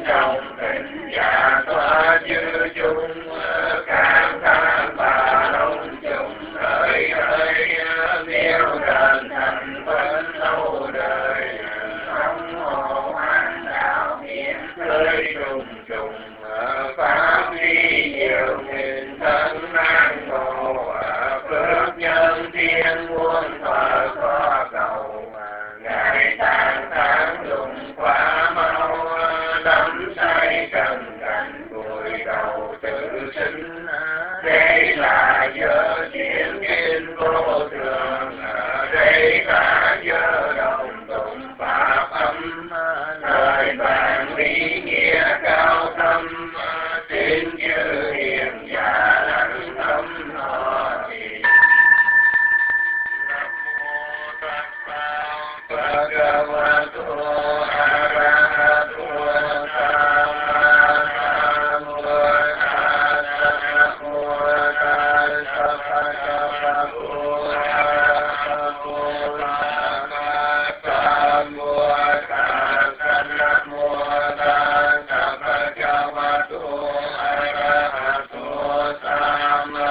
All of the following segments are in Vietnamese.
trong tình dạ thoa chư chung cảm tham bà long chung đời đời miêu trần thành vẫn lâu đời không hộ hoan đạo hiển tới trùng trùng pháp vi nhiều nghìn thân năng ngộ phước nhân thiên muôn phật có cầu ngài tạng tháng lùng quá mau đắm say trần cảnh bụi đầu tự sinh đây là giờ chuyển kinh vô thường đây là giờ đồng tụng pháp âm lời vàng lý nghĩa cao thâm xin chư hiền giả lắng tâm họ trì. Nam mô tassa bhagavato arahato samma sambuddhassa. Namo tassa bhagavato arahato sambuddhassa. Namo tassa bhagavato arahato samma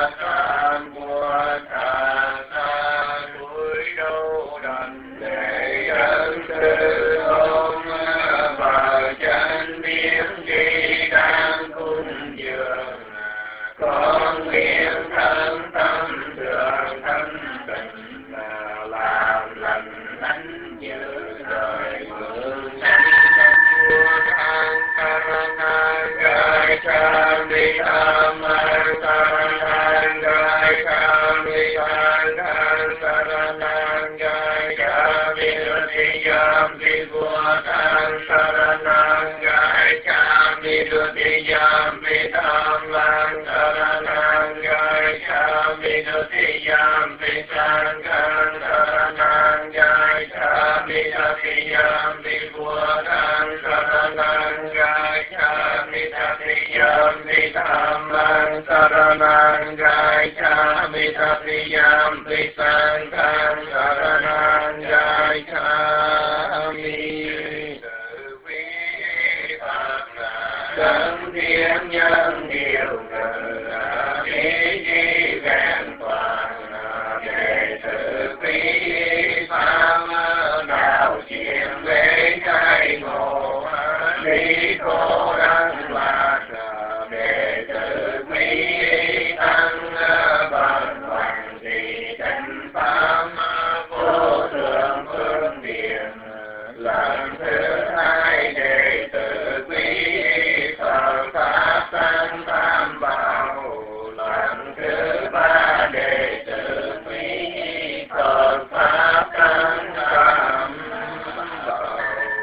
sambuddhassa. Cúi đầu đảnh lễ ân sư ông vào chân biên đi đang cung dường con nguyện thân tâm thường thân tình làm lành thánh như đời mượn thánh vua thang saranang gai tham đi tham an saranang gai tham đi tham an saranang gai tham đi đi yam đi vua thang saranang gai tham đi yam đi tham lan saranang gai tham đi yam đi sang khang saranang gai tham đi yam đi vua thang saranang gai tham đi yam đi tham lan saranang gai tham đi yam đi sang khang saranang gai tham đi sự quý Phật đấng thiên nhân điều ngự ý chí vẹn toàn đệ tử quý pháp đạo chuyện về khai ngộ lý cô đăng loạt đệ tử quý tăng bằng hoàng thị chánh pháp vô thượng phương tiện. Lần thứ hai đệ tử quý Phật pháp tăng tam bảo. Lần thứ ba đệ tử quý Phật pháp tăng tam bảo.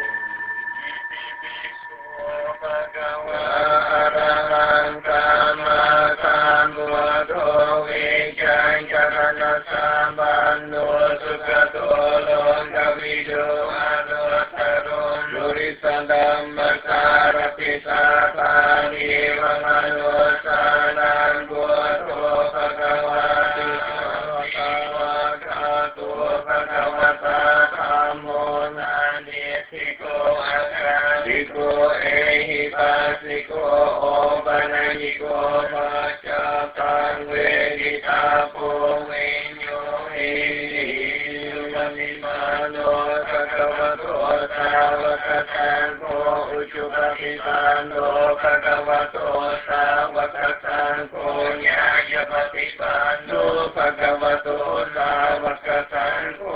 Arahant Sama Sambuddho Vichang Charana Sambanno Sukhato Longavido Adotaron Durisandam Masarapi Satani Vamano Sanan Buddho Bhagavati Bhagavato Bhagavata Dhammo Nanditiko Akadiko Ehipasiko Obanayiko Vachapang Vedita Puminyo Manimano Bhagavato Savakatanko Uchupapipano Bhagavato Savakatanko Nyayapapipano Bhagavato Savakatanko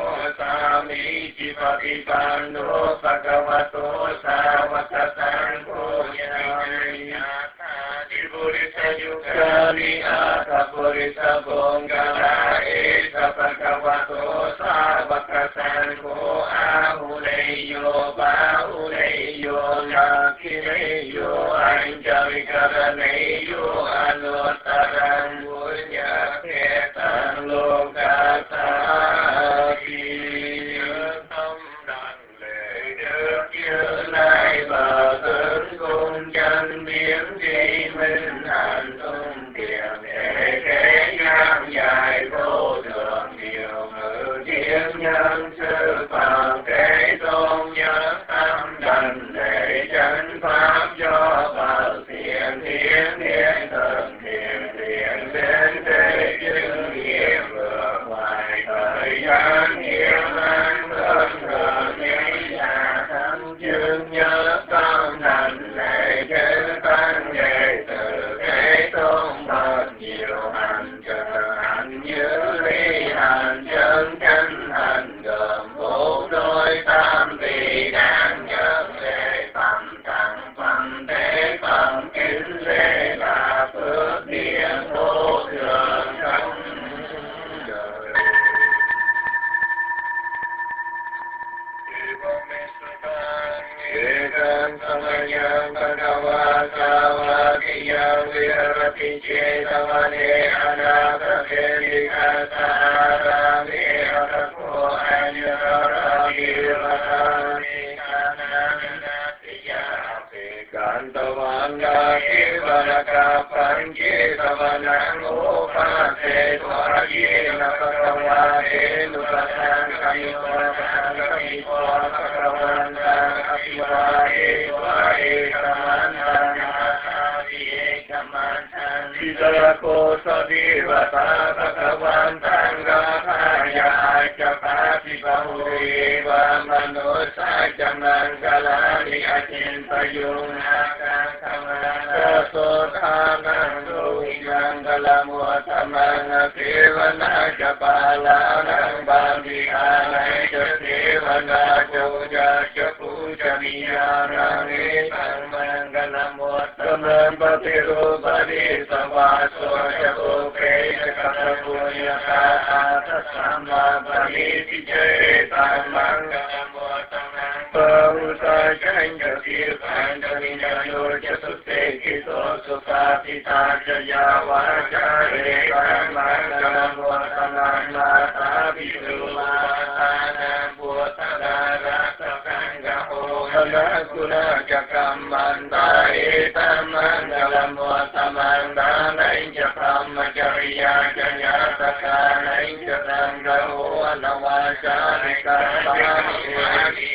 Samichipapipano Bhagavato Savakatanko Nyayapapipano Purisa Yukari Ata Purisa Bongala Esa Bhagavato Savakatanko Ahuleyo Bahuleyo Lakileyo Anjavikaraneyo Anotaran Munya Ketan Lokasaki Tâm đàn lễ đức như lai bờ tướng cung chân biến đi minh hạnh tung tiền để kế ngang dài vô thường điều ngữ thiên nhân sư Phật thế tôn nhất tâm đảnh lễ chân pháp năng Bhagavata Virati Chetavane Anakate Kasarami Arako Anyara Virati Kananati Kantavanga Kivaraka Panji Savanang Upase Dwaraji Nakatavate Nupatan Kamipatan Kamipwa Sakravanta Kapivare Dware Kamantan Vidako Sadivata Bhagavantan Gathaya Chapati Bahuriva Manusa Jamangalani Achintayuna Kakamana Sothanan Suyangalamutaman Sevana Japalanang Bambihana Sevana Puja Puja Niyanang Mangalamutaman Patiru Savaso Jabuke Katapunya Kata Sama Balisi Jeta Mangalamutaman Parusa Janja Sirpan Jamina Yoja Sute Kito Sukapita Jaya Vajare Mangalamutaman Mata Vidulatana Butana Rasa Kangaho Guna Jakam Mandai Mangalamutaman Danai Jakam Jariya Jaya Sakanai Jakam Gaho Anawasari Karmani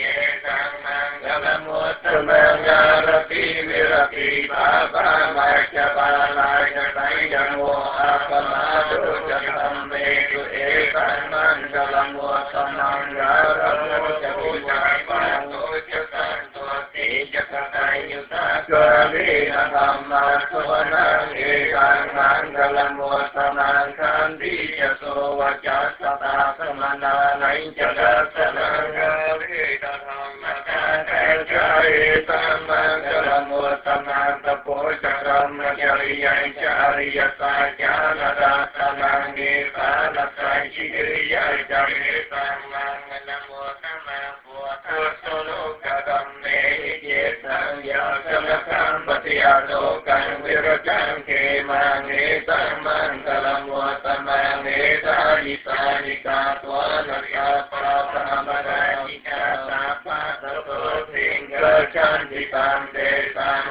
Mangalamutamangarati Virati Baba Marchabala Jatayamo Apamadu Jakam Vedu Ekan Mangalamutamangaramo Jabujapato Jakanto Jakatayuta Kalina Dhamma Suvanang Ekan Mangalamutaman Kandi Jaso Vajasata Samana Nainjadasanang Galita Dhamma Jaya Mangalamutaman Tapo Jakam Jariya Jariya Sajana Dasanang Nirvana Sajiriya Jariya Mangalamutaman Solo Kadam Nehijetang Yasalakam Patiadokang Virakam Kemang Netang Mangalamutaman Netalisani Katwana Sapatamadajika Sapatato Singhakantitam Desam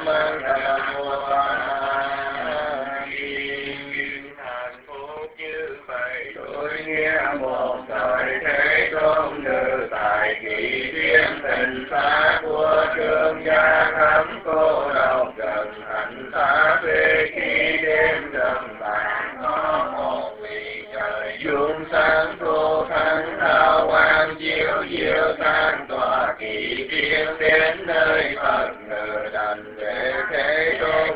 Mangalamutaman Hàn Phúc như vậy tôi nghe một thời thế công nữ tại kỳ thiên tình xa của trương gia thắm cô độc gần hạnh xa về khi đêm gần bàn có một vị trời dung sáng thu thắng thao quang chiếu diệu tan tỏa kỳ thiên đến nơi Phật nữ đành về thế tôn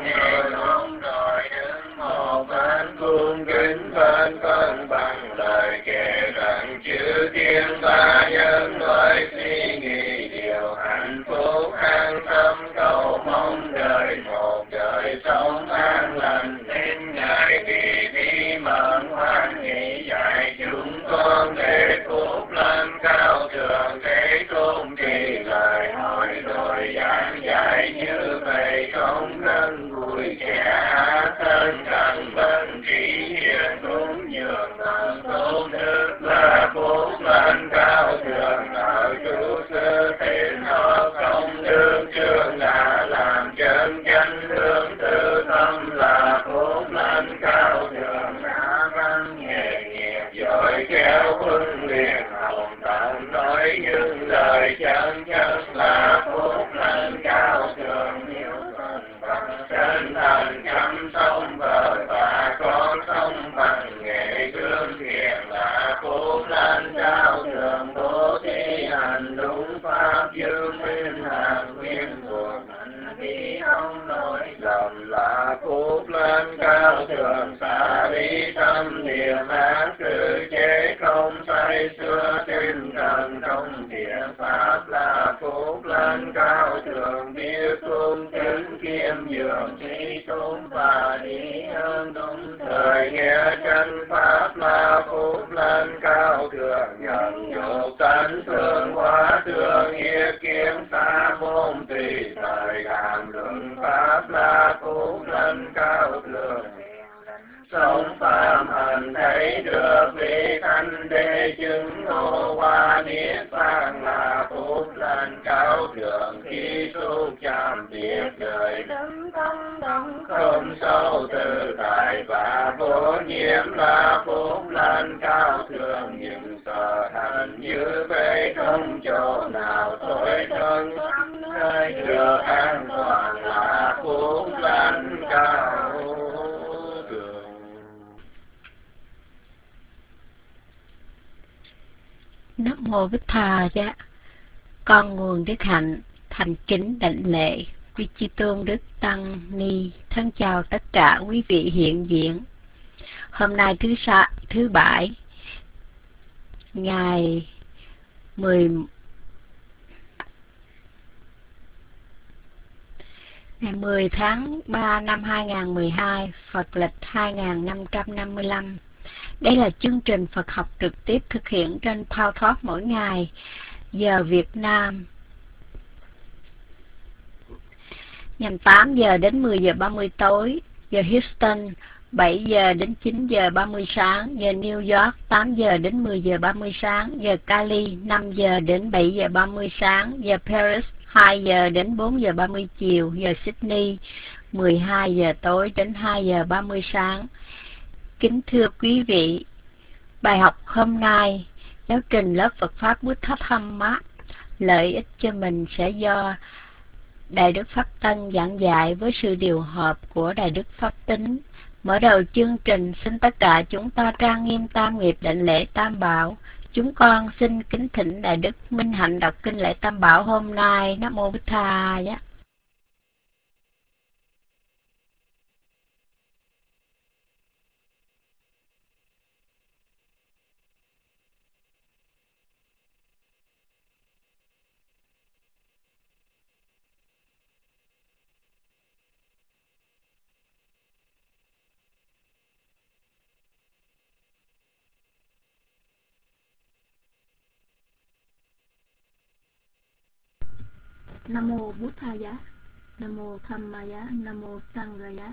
rồi đứng một bên cung kính bên cân bằng lời kể rằng chữ thiên ba nhân nói suy nghĩ điều hạnh phúc an tâm cầu mong đời một đời sống an lành nên ngài vì bí mật hoan hỷ dạy chúng con để phúc lên cao thượng thế tôn trì lời hỏi rồi giảng dạy như vậy không ngân vui kẻ thân cần bên trí hiền cũng nhường thần tôn đức là phúc lên cao thượng ở chủ sư thiên họ công đức chương đã làm chân chánh hướng tư tâm là phúc lên cao thượng đã văn nghề nghiệp giỏi khéo huấn luyện hồng tận nói những lời chân chất là phúc lên cao thượng hiếu thuận bằng chân thành chăm sóc vợ và con sống bằng nghề gương thiện là phúc lên cao thượng bố thí hành đúng pháp dương minh hạt nguyên cuộc hành vi không nổi lầm là phúc lên cao thượng xả lý tâm niệm ác cử chế không say xưa tinh thần trong thiện pháp là phúc lên cao thượng biết cung kính kiêm nhường trí tôn và đi hơn đúng thời nghe chân pháp là phúc lên cao thượng nhận dục tánh thương hóa thương nghĩa kiếm xa môn tùy thời hàm lượng thượng pháp là phúc lành cao thượng. Sống phạm hạnh thấy được vị thanh đế chứng ngộ qua niết bàn là phúc lành cao thượng. Khi xúc chạm biết đời đấng tâm đấng không sâu tự tại và vô nhiễm là phúc lành cao thượng. Nhưng sở hành như vậy không chỗ nào tối thân nơi được an toàn là phúc lành cao thượng. Nam mô Bích Tha Giá. Con nguồn đức hạnh thành kính đảnh lễ quý Chi Tôn Đức Tăng Ni. Thân chào tất cả quý vị hiện diện. Hôm nay thứ Bảy ngày 10 tháng 3 năm 2012, Phật lịch 2555. Đây là chương trình Phật học trực tiếp thực hiện trên PowerTalk mỗi ngày, giờ Việt Nam nhằm 8 giờ đến 10 giờ 30 tối, giờ Houston 7 giờ đến 9 giờ 30 sáng, giờ New York 8 giờ đến 10 giờ 30 sáng, giờ Cali 5 giờ đến 7 giờ 30 sáng, giờ Paris 2 giờ đến 4 giờ 30 chiều, giờ Sydney 12 giờ tối đến 2 giờ 30 sáng. Kính thưa quý vị, bài học hôm nay, giáo trình lớp Phật Pháp Buddha Dhamma, lợi ích cho mình sẽ do Đại Đức Pháp Tân giảng dạy với sự điều hợp của Đại Đức Pháp Tính. Mở đầu chương trình, xin tất cả chúng ta trang nghiêm tam nghiệp đảnh lễ Tam Bảo. Chúng con xin kính thỉnh Đại Đức Minh Hạnh đọc kinh lễ Tam Bảo hôm nay. Nam mô Bích Tha Giá. Nam mô Bút Tha Giá, Nam mô Tham Ma Giá, Nam mô Sangha Giá.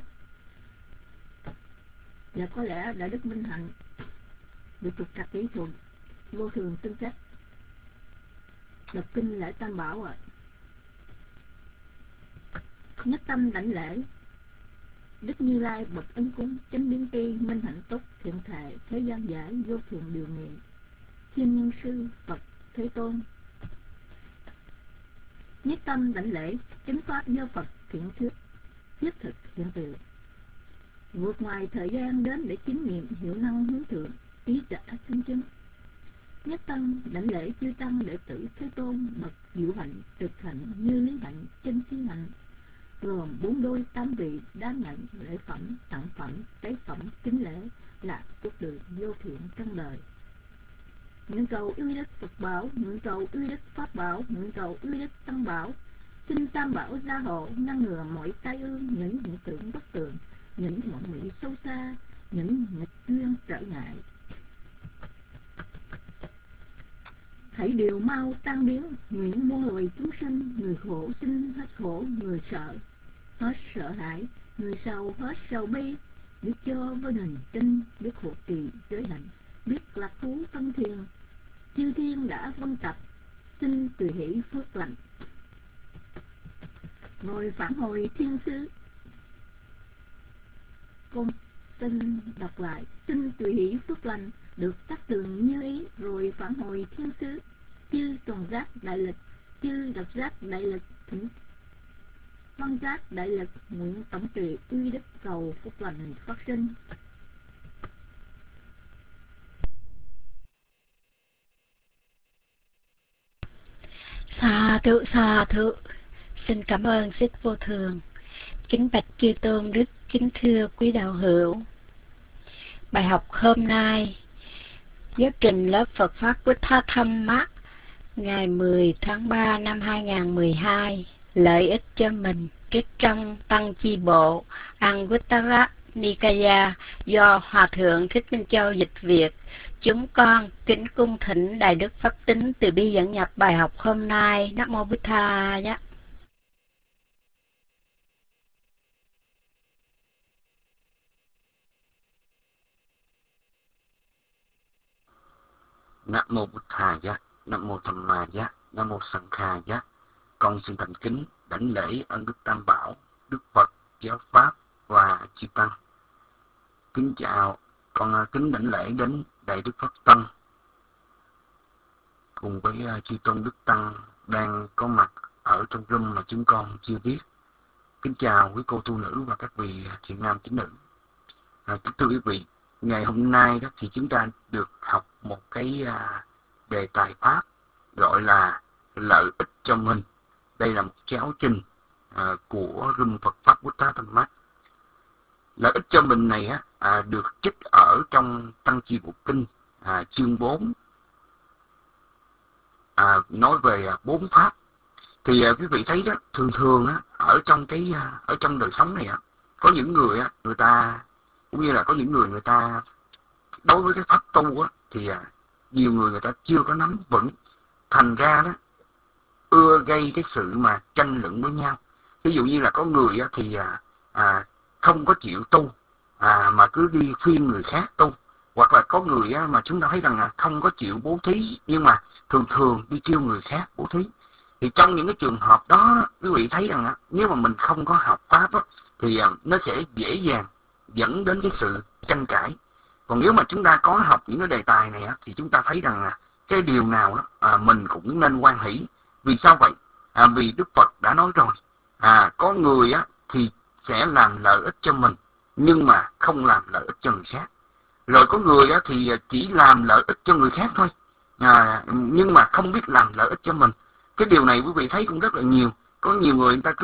Và có lẽ Đại Đức Minh Hạnh được trục trặc kỹ thuật vô thường tinh chất đọc kinh lễ Tam Bảo rồi. Nhất tâm đảnh lễ Đức Như Lai bậc ân cúng chánh biến tri minh hạnh túc thiện thệ thế gian giải vô thường điều nguyện thiên nhân sư Phật Thế Tôn. Nhất tâm đảnh lễ chánh pháp do Phật thiện thuyết thiết thực hiện từ vượt ngoài thời gian đến để chứng nghiệm hiệu năng hướng thượng trí trả thân chứng. Nhất tâm đảnh lễ chư tăng đệ tử Thế Tôn bậc diệu hạnh trực hạnh như lý hạnh chân khí hạnh, gồm 4 đôi 8 vị đáng nhận lễ phẩm tặng phẩm tế phẩm kính lễ là cuộc đường vô thiện trong đời. Nguyện cầu uy đức Phật bảo, nguyện cầu uy đức Pháp bảo, nguyện cầu uy đức Tăng bảo, xin Tam bảo gia hộ ngăn ngừa mọi tai ương, những hiện tượng bất tường, những ngọn nguy sâu xa, những nghịch duyên trở ngại. Hãy điều mau tan biến, nguyện muôn loài chúng sinh, người khổ sinh hết khổ, người sợ hết sợ hãi, người sầu hết sầu bi, biết cho với nền tinh, biết hộ trì giới hạnh, biết lạc thú tân thiền. Chư thiên đã vân tập, xin tùy hỷ phước lành. Rồi phản hồi thiên sứ. Con xin đọc lại, xin tùy hỷ phước lành, được tác tường như ý, rồi phản hồi thiên sứ. Chư toàn giác đại lực, chư độc giác đại lực, thỉnh văn giác đại lực, nguyện tổng trì uy đức cầu phúc lành phát sinh. Sa thụ. Xin cảm ơn Thích Vô Thường. Kính bạch chư tôn đức, kính thưa quý đạo hữu. Bài học hôm nay, giáo trình lớp Phật Pháp Buddha Dhamma, ngày 10 tháng 3 năm 2012, lợi ích cho mình, trích trong Tăng Chi Bộ Anguttara Nikaya do Hòa Thượng Thích Minh Châu dịch Việt. Chúng con kính cung thỉnh Đại Đức Pháp Tính từ bi dẫn nhập bài học hôm nay. Nam mô Bích Tha Giá. Nam mô Bụt Thà Giá, Nam mô Tham Ma Giá, Nam mô Sanh Kha Giá. Con xin thành kính đảnh lễ ơn Đức Tam Bảo, Đức Phật, Giáo Pháp và Chư Tăng. Kính chào, con kính đảnh lễ đến Đại Đức Pháp Tăng cùng với Chư Tôn Đức Tăng đang có mặt ở trong room mà chúng con chưa biết. Kính chào quý cô tu nữ và các vị thiện nam tín nữ. Kính thưa quý vị, ngày hôm nay đó thì chúng ta được học một cái đề tài pháp gọi là lợi ích cho mình. Đây là một giáo trình của room Phật Pháp Buddha Tâm Mát. Lợi ích cho mình này được trích ở trong Tăng Chi Bộ Kinh chương 4, nói về 4 pháp. Thì quý vị thấy đó, thường ở trong đời sống này có những người người ta cũng như là có những người ta đối với cái pháp tu thì nhiều người ta chưa có nắm vững, thành ra đó ưa gây cái sự mà tranh luận với nhau. Ví dụ như là có người thì không có chịu tu mà cứ đi khuyên người khác tu, hoặc là có người mà chúng ta thấy rằng không có chịu bố thí nhưng mà thường đi kêu người khác bố thí. Thì trong những cái trường hợp đó quý vị thấy rằng nếu mà mình không có học pháp thì nó sẽ dễ dàng dẫn đến cái sự tranh cãi. Còn nếu mà chúng ta có học những cái đề tài này thì chúng ta thấy rằng cái điều nào mình cũng nên hoan hỷ. Vì sao vậy? Vì Đức Phật đã nói rồi, có người thì sẽ làm lợi ích cho mình nhưng mà không làm lợi ích cho người khác. Rồi có người thì chỉ làm lợi ích cho người khác thôi, nhưng mà không biết làm lợi ích cho mình. Cái điều này quý vị thấy cũng rất là nhiều. Có nhiều người ta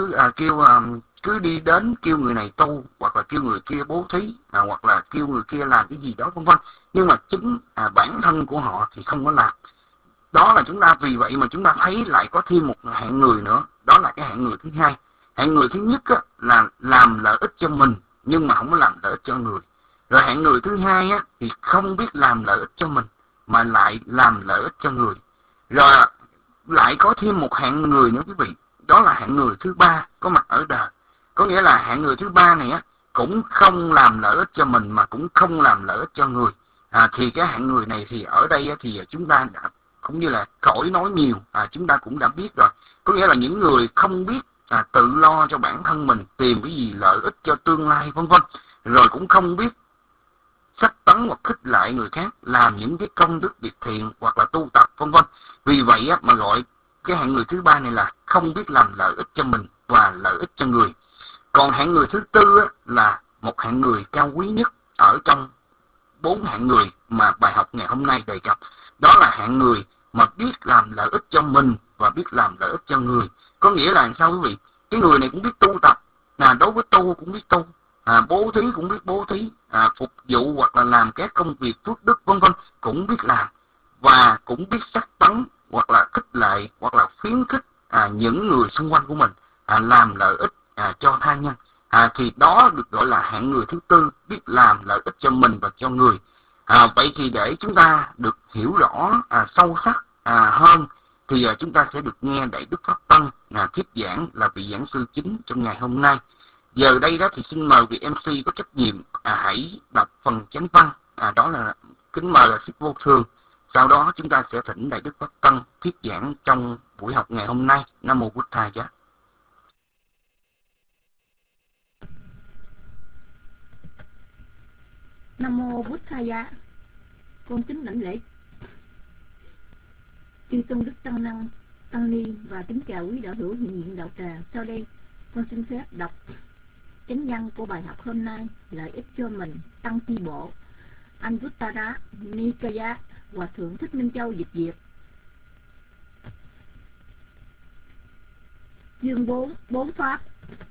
cứ đi đến kêu người này tu, hoặc là kêu người kia bố thí, hoặc là kêu người kia làm cái gì đó vân vân, nhưng mà chính bản thân của họ thì không có làm. Đó là chúng ta, vì vậy mà chúng ta thấy lại có thêm một hạng người nữa, đó là cái hạng người thứ hai. Hạng người thứ nhất là làm lợi ích cho mình nhưng mà không có làm lợi ích cho người. Rồi hạng người thứ hai thì không biết làm lợi ích cho mình mà lại làm lợi ích cho người. Rồi lại có thêm một hạng người nữa quý vị, đó là hạng người thứ ba có mặt ở đời. Có nghĩa là hạng người thứ ba này cũng không làm lợi ích cho mình mà cũng không làm lợi ích cho người. Thì cái hạng người này thì ở đây thì chúng ta đã, cũng như là khỏi nói nhiều, chúng ta cũng đã biết rồi. Có nghĩa là những người không biết tự lo cho bản thân mình, tìm cái gì lợi ích cho tương lai vân vân, rồi cũng không biết sách tấn hoặc khích lại người khác làm những cái công đức việc thiện hoặc là tu tập vân vân. Vì vậy mà gọi cái hạng người thứ ba này là không biết làm lợi ích cho mình và lợi ích cho người. Còn hạng người thứ tư là một hạng người cao quý nhất ở trong 4 hạng người mà bài học ngày hôm nay đề cập. Đó là hạng người mà biết làm lợi ích cho mình và biết làm lợi ích cho người. Có nghĩa là sao quý vị? Cái người này cũng biết tu tập, đối với tu cũng biết tu, bố thí cũng biết bố thí, phục vụ hoặc là làm các công việc phước đức vân vân cũng biết làm, và cũng biết sắc tấn hoặc là khích lệ hoặc là khuyến khích những người xung quanh của mình làm lợi ích cho tha nhân. Thì đó được gọi là hạng người thứ tư, biết làm lợi ích cho mình và cho người. Vậy thì để chúng ta được hiểu rõ sâu sắc hơn thì chúng ta sẽ được nghe Đại Đức Pháp Tăng thuyết giảng là vị giảng sư chính trong ngày hôm nay. Giờ đây đó thì xin mời vị MC có trách nhiệm hãy đọc phần chánh văn, đó là kính mời là Thích Vô Thường. Sau đó chúng ta sẽ thỉnh Đại Đức Pháp Tăng thuyết giảng trong buổi học ngày hôm nay. Nam mô Bụt Thà Giá. Nam mô Bụt Thà Giá. Con kính đảnh lễ chư tôn đức tăng năng, tăng ni và kính chào quý đạo hữu hiện diện đạo tràng. Sau đây con xin phép đọc chánh văn của bài học hôm nay, lợi ích cho mình, Tăng Chi Bộ, Anguttara Nikaya, Hòa thượng Thích Minh Châu dịch việt. Chương 4, 4 pháp.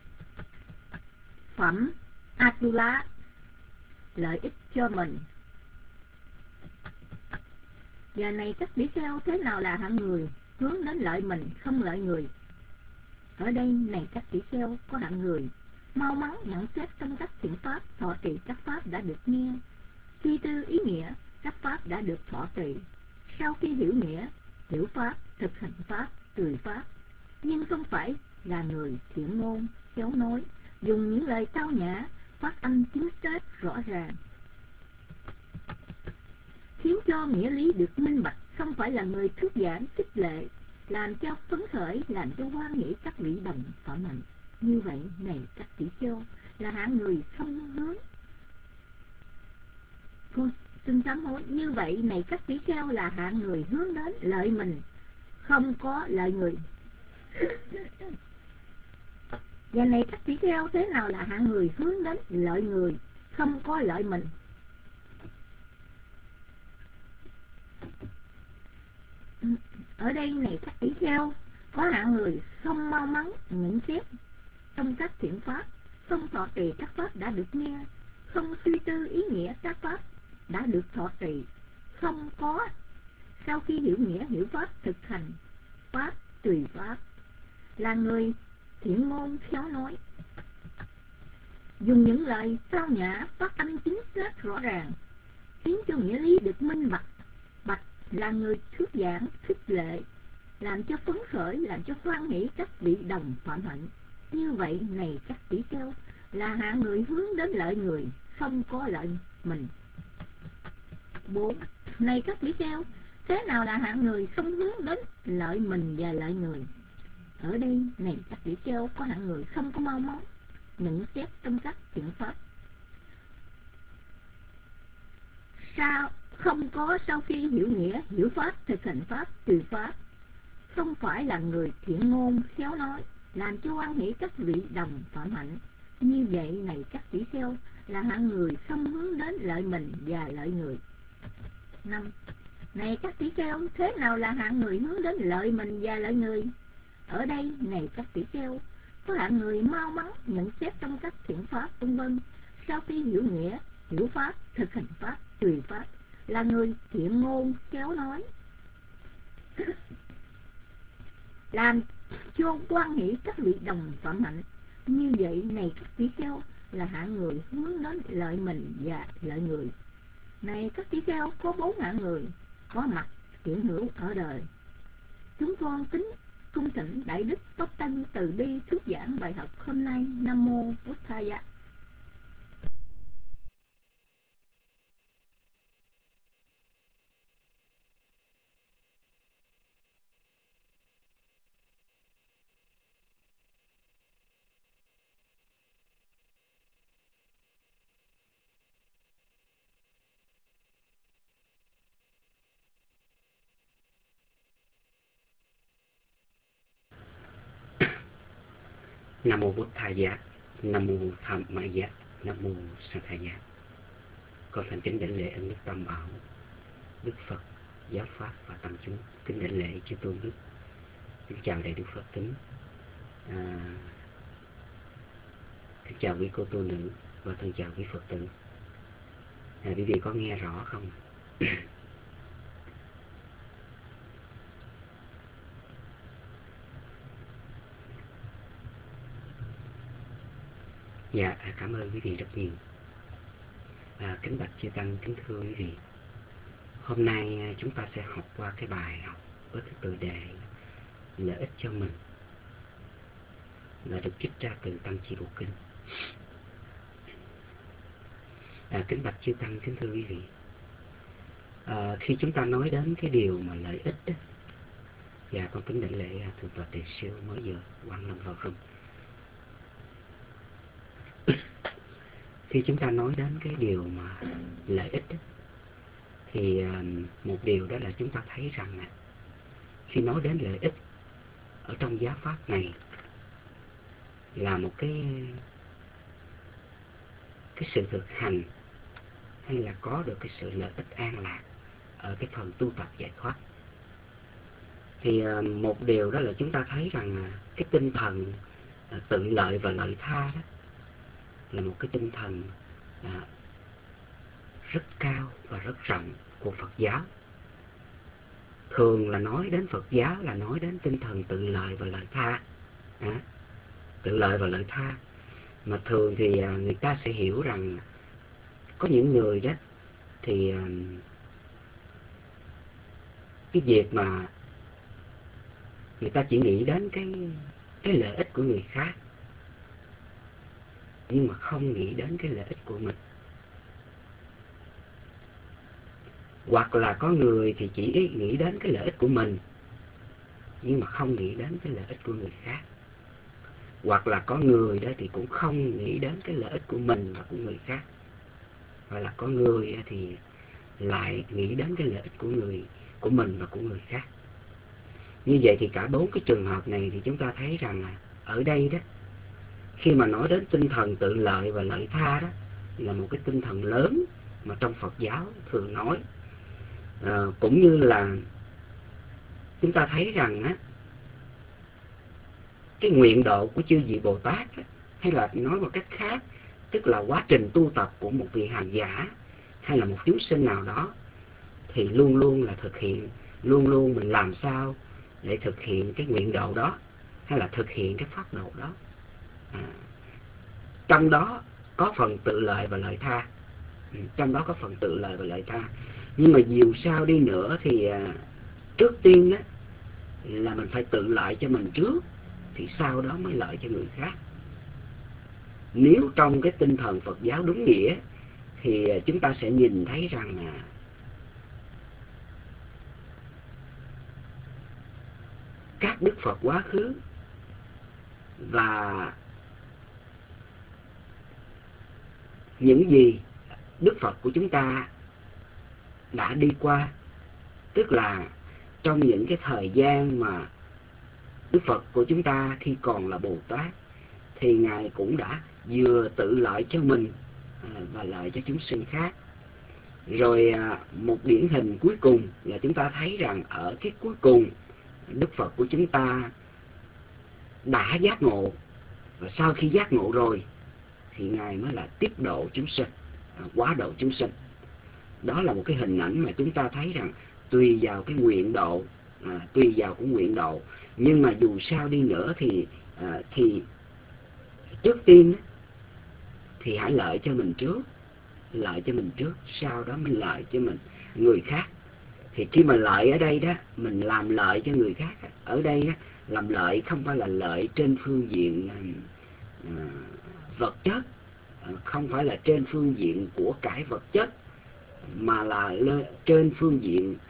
Phẩm Atula, lợi ích cho mình. Giờ này các tỷ kheo thế nào là hạng người hướng đến lợi mình, không lợi người? Ở đây này các tỷ kheo có hạng người mau mắn nhận xét trong các thiện pháp, thọ trì các pháp đã được nghe, suy tư ý nghĩa các pháp đã được thọ trì. Sau khi hiểu nghĩa, hiểu pháp, thực hành pháp, cười pháp, nhưng không phải là người thiện ngôn, khéo nói, dùng những lời tao nhã, phát âm chính xác rõ ràng, khiến cho nghĩa lý được minh bạch, không phải là người thuyết giảng khích lệ, làm cho phấn khởi, làm cho hoan hỷ các vị đồng phạm hạnh. Như vậy này các tỷ kheo, là hạng người không hướng. Xin sám hối. Như vậy này các tỷ kheo, là hạng người hướng đến lợi mình, không có lợi người. Và này các tỷ kheo, thế nào là hạng người hướng đến lợi người, không có lợi mình? Ở đây này các tỷ kheo, có hạng người không mau mắn nhận xét trong các thiện pháp, không thọ trì các pháp đã được nghe, không suy tư ý nghĩa các pháp đã được thọ trì, không có sau khi hiểu nghĩa hiểu pháp thực hành pháp tùy pháp, là người thiện ngôn khéo nói, dùng những lời tao nhã phát âm chính xác rõ ràng, khiến cho nghĩa lý được minh bạch, là người thuyết giảng khích lệ, làm cho phấn khởi, làm cho hoan hỷ các vị đồng phạm hạnh. Như vậy này các tỷ kheo, là hạng người hướng đến lợi người, không có lợi mình. 4. Này các tỷ kheo, thế nào là hạng người không hướng đến lợi mình và lợi người? Ở đây này các tỷ kheo, có hạng người không có mau mắn nhận xét trong các thiện pháp, không có sau khi hiểu nghĩa hiểu pháp thực hành pháp tùy pháp, không phải là người thiện ngôn khéo nói, làm cho hoan hỷ các vị đồng phạm hạnh. Như vậy này các tỷ kheo, là hạng người không hướng đến lợi mình và lợi người. 5. Này các tỷ kheo, thế nào là hạng người hướng đến lợi mình và lợi người? Ở đây này các tỷ kheo, có hạng người mau mắn nhận xét trong các thiện pháp vân vân, sau khi hiểu nghĩa hiểu pháp thực hành pháp tùy pháp, là người thiện ngôn khéo nói, làm cho hoan hỷ các vị đồng phạm hạnh. Như vậy này các tỷ kheo, là hạng người hướng đến lợi mình và lợi người. Này các tỷ kheo, có 4 hạng người có mặt hiện hữu ở đời. Chúng con kính cung thỉnh Đại Đức Tóc Tân từ bi thuyết giảng bài học hôm nay. Nam mô Bụt Thaya. Nam mô Bụt Thaya, Nam mô Tham Maya, Nam mô Sankhaya. Con thành kính đảnh lễ ân đức Tam Bảo, Đức Phật, Giáo Pháp và tăng chúng. Kính đảnh lễ chư tôn đức. Kính chào đại đức Phật kính. Kính chào quý cô tu nữ và thân chào quý Phật tử. Quý vị có nghe rõ không? Dạ, cảm ơn quý vị rất nhiều. Kính bạch chư tăng, kính thưa quý vị. Hôm nay chúng ta sẽ học qua cái bài học với cái tựa đề lợi ích cho mình, là được trích ra từ Tăng Chi Bộ Kinh. Kính bạch chư tăng, kính thưa quý vị. Khi chúng ta nói đến cái điều mà lợi ích đó, và con kính đảnh lễ thượng tọa Tề Siêu mới giờ quang lâm vào rung. Khi chúng ta nói đến cái điều mà lợi ích đó, thì một điều đó là chúng ta thấy rằng khi nói đến lợi ích ở trong giáo pháp này là một cái sự thực hành, hay là có được cái sự lợi ích an lạc ở cái phần tu tập giải thoát. Thì một điều đó là chúng ta thấy rằng cái tinh thần tự lợi và lợi tha đó là một cái tinh thần rất cao và rất rộng của Phật giáo. Thường là nói đến Phật giáo là nói đến tinh thần tự lợi và lợi tha. Tự lợi và lợi tha. Mà thường thì người ta sẽ hiểu rằng có những người đó thì cái việc mà người ta chỉ nghĩ đến cái lợi ích của người khác, nhưng mà không nghĩ đến cái lợi ích của mình. Hoặc là có người thì chỉ nghĩ đến cái lợi ích của mình, nhưng mà không nghĩ đến cái lợi ích của người khác. Hoặc là có người đó thì cũng không nghĩ đến cái lợi ích của mình và của người khác. Hoặc là có người thì lại nghĩ đến cái lợi ích của mình và của người khác. Như vậy thì cả 4 cái trường hợp này thì chúng ta thấy rằng là ở đây đó, khi mà nói đến tinh thần tự lợi và lợi tha đó, là một cái tinh thần lớn mà trong Phật giáo thường nói. Cũng như là chúng ta thấy rằng á, cái nguyện độ của chư vị Bồ Tát á, hay là nói một cách khác, tức là quá trình tu tập của một vị hành giả hay là một chúng sinh nào đó, thì luôn luôn là thực hiện, luôn luôn mình làm sao để thực hiện cái nguyện độ đó, hay là thực hiện cái pháp độ đó. Trong đó có phần tự lợi và lợi tha. Trong đó có phần tự lợi và lợi tha. Nhưng mà dù sao đi nữa thì trước tiên đó là mình phải tự lợi cho mình trước, thì sau đó mới lợi cho người khác. Nếu trong cái tinh thần Phật giáo đúng nghĩa thì chúng ta sẽ nhìn thấy rằng các Đức Phật quá khứ và những gì Đức Phật của chúng ta đã đi qua, tức là trong những cái thời gian mà Đức Phật của chúng ta khi còn là Bồ Tát, thì Ngài cũng đã vừa tự lợi cho mình và lợi cho chúng sinh khác. Rồi một điển hình cuối cùng là chúng ta thấy rằng ở cái cuối cùng, Đức Phật của chúng ta đã giác ngộ, và sau khi giác ngộ rồi thì Ngài mới là tiếp độ chúng sinh, quá độ chúng sinh. Đó là một cái hình ảnh mà chúng ta thấy rằng tùy vào cái nguyện độ, tùy vào cái nguyện độ. Nhưng mà dù sao đi nữa thì trước tiên thì hãy lợi cho mình trước, lợi cho mình trước, sau đó mới lợi cho người khác. Thì khi mà lợi ở đây đó, mình làm lợi cho người khác, ở đây đó, làm lợi không phải là lợi trên phương diện vật chất, không phải là trên phương diện của cải vật chất, mà là trên phương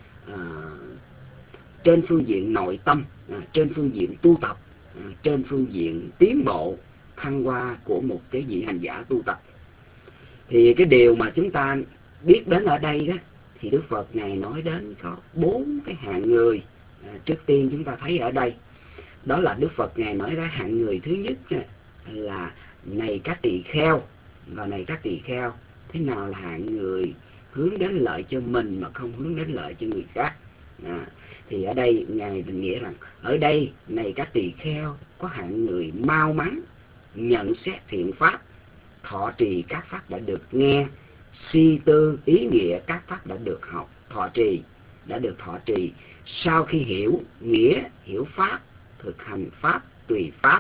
diện nội tâm, trên phương diện tu tập, trên phương diện tiến bộ thăng hoa của một cái vị hành giả tu tập. Thì cái điều mà chúng ta biết đến ở đây đó, thì Đức Phật Ngài nói đến có 4 cái hạng người. Trước tiên chúng ta thấy ở đây, đó là Đức Phật Ngài nói ra hạng người thứ nhất là này các tỳ kheo. Và này các tỳ kheo, thế nào là hạng người hướng đến lợi cho mình mà không hướng đến lợi cho người khác? Thì ở đây Ngài định nghĩa rằng, ở đây này các tỳ kheo có hạng người mau mắn nhận xét thiện pháp, thọ trì các pháp đã được nghe, suy tư ý nghĩa các pháp đã được học, đã được thọ trì. Sau khi hiểu nghĩa, hiểu pháp, thực hành pháp, tùy pháp.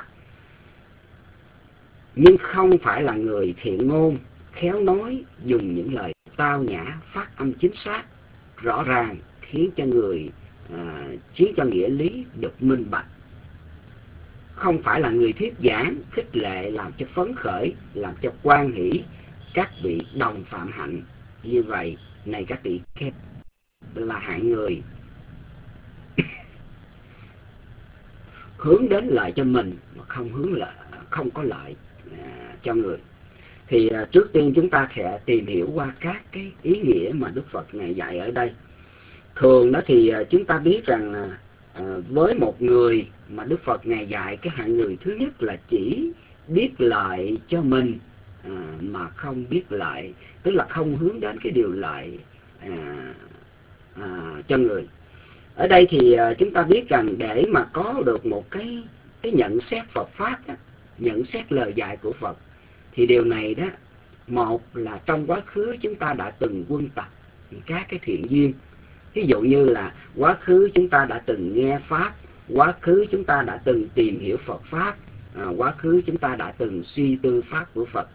Nhưng không phải là người thiện ngôn, khéo nói, dùng những lời tao nhã, phát âm chính xác, rõ ràng, khiến cho nghĩa lý được minh bạch. Không phải là người thuyết giảng, khích lệ, làm cho phấn khởi, làm cho hoan hỷ các vị đồng phạm hạnh. Như vậy, này các tỳ kheo là hạng người hướng đến lợi cho mình mà không có lợi cho người. Thì trước tiên chúng ta sẽ tìm hiểu qua các cái ý nghĩa mà Đức Phật Ngài dạy ở đây. Thường đó thì chúng ta biết rằng với một người mà Đức Phật Ngài dạy, cái hạng người thứ nhất là chỉ biết lợi cho mình mà không biết lợi, tức là không hướng đến cái điều lợi cho người. Ở đây thì chúng ta biết rằng để mà có được một cái nhận xét Phật Pháp đó, nhận xét lời dạy của Phật, thì điều này đó, một là trong quá khứ chúng ta đã từng quân tập các cái thiện duyên. Ví dụ như là quá khứ chúng ta đã từng nghe Pháp, quá khứ chúng ta đã từng tìm hiểu Phật Pháp, quá khứ chúng ta đã từng suy tư Pháp của Phật.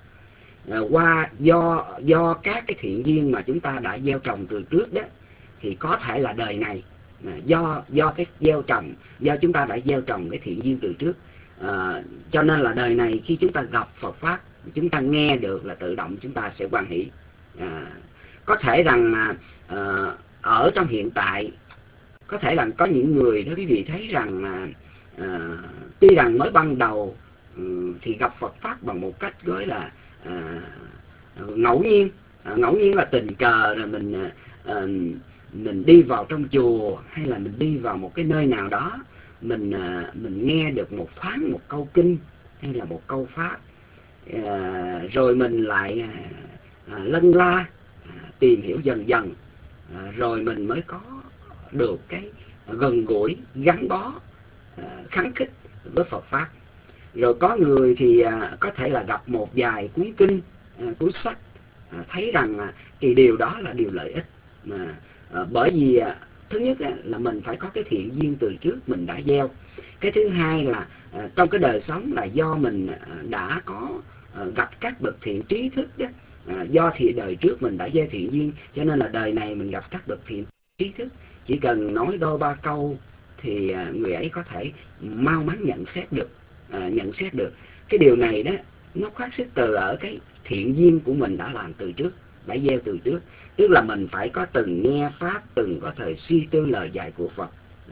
Do các cái thiện duyên mà chúng ta đã gieo trồng từ trước đó, thì có thể là đời này, do cái gieo trồng, do chúng ta đã gieo trồng cái thiện duyên từ trước, cho nên là đời này khi chúng ta gặp Phật Pháp, chúng ta nghe được là tự động chúng ta sẽ hoan hỷ. Có thể rằng ở trong hiện tại, có thể là có những người đó quý vị thấy rằng là tuy rằng mới ban đầu thì gặp Phật Pháp bằng một cách gọi là ngẫu nhiên. Ngẫu nhiên là tình cờ rồi mình đi vào trong chùa, hay là mình đi vào một cái nơi nào đó, mình nghe được một thoáng một câu kinh hay là một câu pháp, rồi mình lại lân la tìm hiểu dần dần, rồi mình mới có được cái gần gũi, gắn bó, khắng khích với Phật Pháp. Rồi có người thì có thể là gặp một vài cuốn kinh, cuốn sách, thấy rằng thì điều đó là điều lợi ích. Bởi vì thứ nhất là mình phải có cái thiện duyên từ trước mình đã gieo. Cái thứ hai là trong cái đời sống là do mình đã có gặp các bậc thiện trí thức đó, do thì đời trước mình đã gieo thiện duyên, cho nên là đời này mình gặp các bậc thiện trí thức, chỉ cần nói đôi ba câu thì người ấy có thể mau mắn nhận xét được. Cái điều này đó nó phát xuất từ ở cái thiện duyên của mình đã làm từ trước, đã gieo từ trước. Tức là mình phải có từng nghe pháp, từng có thời suy tư lời dạy của Phật,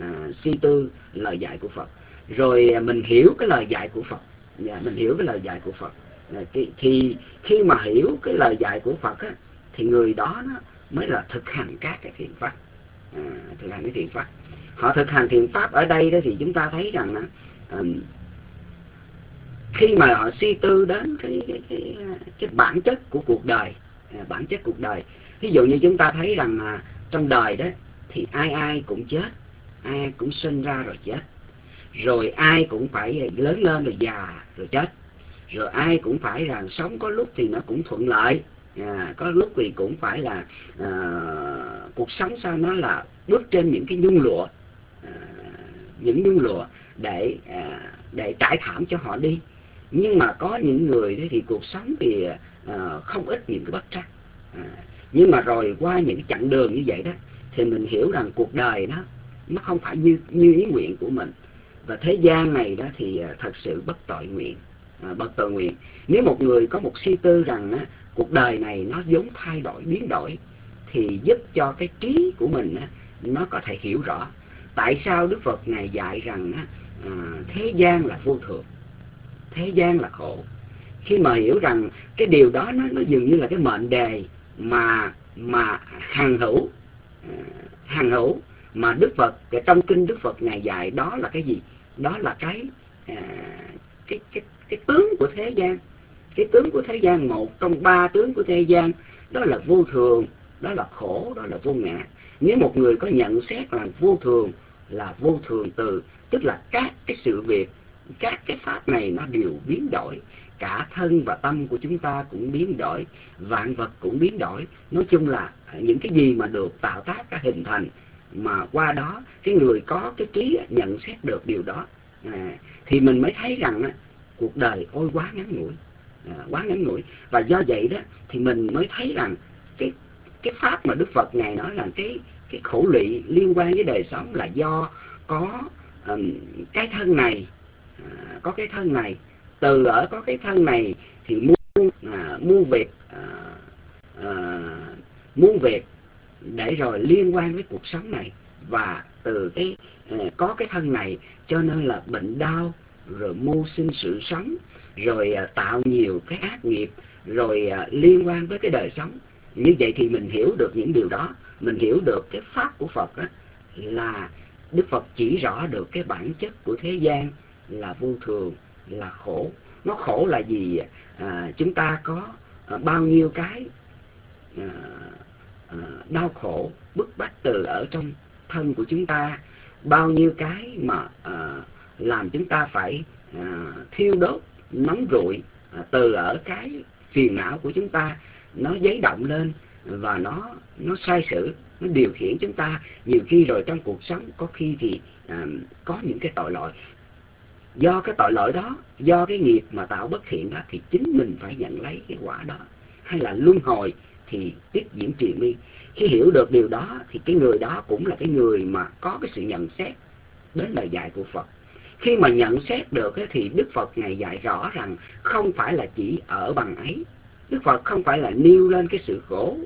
rồi mình hiểu cái lời dạy của Phật. Thì khi mà hiểu cái lời dạy của Phật á, thì người đó nó mới là thực hành các cái thiện pháp. Họ thực hành thiện pháp ở đây đó thì chúng ta thấy rằng khi mà họ suy tư đến cái bản chất của cuộc đời, ví dụ như chúng ta thấy rằng trong đời đó thì ai cũng chết, ai cũng sinh ra rồi chết, rồi ai cũng phải lớn lên rồi già rồi chết, rồi ai cũng phải rằng sống có lúc thì nó cũng thuận lợi, có lúc thì cũng phải là cuộc sống sao nó là bước trên những cái nhung lụa, để trải thảm cho họ đi. Nhưng mà có những người thì cuộc sống thì không ít những cái bất trắc, nhưng mà rồi qua những chặng đường như vậy đó thì mình hiểu rằng cuộc đời nó không phải như ý nguyện của mình. Và thế gian này đó thì thật sự bất tội nguyện. Nếu một người có một suy tư rằng cuộc đời này nó vốn thay đổi, biến đổi, thì giúp cho cái trí của mình nó có thể hiểu rõ tại sao Đức Phật Ngài dạy rằng thế gian là vô thường, thế gian là khổ. Khi mà hiểu rằng cái điều đó nó dường như là cái mệnh đề mà hằng hữu mà Đức Phật trong kinh Đức Phật Ngài dạy, đó là cái gì? Đó là cái tướng của thế gian. Cái tướng của thế gian, một trong ba tướng của thế gian, đó là vô thường, đó là khổ, đó là vô ngã. Nếu một người có nhận xét là vô thường là vô thường từ, tức là các cái sự việc, các cái pháp này nó đều biến đổi, cả thân và tâm của chúng ta cũng biến đổi, vạn vật cũng biến đổi. Nói chung là những cái gì mà được tạo tác, cái hình thành, mà qua đó cái người có cái trí nhận xét được điều đó, thì mình mới thấy rằng cuộc đời ôi quá ngắn ngủi. Và do vậy đó thì mình mới thấy rằng cái pháp mà Đức Phật Ngài nói là cái khổ lụy liên quan với đời sống là do có cái thân này, từ ở có cái thân này thì muôn việc để rồi liên quan với cuộc sống này, và từ có cái thân này cho nên là bệnh đau, rồi mưu sinh sự sống, rồi tạo nhiều cái ác nghiệp, rồi liên quan với cái đời sống. Như vậy thì mình hiểu được những điều đó, mình hiểu được cái pháp của Phật là Đức Phật chỉ rõ được cái bản chất của thế gian là vô thường, là khổ. Nó khổ là gì? Chúng ta có bao nhiêu cái đau khổ bức bách từ ở trong thân của chúng ta, bao nhiêu cái mà làm chúng ta phải thiêu đốt, nóng rụi từ ở cái phiền não của chúng ta, nó dấy động lên và nó sai sử, nó điều khiển chúng ta. Nhiều khi rồi trong cuộc sống có khi thì có những cái tội lỗi. Do cái tội lỗi đó, do cái nghiệp mà tạo bất thiện đó, thì chính mình phải nhận lấy cái quả đó, hay là luân hồi thì tiếp diễn triền miên. Khi hiểu được điều đó thì cái người đó cũng là cái người mà có cái sự nhận xét đến lời dạy của Phật. Khi mà nhận xét được thì Đức Phật Ngài dạy rõ rằng không phải là chỉ ở bằng ấy. Đức Phật không phải là nêu lên cái sự khổ,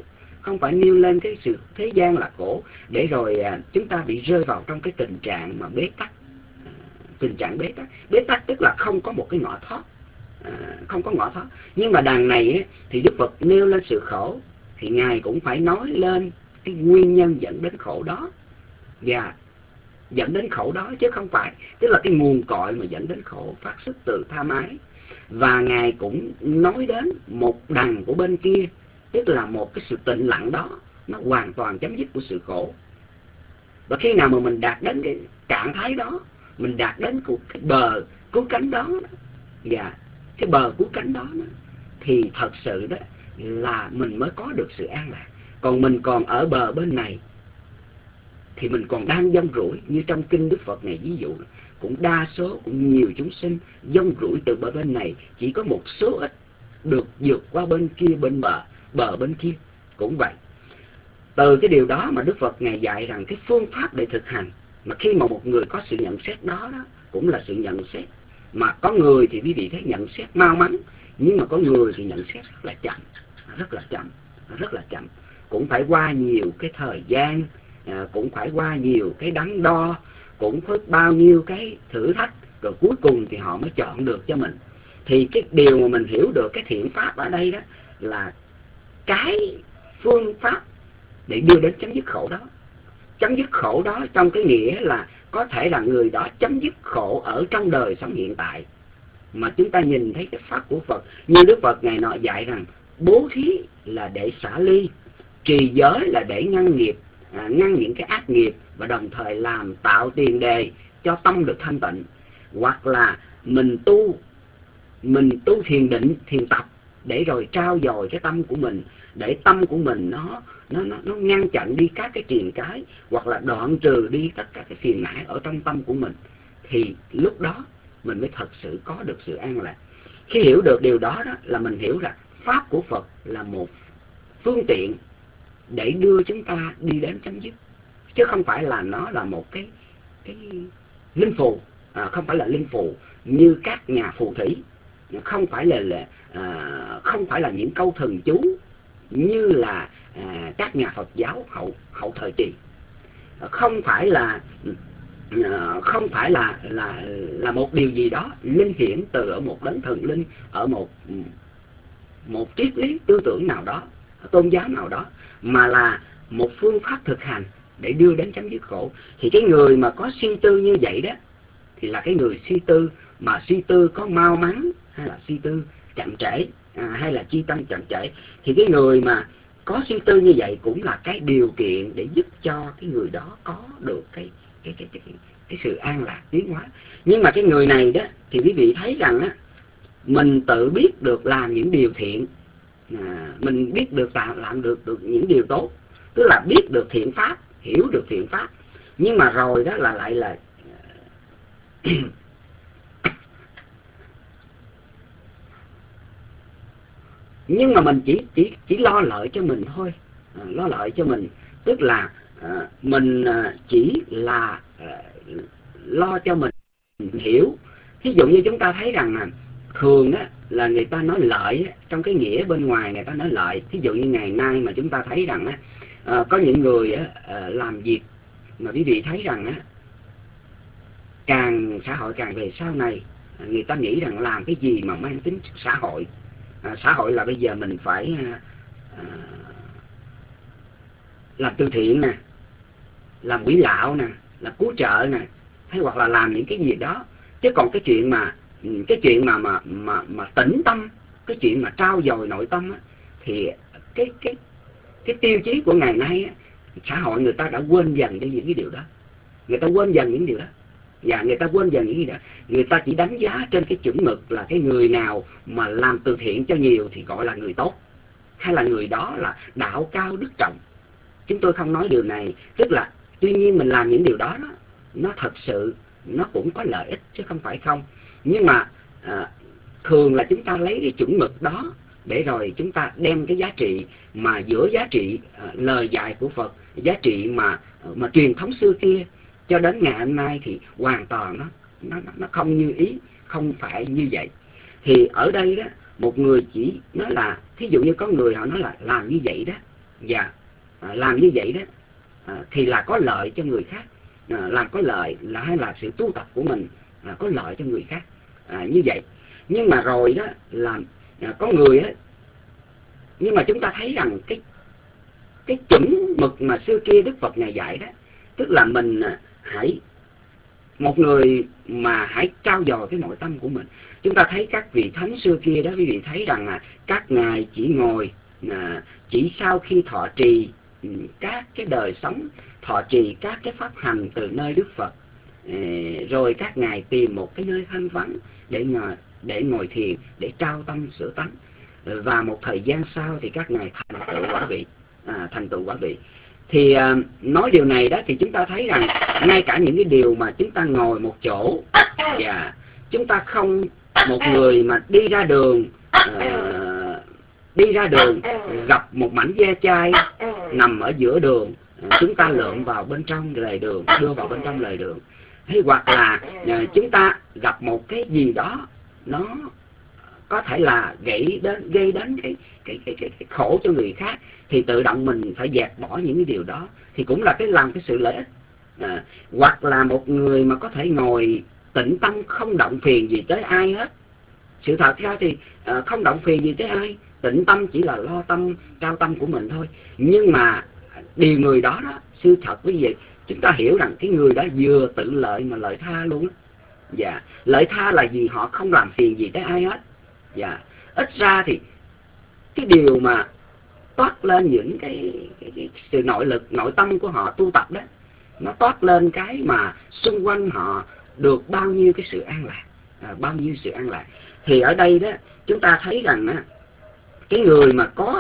không phải nêu lên cái sự thế gian là khổ để rồi chúng ta bị rơi vào trong cái tình trạng mà bế tắc. Tình trạng bế tắc tức là không có một cái ngõ thoát, không có ngõ thoát. Nhưng mà đằng này thì Đức Phật nêu lên sự khổ thì Ngài cũng phải nói lên cái nguyên nhân dẫn đến khổ đó, và dẫn đến khổ đó chứ không phải, tức là cái nguồn cội mà dẫn đến khổ phát xuất từ tham ái. Và Ngài cũng nói đến một đằng của bên kia, tức là một cái sự tĩnh lặng đó, nó hoàn toàn chấm dứt của sự khổ. Và khi nào mà mình đạt đến cái trạng thái đó, mình đạt đến cái bờ cứu cánh đó, và cái bờ cứu cánh đó, thì thật sự đó là mình mới có được sự an lạc. Còn mình còn ở bờ bên này thì mình còn đang dông rủi. Như trong kinh Đức Phật này ví dụ, cũng đa số, cũng nhiều chúng sinh dông rủi từ bờ bên này, chỉ có một số ít được vượt qua bên kia, bên bờ bên kia. Cũng vậy. Từ cái điều đó mà Đức Phật Ngài dạy rằng cái phương pháp để thực hành, mà khi mà một người có sự nhận xét đó, cũng là sự nhận xét. Mà có người thì quý vị thấy nhận xét mau mắn, nhưng mà có người thì nhận xét rất là chậm, rất là chậm. Cũng phải qua nhiều cái thời gian, cũng phải qua nhiều cái đắn đo, cũng phải bao nhiêu cái thử thách, rồi cuối cùng thì họ mới chọn được cho mình. Thì cái điều mà mình hiểu được cái thiện pháp ở đây đó là cái phương pháp để đưa đến chấm dứt khổ đó. Chấm dứt khổ đó trong cái nghĩa là có thể là người đó chấm dứt khổ ở trong đời sống hiện tại. Mà chúng ta nhìn thấy cái pháp của Phật, như Đức Phật Ngài nọ dạy rằng bố thí là để xả ly, trì giới là để ngăn nghiệp, ngăn những cái ác nghiệp, và đồng thời tạo tiền đề cho tâm được thanh tịnh. Hoặc là mình tu thiền định, thiền tập để rồi trao dồi cái tâm của mình, để tâm của mình nó ngăn chặn đi các cái triền cái, hoặc là đoạn trừ đi tất cả cái phiền não ở trong tâm của mình. Thì lúc đó mình mới thật sự có được sự an lạc. Khi hiểu được điều đó, là mình hiểu rằng pháp của Phật là một phương tiện để đưa chúng ta đi đến chấm dứt, chứ không phải là nó là một cái linh phù, không phải là linh phù như các nhà phù thủy, không phải là những câu thần chú như là các nhà Phật giáo hậu thời kỳ, không phải là một điều gì đó linh hiển từ ở một đấng thần linh, ở một triết lý tư tưởng nào đó, tôn giáo nào đó, mà là một phương pháp thực hành để đưa đến chấm dứt khổ. Thì cái người mà có suy tư như vậy đó thì là cái người suy tư, mà suy tư có mau mắn hay là suy tư chậm trễ, hay là chi tâm chậm trễ, thì cái người mà có suy tư như vậy cũng là cái điều kiện để giúp cho cái người đó có được cái sự an lạc tiến hóa. Nhưng mà cái người này đó thì quý vị thấy rằng á, mình tự biết được làm những điều thiện, mình biết được làm được những điều tốt, tức là biết được thiện pháp, hiểu được thiện pháp, nhưng mà rồi đó là lại là nhưng mà mình chỉ lo lợi cho mình thôi, lo lợi cho mình, tức là mình chỉ là lo cho mình hiểu. Ví dụ như chúng ta thấy rằng thường á, là người ta nói lợi trong cái nghĩa bên ngoài, người ta nói lợi. Ví dụ như ngày nay mà chúng ta thấy rằng có những người làm việc mà quý vị thấy rằng xã hội càng về sau này, người ta nghĩ rằng làm cái gì mà mang tính xã hội, xã hội là bây giờ mình phải làm từ thiện nè, làm quỹ lạo nè, làm cứu trợ nè, hay hoặc là làm những cái gì đó. Chứ còn cái chuyện mà tĩnh tâm, cái chuyện mà trao dồi nội tâm á, thì cái tiêu chí của ngày nay á, xã hội người ta đã quên dần đi những cái điều đó. Người ta quên dần những điều đó. Và người ta quên dần những cái đó. Người ta chỉ đánh giá trên cái chuẩn mực là cái người nào mà làm từ thiện cho nhiều thì gọi là người tốt, hay là người đó là đạo cao đức trọng. Chúng tôi không nói điều này, tức là tuy nhiên mình làm những điều đó, nó thật sự nó cũng có lợi ích chứ không phải không. Nhưng mà thường là chúng ta lấy cái chuẩn mực đó để rồi chúng ta đem cái giá trị mà giữa giá trị lời dạy của Phật, giá trị mà truyền thống xưa kia cho đến ngày hôm nay thì hoàn toàn nó không như ý, không phải như vậy. Thì ở đây đó, một người chỉ nói là, thí dụ như có người họ nói là làm như vậy đó Và làm như vậy đó thì là có lợi cho người khác, làm có lợi là hay là sự tu tập của mình có lợi cho người khác, như vậy. Nhưng mà rồi đó là có người á, nhưng mà chúng ta thấy rằng cái chuẩn mực mà xưa kia Đức Phật Ngài dạy đó, tức là mình hãy, một người mà hãy trau dồi cái nội tâm của mình. Chúng ta thấy các vị thánh xưa kia đó, quý vị thấy rằng các ngài chỉ ngồi, chỉ sau khi thọ trì các cái đời sống, thọ trì các cái pháp hành từ nơi Đức Phật, rồi các ngài tìm một cái nơi thanh vắng để ngồi thiền, để trao tâm sửa tánh, và một thời gian sau thì các ngài thành tựu quả vị. Thì nói điều này đó thì chúng ta thấy rằng ngay cả những cái điều mà chúng ta ngồi một chỗ, và chúng ta không, một người mà đi ra đường gặp một mảnh ve chai nằm ở giữa đường, chúng ta lượm vào bên trong lề đường, đưa vào bên trong lề đường, hay hoặc là chúng ta gặp một cái gì đó nó có thể là gây đến cái khổ cho người khác, thì tự động mình phải dẹp bỏ những cái điều đó, thì cũng là làm cái sự lợi ích. Hoặc là một người mà có thể ngồi tĩnh tâm, không động phiền gì tới ai hết. Sự thật ra thì không động phiền gì tới ai, tĩnh tâm chỉ là lo tâm, trao tâm của mình thôi. Nhưng mà điều người đó đó, sự thật quý vị, chúng ta hiểu rằng cái người đó vừa tự lợi mà lợi tha luôn. Dạ, lợi tha là gì? Họ không làm phiền gì tới ai hết. Dạ, ít ra thì cái điều mà toát lên những cái sự nội lực, nội tâm của họ tu tập đó, nó toát lên cái mà xung quanh họ được bao nhiêu cái sự an lạc, bao nhiêu sự an lạc. Thì ở đây đó chúng ta thấy rằng cái người mà có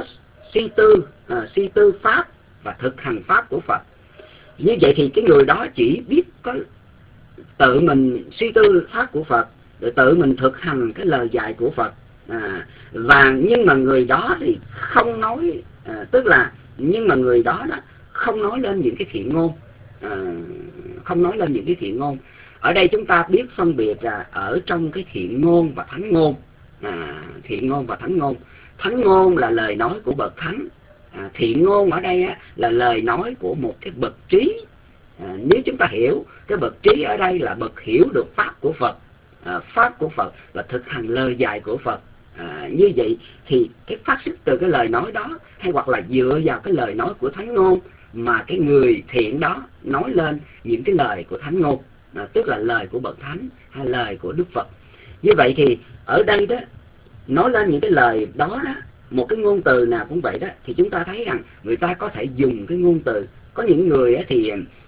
suy tư pháp và thực hành pháp của Phật, như vậy thì cái người đó chỉ biết có tự mình suy tư pháp của Phật, rồi tự mình thực hành cái lời dạy của Phật, nhưng mà người đó thì không nói, tức là nhưng mà người đó không nói lên những cái thiện ngôn, không nói lên những cái thiện ngôn. Ở đây chúng ta biết phân biệt là ở trong cái thiện ngôn và thánh ngôn. Thiện ngôn và thánh ngôn. Thánh ngôn là lời nói của bậc thánh, thiện ngôn ở đây là lời nói của một cái bậc trí. Nếu chúng ta hiểu cái bậc trí ở đây là bậc hiểu được pháp của Phật, pháp của Phật là thực hành lời dạy của Phật. Như vậy thì cái phát xuất từ cái lời nói đó, hay hoặc là dựa vào cái lời nói của thánh ngôn mà cái người thiện đó nói lên những cái lời của thánh ngôn, tức là lời của bậc thánh hay lời của Đức Phật. Như vậy thì ở đây đó, nói lên những cái lời đó đó, một cái ngôn từ nào cũng vậy đó, thì chúng ta thấy rằng người ta có thể dùng cái ngôn từ. Có những người thì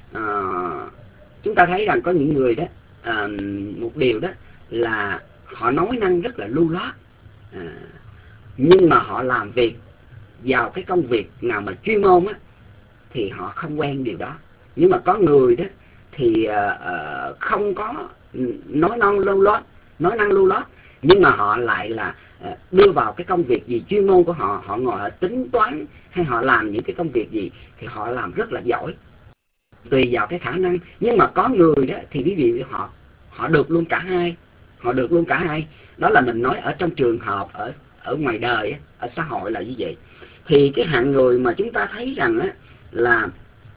chúng ta thấy rằng có những người đó, một điều đó là họ nói năng rất là lưu loát, nhưng mà họ làm việc vào cái công việc nào mà chuyên môn thì họ không quen điều đó. Nhưng mà có người đó thì không có nói năng lưu loát, nhưng mà họ lại là đưa vào cái công việc gì chuyên môn của họ, họ ngồi họ tính toán hay họ làm những cái công việc gì thì họ làm rất là giỏi, tùy vào cái khả năng. Nhưng mà có người đó thì quý vị, họ được luôn cả hai, đó là mình nói ở trong trường hợp ở ngoài đời, ở xã hội là như vậy. Thì cái hạng người mà chúng ta thấy rằng là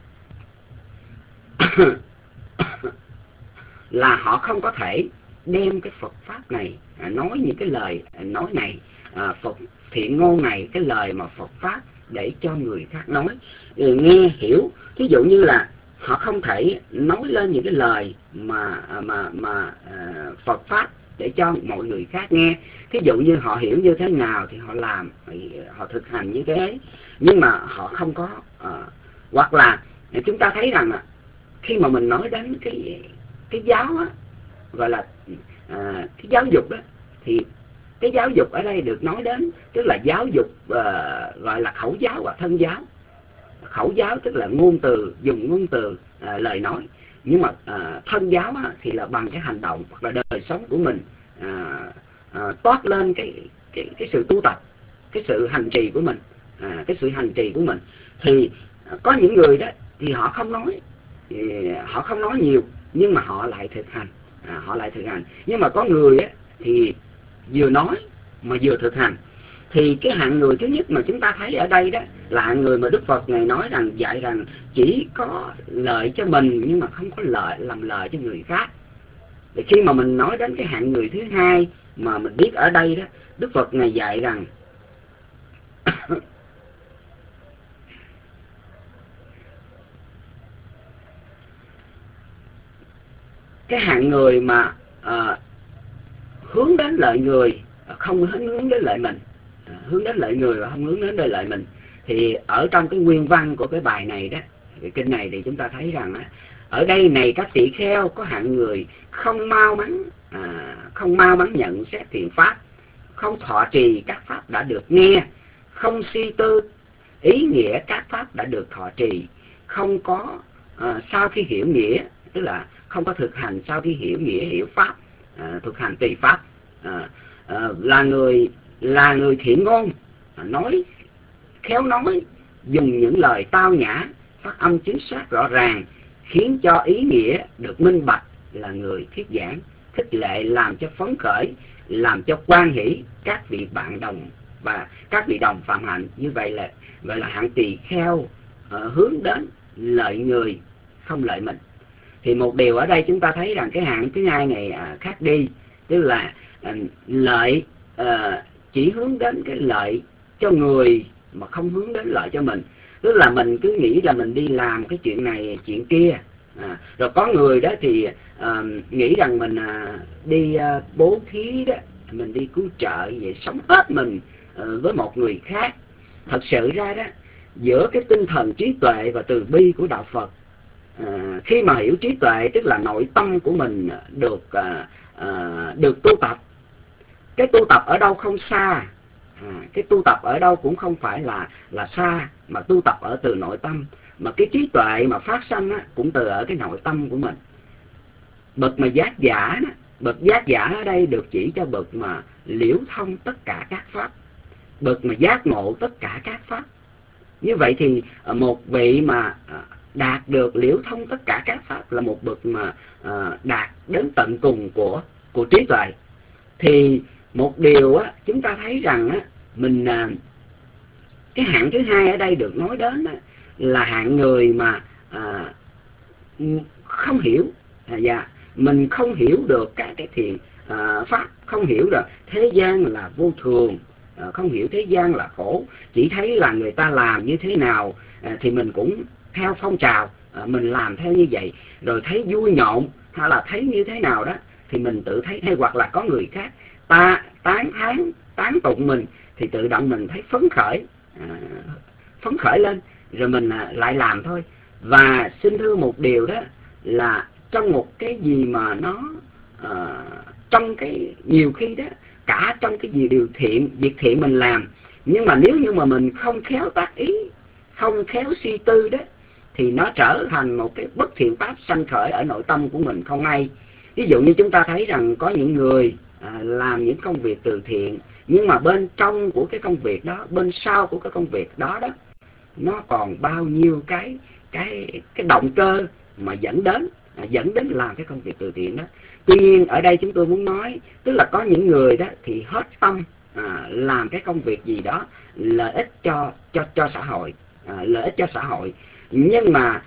là họ không có thể đem cái Phật pháp này, nói những cái lời nói này, Phật thiện ngôn này, cái lời mà Phật pháp để cho người khác nói nghe hiểu. Ví dụ như là họ không thể nói lên những cái lời mà Phật pháp để cho mọi người khác nghe. Thí dụ như họ hiểu như thế nào thì họ làm, họ thực hành như thế, nhưng mà họ không có hoặc là chúng ta thấy rằng khi mà mình nói đến cái giáo gọi là cái giáo dục đó, thì cái giáo dục ở đây được nói đến tức là giáo dục gọi là khẩu giáo và thân giáo. Khẩu giáo tức là ngôn từ, dùng ngôn từ, lời nói, nhưng mà thân giáo thì là bằng cái hành động hoặc là đời sống của mình, toát lên cái sự tu tập, cái sự hành trì của mình, Thì có những người đó thì họ không nói nhiều, nhưng mà họ lại thực hành, nhưng mà có người thì vừa nói mà vừa thực hành. Thì cái hạng người thứ nhất mà chúng ta thấy ở đây đó là hạng người mà Đức Phật Ngài nói rằng, dạy rằng chỉ có lợi cho mình nhưng mà không có làm lợi cho người khác. Thì khi mà mình nói đến cái hạng người thứ hai mà mình biết ở đây đó, Đức Phật Ngài dạy rằng cái hạng người mà hướng đến lợi người, không hướng đến lợi mình, hướng đến lợi người và không hướng đến lợi mình. Thì ở trong cái nguyên văn của cái bài này đó, cái kinh này, thì chúng ta thấy rằng ở đây này các tỷ kheo, có hạng người không mau mắn nhận xét thiện pháp, không thọ trì các pháp đã được nghe, không suy tư ý nghĩa các pháp đã được thọ trì, không có sau khi hiểu nghĩa, tức là không có thực hành sau khi hiểu nghĩa, hiểu pháp, thực hành tùy pháp, là người thiện ngôn, nói khéo nói, dùng những lời tao nhã, phát âm chính xác rõ ràng, khiến cho ý nghĩa được minh bạch, là người thuyết giảng, khích lệ, làm cho phấn khởi, làm cho hoan hỷ các vị bạn đồng và các vị đồng phạm hạnh. Như vậy là gọi là hạng tỳ kheo hướng đến lợi người, không lợi mình. Thì một điều ở đây chúng ta thấy rằng cái hạng thứ hai này khác đi, tức là lợi chỉ hướng đến cái lợi cho người mà không hướng đến lợi cho mình. Tức là mình cứ nghĩ là mình đi làm cái chuyện này chuyện kia, rồi có người đó thì nghĩ rằng mình đi bố thí đó, mình đi cứu trợ vậy, sống hết mình với một người khác. Thật sự ra đó, giữa cái tinh thần trí tuệ và từ bi của đạo Phật, khi mà hiểu trí tuệ tức là nội tâm của mình được tu tập. Cái tu tập ở đâu không xa, cái tu tập ở đâu cũng không phải là xa, mà tu tập ở từ nội tâm. Mà cái trí tuệ mà phát sanh cũng từ ở cái nội tâm của mình. Bậc mà giác giả, bậc giác giả ở đây được chỉ cho bậc mà liễu thông tất cả các pháp, bậc mà giác ngộ tất cả các pháp. Như vậy thì một vị mà đạt được liễu thông tất cả các pháp là một bậc mà đạt đến tận cùng của trí tuệ. Thì một điều chúng ta thấy rằng mình cái hạng thứ hai ở đây được nói đến là hạng người mà không hiểu, và mình không hiểu được các cái thiện pháp, không hiểu được thế gian là vô thường, không hiểu thế gian là khổ, chỉ thấy là người ta làm như thế nào thì mình cũng theo phong trào, mình làm theo như vậy, rồi thấy vui nhộn hay là thấy như thế nào đó thì mình tự thấy, hay hoặc là có người khác ta tán tụng mình thì tự động mình thấy phấn khởi lên, rồi mình lại làm thôi. Và xin thưa một điều đó là trong một cái gì mà nó trong cái nhiều khi đó, cả trong cái điều thiện, việc thiện mình làm, nhưng mà nếu như mà mình không khéo tác ý, không khéo suy tư đó, thì nó trở thành một cái bất thiện pháp sanh khởi ở nội tâm của mình không hay. Ví dụ như chúng ta thấy rằng có những người làm những công việc từ thiện, nhưng mà bên trong của cái công việc đó, bên sau của cái công việc đó đó, nó còn bao nhiêu cái động cơ mà dẫn đến làm cái công việc từ thiện đó. Tuy nhiên ở đây chúng tôi muốn nói, tức là có những người đó thì hết tâm làm cái công việc gì đó lợi ích cho xã hội, lợi ích cho xã hội, nhưng mà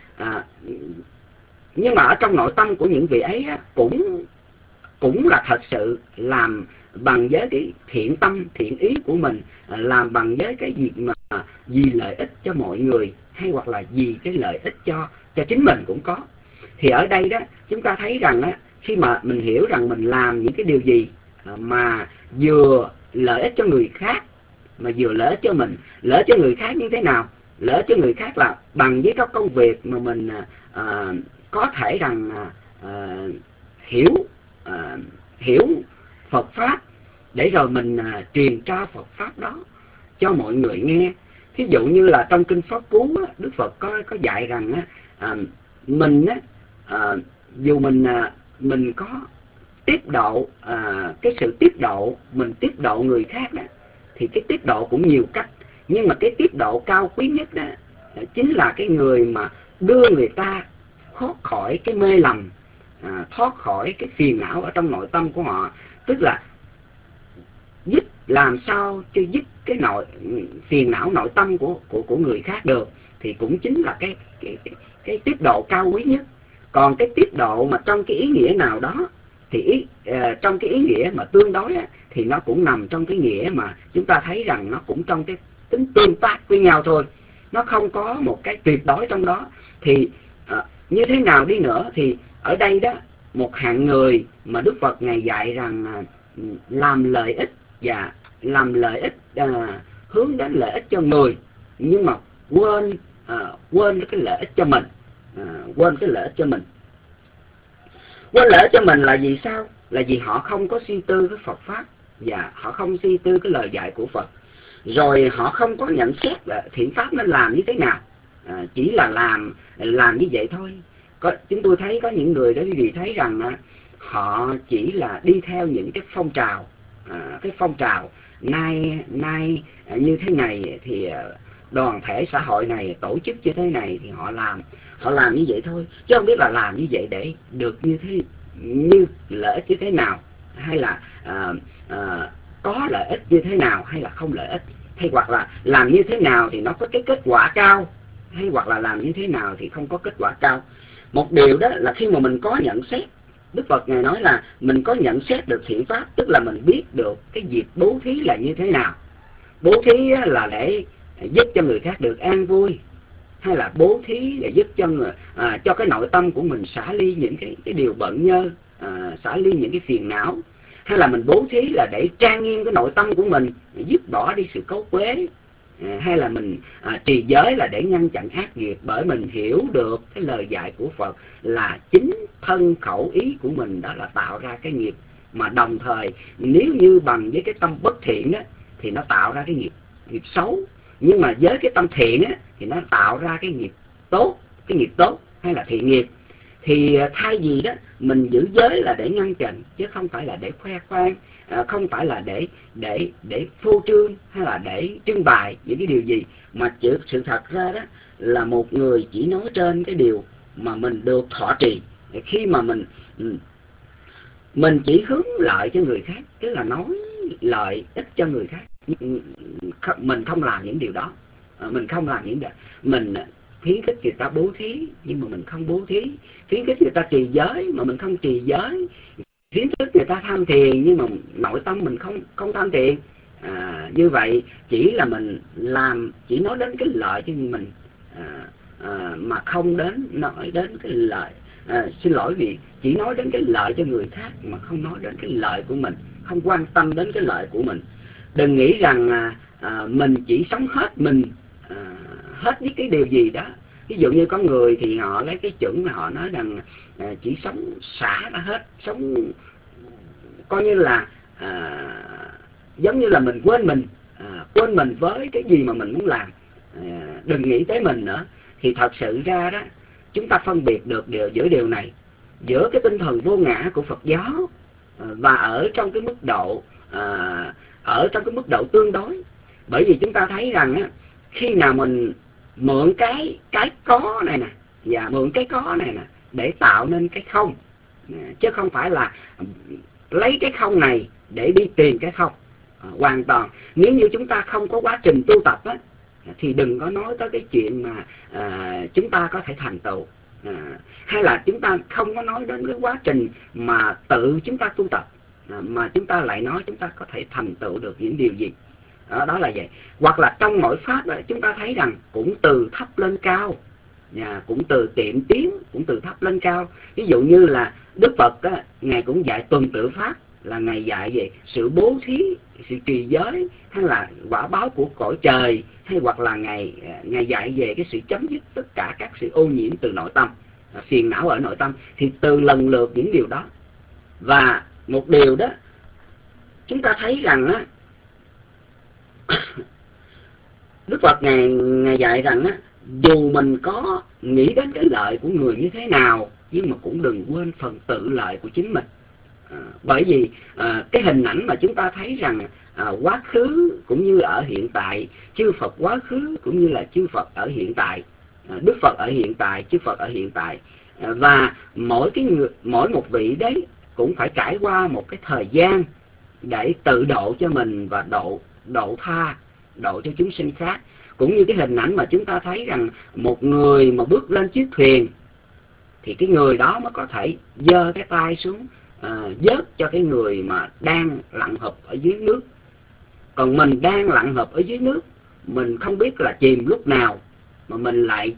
ở trong nội tâm của những vị ấy cũng là thật sự làm bằng với cái thiện tâm, thiện ý của mình, làm bằng với cái việc mà vì lợi ích cho mọi người, hay hoặc là vì cái lợi ích cho chính mình cũng có. Thì ở đây đó chúng ta thấy rằng khi mà mình hiểu rằng mình làm những cái điều gì mà vừa lợi ích cho người khác mà vừa lợi ích cho mình. Lợi ích cho người khác như thế nào? Lợi ích cho người khác là bằng với các công việc mà mình có thể rằng hiểu Phật Pháp, để rồi mình truyền trao Phật Pháp đó cho mọi người nghe. Thí dụ như là trong Kinh Pháp Cú Đức Phật có dạy rằng mình dù mình có tiếp độ, cái sự tiếp độ, mình tiếp độ người khác đó, thì cái tiếp độ cũng nhiều cách. Nhưng mà cái tiếp độ cao quý nhất đó chính là cái người mà đưa người ta thoát khỏi cái mê lầm, thoát khỏi cái phiền não ở trong nội tâm của họ. Tức là giúp làm sao cho dứt cái phiền não nội tâm của người khác được, thì cũng chính là cái tiết độ cao quý nhất. Còn cái tiết độ mà trong cái ý nghĩa nào đó thì trong cái ý nghĩa mà tương đối á, thì nó cũng nằm trong cái nghĩa mà chúng ta thấy rằng nó cũng trong cái tính tương tác với nhau thôi, nó không có một cái tuyệt đối trong đó. Thì như thế nào đi nữa thì ở đây đó, một hạng người mà Đức Phật Ngài dạy rằng làm lợi ích và làm lợi ích hướng đến lợi ích cho người, nhưng mà quên cái lợi ích cho mình, quên cái lợi ích cho mình. Quên lợi ích cho mình là vì sao? Là vì họ không có suy tư cái Phật Pháp, và họ không suy tư cái lời dạy của Phật, rồi họ không có nhận xét là thiện pháp nên làm như thế nào, chỉ là làm như vậy thôi. Chúng tôi thấy có những người đó, quý vị thấy rằng họ chỉ là đi theo những cái phong trào nay như thế này thì đoàn thể xã hội này tổ chức như thế này thì họ làm như vậy thôi, chứ không biết là làm như vậy để được như lợi ích như thế nào, hay là có lợi ích như thế nào, hay là không lợi ích, hay hoặc là làm như thế nào thì nó có cái kết quả cao, hay hoặc là làm như thế nào thì không có kết quả cao. Một điều đó là khi mà mình có nhận xét, Đức Phật Ngài nói là mình có nhận xét được thiện pháp, tức là mình biết được cái việc bố thí là như thế nào. Bố thí là để giúp cho người khác được an vui, hay là bố thí để giúp cho cái nội tâm của mình xả ly những cái điều bận nhơ, xả ly những cái phiền não, hay là mình bố thí là để trang nghiêm cái nội tâm của mình, dứt bỏ đi sự cấu quế, hay là mình trì giới là để ngăn chặn ác nghiệp, bởi mình hiểu được cái lời dạy của Phật là chính thân khẩu ý của mình đó là tạo ra cái nghiệp, mà đồng thời nếu như bằng với cái tâm bất thiện đó, thì nó tạo ra cái nghiệp xấu, nhưng mà với cái tâm thiện á, thì nó tạo ra cái nghiệp tốt hay là thiện nghiệp. Thì thay vì đó mình giữ giới là để ngăn chặn, chứ không phải là để khoe khoang, không phải là để phô trương hay là để trưng bày những cái điều gì, mà sự thật ra đó là một người chỉ nói trên cái điều mà mình được thọ trì. Khi mà mình chỉ hướng lợi cho người khác, tức là nói lợi ích cho người khác, mình không làm những điều đó, mình khuyến khích người ta bố thí nhưng mà mình không bố thí, khuyến khích người ta trì giới mà mình không trì giới, khuyến khích người ta tham thiền nhưng mà nội tâm mình không tham thiền. Như vậy chỉ là mình chỉ nói đến cái lợi cho mình, mà không nói đến cái lợi, xin lỗi vì chỉ nói đến cái lợi cho người khác mà không nói đến cái lợi của mình, không quan tâm đến cái lợi của mình. Đừng nghĩ rằng mình chỉ sống hết mình, hết với cái điều gì đó. Ví dụ như có người thì họ lấy cái chuẩn mà họ nói rằng chỉ sống xả ra hết, sống coi như là giống như là mình quên mình với cái gì mà mình muốn làm, đừng nghĩ tới mình nữa. Thì thật sự ra đó, chúng ta phân biệt được giữa điều này, giữa cái tinh thần vô ngã của Phật giáo và ở trong cái mức độ tương đối. Bởi vì chúng ta thấy rằng á, khi nào mình mượn cái có này nè, và mượn cái có này nè để tạo nên cái không, chứ không phải là lấy cái không này để đi tìm cái không. Hoàn toàn, nếu như chúng ta không có quá trình tu tập á, thì đừng có nói tới cái chuyện mà chúng ta có thể thành tựu, hay là chúng ta không có nói đến cái quá trình mà tự chúng ta tu tập, mà chúng ta lại nói chúng ta có thể thành tựu được những điều gì. Đó là vậy. Hoặc là trong mỗi pháp đó, chúng ta thấy rằng cũng từ thấp lên cao, cũng từ tiệm tiến, cũng từ thấp lên cao. Ví dụ như là Đức Phật đó, Ngài cũng dạy tuần tự pháp, là Ngài dạy về sự bố thí, sự trì giới, hay là quả báo của cõi trời, hay hoặc là Ngài dạy về cái sự chấm dứt tất cả các sự ô nhiễm từ nội tâm, phiền não ở nội tâm. Thì từ lần lượt những điều đó. Và một điều đó chúng ta thấy rằng á, Đức Phật Ngài dạy rằng á, dù mình có nghĩ đến cái lợi của người như thế nào, nhưng mà cũng đừng quên phần tự lợi của chính mình. Bởi vì cái hình ảnh mà chúng ta thấy rằng quá khứ cũng như ở hiện tại, chư Phật quá khứ cũng như là chư Phật ở hiện tại, Đức Phật ở hiện tại, chư Phật ở hiện tại, và mỗi một vị đấy cũng phải trải qua một cái thời gian để tự độ cho mình và độ cho chúng sinh khác. Cũng như cái hình ảnh mà chúng ta thấy rằng một người mà bước lên chiếc thuyền thì cái người đó mới có thể giơ cái tay xuống vớt cho cái người mà đang lặn hụp ở dưới nước. Còn mình đang lặn hụp ở dưới nước, mình không biết là chìm lúc nào mà mình lại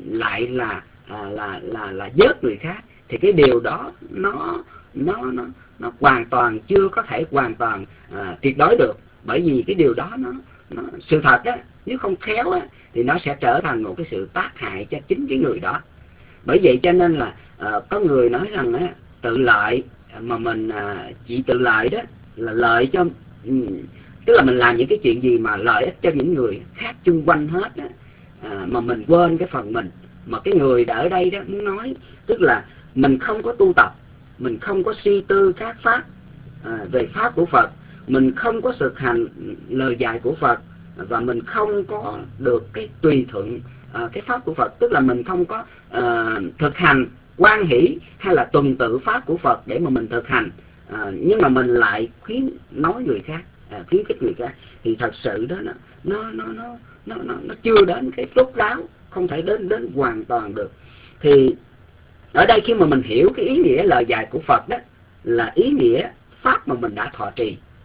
là vớt người khác, thì cái điều đó nó hoàn toàn chưa có thể hoàn toàn tuyệt đối được. Bởi vì cái điều đó nó sự thật á, nếu không khéo á, thì nó sẽ trở thành một cái sự tác hại cho chính cái người đó. Bởi vậy cho nên là có người nói rằng á, tự lợi mà mình chỉ tự lợi đó là lợi cho, tức là mình làm những cái chuyện gì mà lợi ích cho những người khác chung quanh hết á, mà mình quên cái phần mình. Mà cái người đã ở đây đó muốn nói, tức là mình không có tu tập, mình không có suy tư các pháp về pháp của Phật, mình không có thực hành lời dạy của Phật, và mình không có được cái tùy thuận cái pháp của Phật, tức là mình không có thực hành quan hỷ hay là tuần tự pháp của Phật để mà mình thực hành, nhưng mà mình lại nói người khác, khuyến khích người khác, thì thật sự đó nó chưa đến cái rốt ráo, không thể đến hoàn toàn được. Thì ở đây khi mà mình hiểu cái ý nghĩa lời dạy của Phật đó là ý nghĩa pháp mà mình đã thọ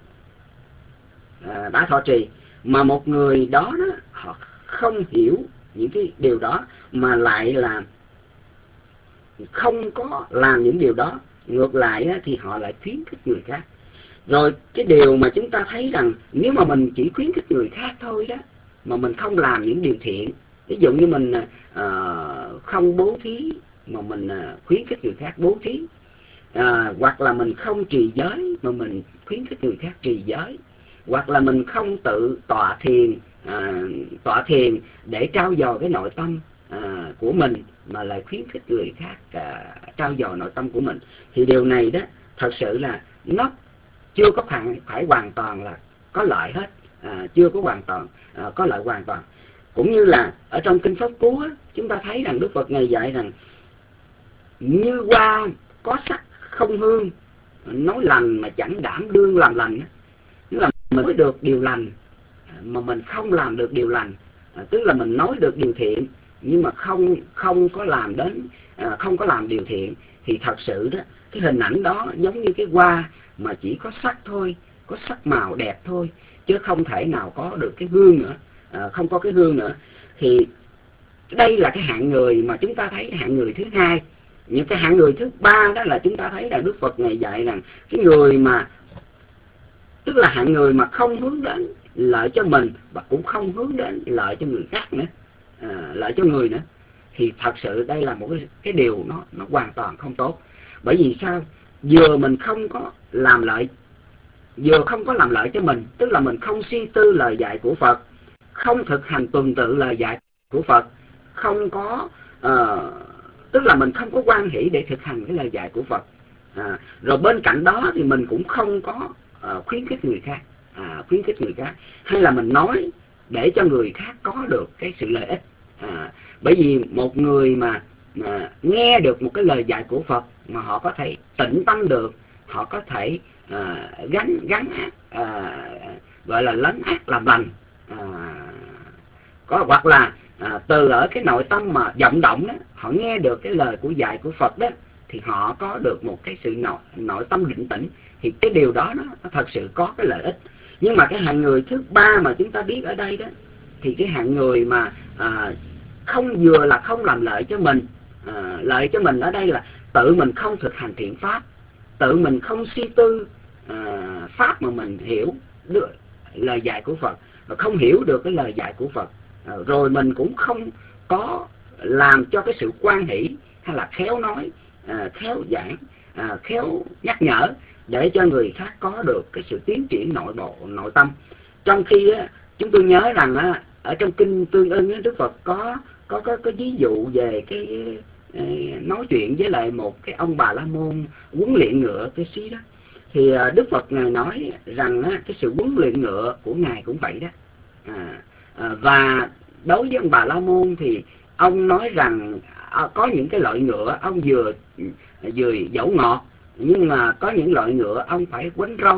trì, mà một người đó họ không hiểu những cái điều đó mà lại là không có làm những điều đó, ngược lại thì họ lại khuyến khích người khác. Rồi cái điều mà chúng ta thấy rằng nếu mà mình chỉ khuyến khích người khác thôi đó, mà mình không làm những điều thiện, ví dụ như mình không bố thí mà mình khuyến khích người khác bố thí, hoặc là mình không trì giới mà mình khuyến khích người khác trì giới, hoặc là mình không tự tọa thiền để trau dồi cái nội tâm của mình mà lại khuyến khích người khác trau dồi nội tâm của mình, thì điều này đó thật sự là nó chưa có phải hoàn toàn là có lợi hết, chưa có hoàn toàn có lợi hoàn toàn. Cũng như là ở trong kinh Pháp Cú á, chúng ta thấy rằng Đức Phật Ngài dạy rằng như hoa có sắc không hương, nói lành mà chẳng đảm đương làm lành. Tức là mình nói được điều lành mà mình không làm được điều lành, tức là mình nói được điều thiện nhưng mà không có làm điều thiện, thì thật sự đó cái hình ảnh đó giống như cái hoa mà chỉ có sắc thôi, có sắc màu đẹp thôi, chứ không thể nào có được cái hương nữa, không có cái hương nữa. Thì đây là cái hạng người mà chúng ta thấy, hạng người thứ hai. Những cái hạng người thứ ba đó là chúng ta thấy là Đức Phật Ngài dạy rằng cái người mà, tức là hạng người mà không hướng đến lợi cho mình và cũng không hướng đến lợi cho người khác nữa, lợi cho người nữa, thì thật sự đây là một cái điều nó hoàn toàn không tốt. Bởi vì sao? Vừa mình không có làm lợi cho mình, tức là mình không suy tư lời dạy của Phật, không thực hành tuần tự lời dạy của Phật, không có tức là mình không có hoan hỷ để thực hành cái lời dạy của Phật. Rồi bên cạnh đó thì mình cũng không có khuyến khích người khác, hay là mình nói để cho người khác có được cái sự lợi ích. Bởi vì một người mà nghe được một cái lời dạy của Phật mà họ có thể tĩnh tâm được, họ có thể gắn ác, gọi là lấn ác làm lành, hoặc là từ ở cái nội tâm mà vọng động đó, họ nghe được cái lời của dạy của Phật đó, thì họ có được một cái sự nội tâm định tĩnh, thì cái điều đó nó thật sự có cái lợi ích. Nhưng mà cái hạng người thứ ba mà chúng ta biết ở đây đó, thì cái hạng người mà vừa là không làm lợi cho mình, lợi cho mình ở đây là tự mình không thực hành thiện pháp, tự mình không suy tư pháp mà mình hiểu được lời dạy của Phật, và không hiểu được cái lời dạy của Phật, rồi mình cũng không có làm cho cái sự quan hỷ hay là khéo nói, khéo giảng, khéo nhắc nhở để cho người khác có được cái sự tiến triển nội tâm. Trong khi chúng tôi nhớ rằng ở trong kinh Tương Ưng Đức Phật có ví dụ về cái nói chuyện với lại một cái ông Bà La Môn huấn luyện ngựa cái xí đó, thì Đức Phật Ngài nói rằng cái sự huấn luyện ngựa của Ngài cũng vậy đó. Và đối với ông Bà La Môn thì ông nói rằng có những cái loại ngựa ông vừa dẫu ngọt, nhưng mà có những loại ngựa ông phải quánh roi,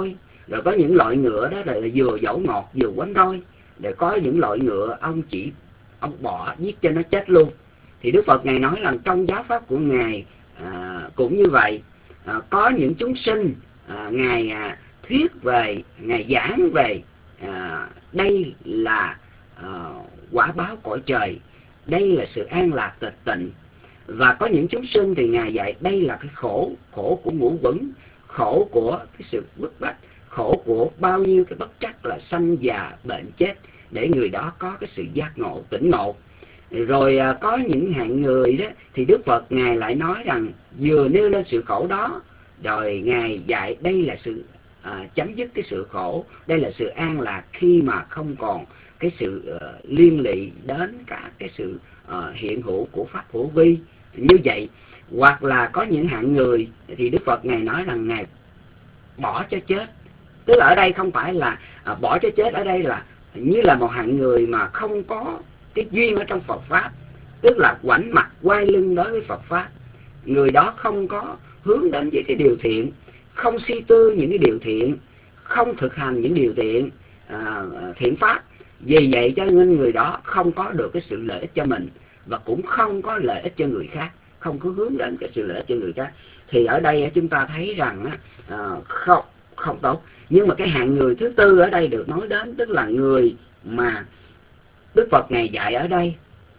Rồi có những loại ngựa đó là vừa dỗ ngọt vừa quánh roi. Rồi có những loại ngựa ông bỏ giết cho nó chết luôn. Thì Đức Phật Ngài nói rằng trong giáo pháp của Ngài cũng như vậy. Có những chúng sinh Ngài thuyết về, Ngài giảng về đây là quả báo cõi trời, đây là sự an lạc tịch tịnh. Và có những chúng sinh thì Ngài dạy đây là cái khổ của ngũ quẩn, khổ của cái sự bức bách, khổ của bao nhiêu cái bất trắc là sanh già bệnh chết, để người đó có cái sự giác ngộ, tỉnh ngộ. Rồi có những hạng người đó thì Đức Phật Ngài lại nói rằng vừa nêu lên sự khổ đó, rồi Ngài dạy đây là sự chấm dứt cái sự khổ, đây là sự an lạc khi mà không còn cái sự liên lụy đến cả cái sự hiện hữu của pháp hữu vi như vậy. Hoặc là có những hạng người thì Đức Phật Ngài nói rằng Ngài bỏ cho chết. Tức là ở đây không phải là bỏ cho chết, ở đây là như là một hạng người mà không có cái duyên ở trong Phật Pháp, tức là ngoảnh mặt quay lưng đối với Phật Pháp. Người đó không có hướng đến với cái điều thiện, không suy tư những cái điều thiện, không thực hành những điều thiện pháp. Vì vậy cho nên người đó không có được cái sự lợi ích cho mình, và cũng không có lợi ích cho người khác, không có hướng đến cái sự lợi ích cho người khác. Thì ở đây chúng ta thấy rằng không tốt. Nhưng mà cái hạng người thứ tư ở đây được nói đến, tức là người mà Đức Phật Ngài dạy ở đây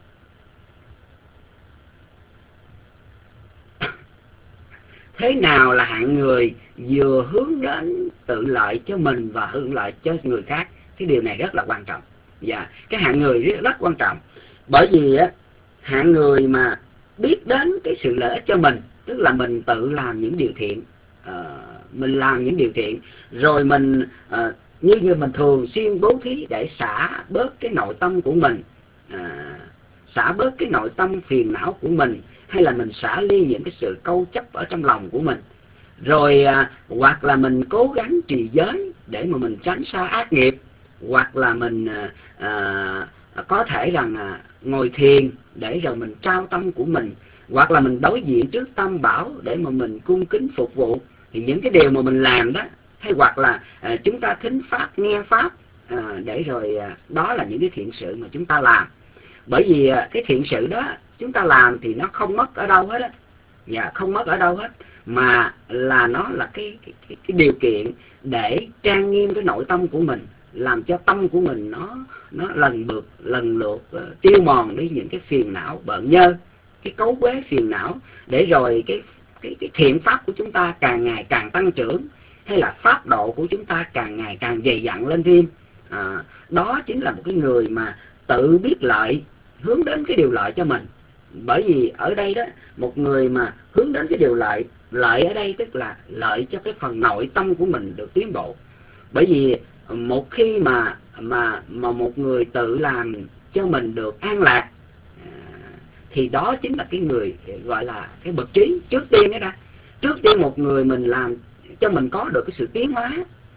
thế nào là hạng người vừa hướng đến tự lợi cho mình và hưởng lợi cho người khác. Cái điều này rất là quan trọng. Và cái hạng người rất quan trọng. Bởi vì hạng người mà biết đến cái sự lợi ích cho mình, tức là mình tự làm những điều thiện, mình làm những điều thiện, rồi mình như mình thường xuyên bố thí để xả bớt cái nội tâm của mình, xả bớt cái nội tâm phiền não của mình, hay là mình xả ly những cái sự câu chấp ở trong lòng của mình. Rồi hoặc là mình cố gắng trì giới để mà mình tránh xa ác nghiệp, hoặc là mình có thể rằng ngồi thiền để rồi mình trao tâm của mình, hoặc là mình đối diện trước Tam Bảo để mà mình cung kính phục vụ. Thì những cái điều mà mình làm đó, hay hoặc là chúng ta thính pháp, nghe pháp, để rồi đó là những cái thiện sự mà chúng ta làm. Bởi vì cái thiện sự đó chúng ta làm thì nó không mất ở đâu hết á, và không mất ở đâu hết, mà là nó là cái điều kiện để trang nghiêm cái nội tâm của mình, làm cho tâm của mình nó lần lượt tiêu mòn đi những cái phiền não bợn nhơ, cái cấu uế phiền não, để rồi cái thiện pháp của chúng ta càng ngày càng tăng trưởng, hay là pháp độ của chúng ta càng ngày càng dày dặn lên thêm. Đó chính là một cái người mà tự biết lợi, hướng đến cái điều lợi cho mình. Bởi vì ở đây đó, một người mà hướng đến cái điều lợi, lợi ở đây tức là lợi cho cái phần nội tâm của mình được tiến bộ. Bởi vì một khi mà một người tự làm cho mình được an lạc, thì đó chính là cái người gọi là cái bậc trí. Trước tiên một người mình làm cho mình có được cái sự tiến hóa,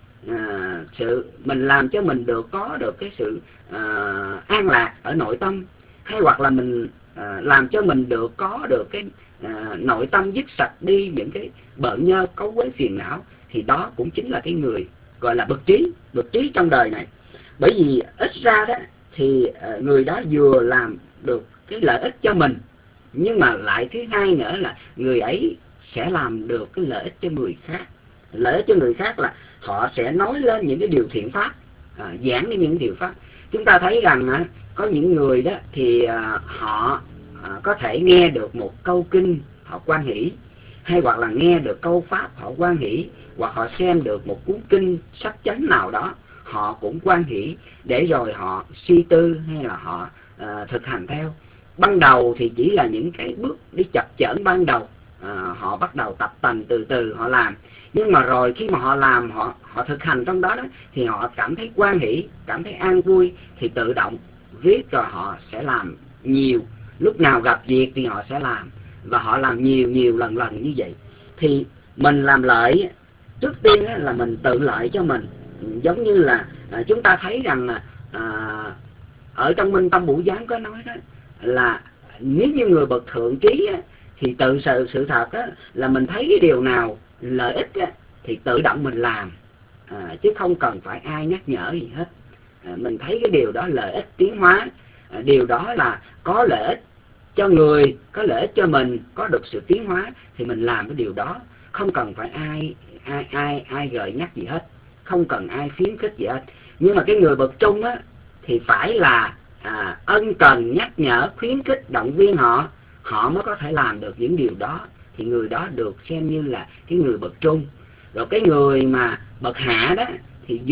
mình làm cho mình có được cái sự an lạc ở nội tâm, hay hoặc là mình làm cho mình có được cái nội tâm dứt sạch đi những cái bợn nhơ cấu uế phiền não, thì đó cũng chính là cái người gọi là bậc trí trong đời này. Bởi vì ít ra đó thì người đó vừa làm được cái lợi ích cho mình, nhưng mà lại thứ hai nữa là người ấy sẽ làm được cái lợi ích cho người khác. Lợi ích cho người khác là họ sẽ nói lên những cái điều thiện pháp, giảng đến những điều pháp. Chúng ta thấy rằng có những người đó thì họ có thể nghe được một câu kinh họ hoan hỷ, hay hoặc là nghe được câu pháp họ hoan hỷ, hoặc họ xem được một cuốn kinh sách chánh nào đó họ cũng hoan hỷ, để rồi họ suy tư hay là họ thực hành theo. Ban đầu thì chỉ là những cái bước đi chập chờn ban đầu, họ bắt đầu tập tành từ từ họ làm. Nhưng mà rồi khi mà họ làm, họ thực hành trong đó, thì họ cảm thấy hoan hỷ, cảm thấy an vui, thì tự động viết rồi họ sẽ làm nhiều. Lúc nào gặp việc thì họ sẽ làm, và họ làm nhiều lần như vậy. Thì mình làm lợi, trước tiên là mình tự lợi cho mình. Giống như là chúng ta thấy rằng ở trong Minh Tâm Bủ Giám có nói đó, là nếu như người bậc thượng trí thì tự sự thật là mình thấy cái điều nào lợi ích thì tự động mình làm. chứ không cần phải ai nhắc nhở gì hết. Mình thấy cái điều đó lợi ích tiến hóa, điều đó là có lợi ích cho người, có lợi ích cho mình, có được sự tiến hóa thì mình làm cái điều đó, không cần phải ai gợi nhắc gì hết, không cần ai khuyến khích gì hết. Nhưng mà cái người bậc trung á thì phải là ân cần nhắc nhở, khuyến khích, động viên họ mới có thể làm được những điều đó, thì người đó được xem như là cái người bậc trung. Rồi cái người mà bậc hạ đó thì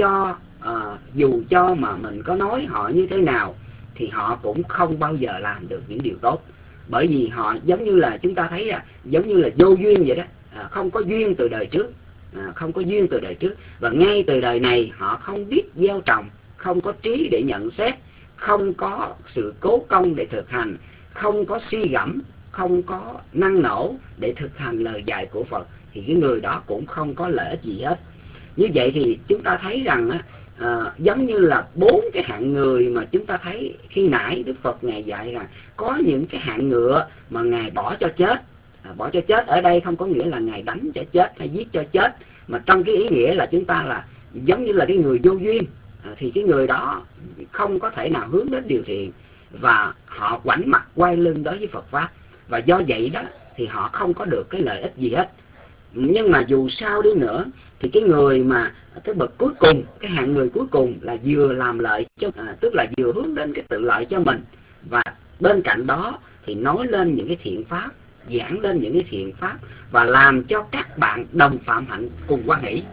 dù cho mà mình có nói họ như thế nào thì họ cũng không bao giờ làm được những điều tốt, bởi vì họ giống như là chúng ta thấy giống như là vô duyên vậy đó, không có duyên từ đời trước, không có duyên từ đời trước, và ngay từ đời này họ không biết gieo trồng, không có trí để nhận xét, không có sự cố công để thực hành, không có suy gẫm, không có năng nổ để thực hành lời dạy của Phật, thì cái người đó cũng không có lợi ích gì hết. Như vậy thì chúng ta thấy rằng giống như là 4 cái hạng người mà chúng ta thấy khi nãy Đức Phật Ngài dạy rằng có những cái hạng ngựa mà Ngài bỏ cho chết. Bỏ cho chết ở đây không có nghĩa là Ngài đánh cho chết hay giết cho chết, mà trong cái ý nghĩa là chúng ta là giống như là cái người vô duyên, thì cái người đó không có thể nào hướng đến điều thiện, và họ ngoảnh mặt quay lưng đối với Phật Pháp, và do vậy đó thì họ không có được cái lợi ích gì hết. Nhưng mà dù sao đi nữa thì cái người mà cái bậc cuối cùng, cái hạng người cuối cùng là vừa làm lợi cho, tức là vừa hướng đến cái tự lợi cho mình, và bên cạnh đó thì nói lên những cái thiện pháp, giảng lên những cái thiện pháp, và làm cho các bạn đồng phạm hạnh cùng hoan hỷ.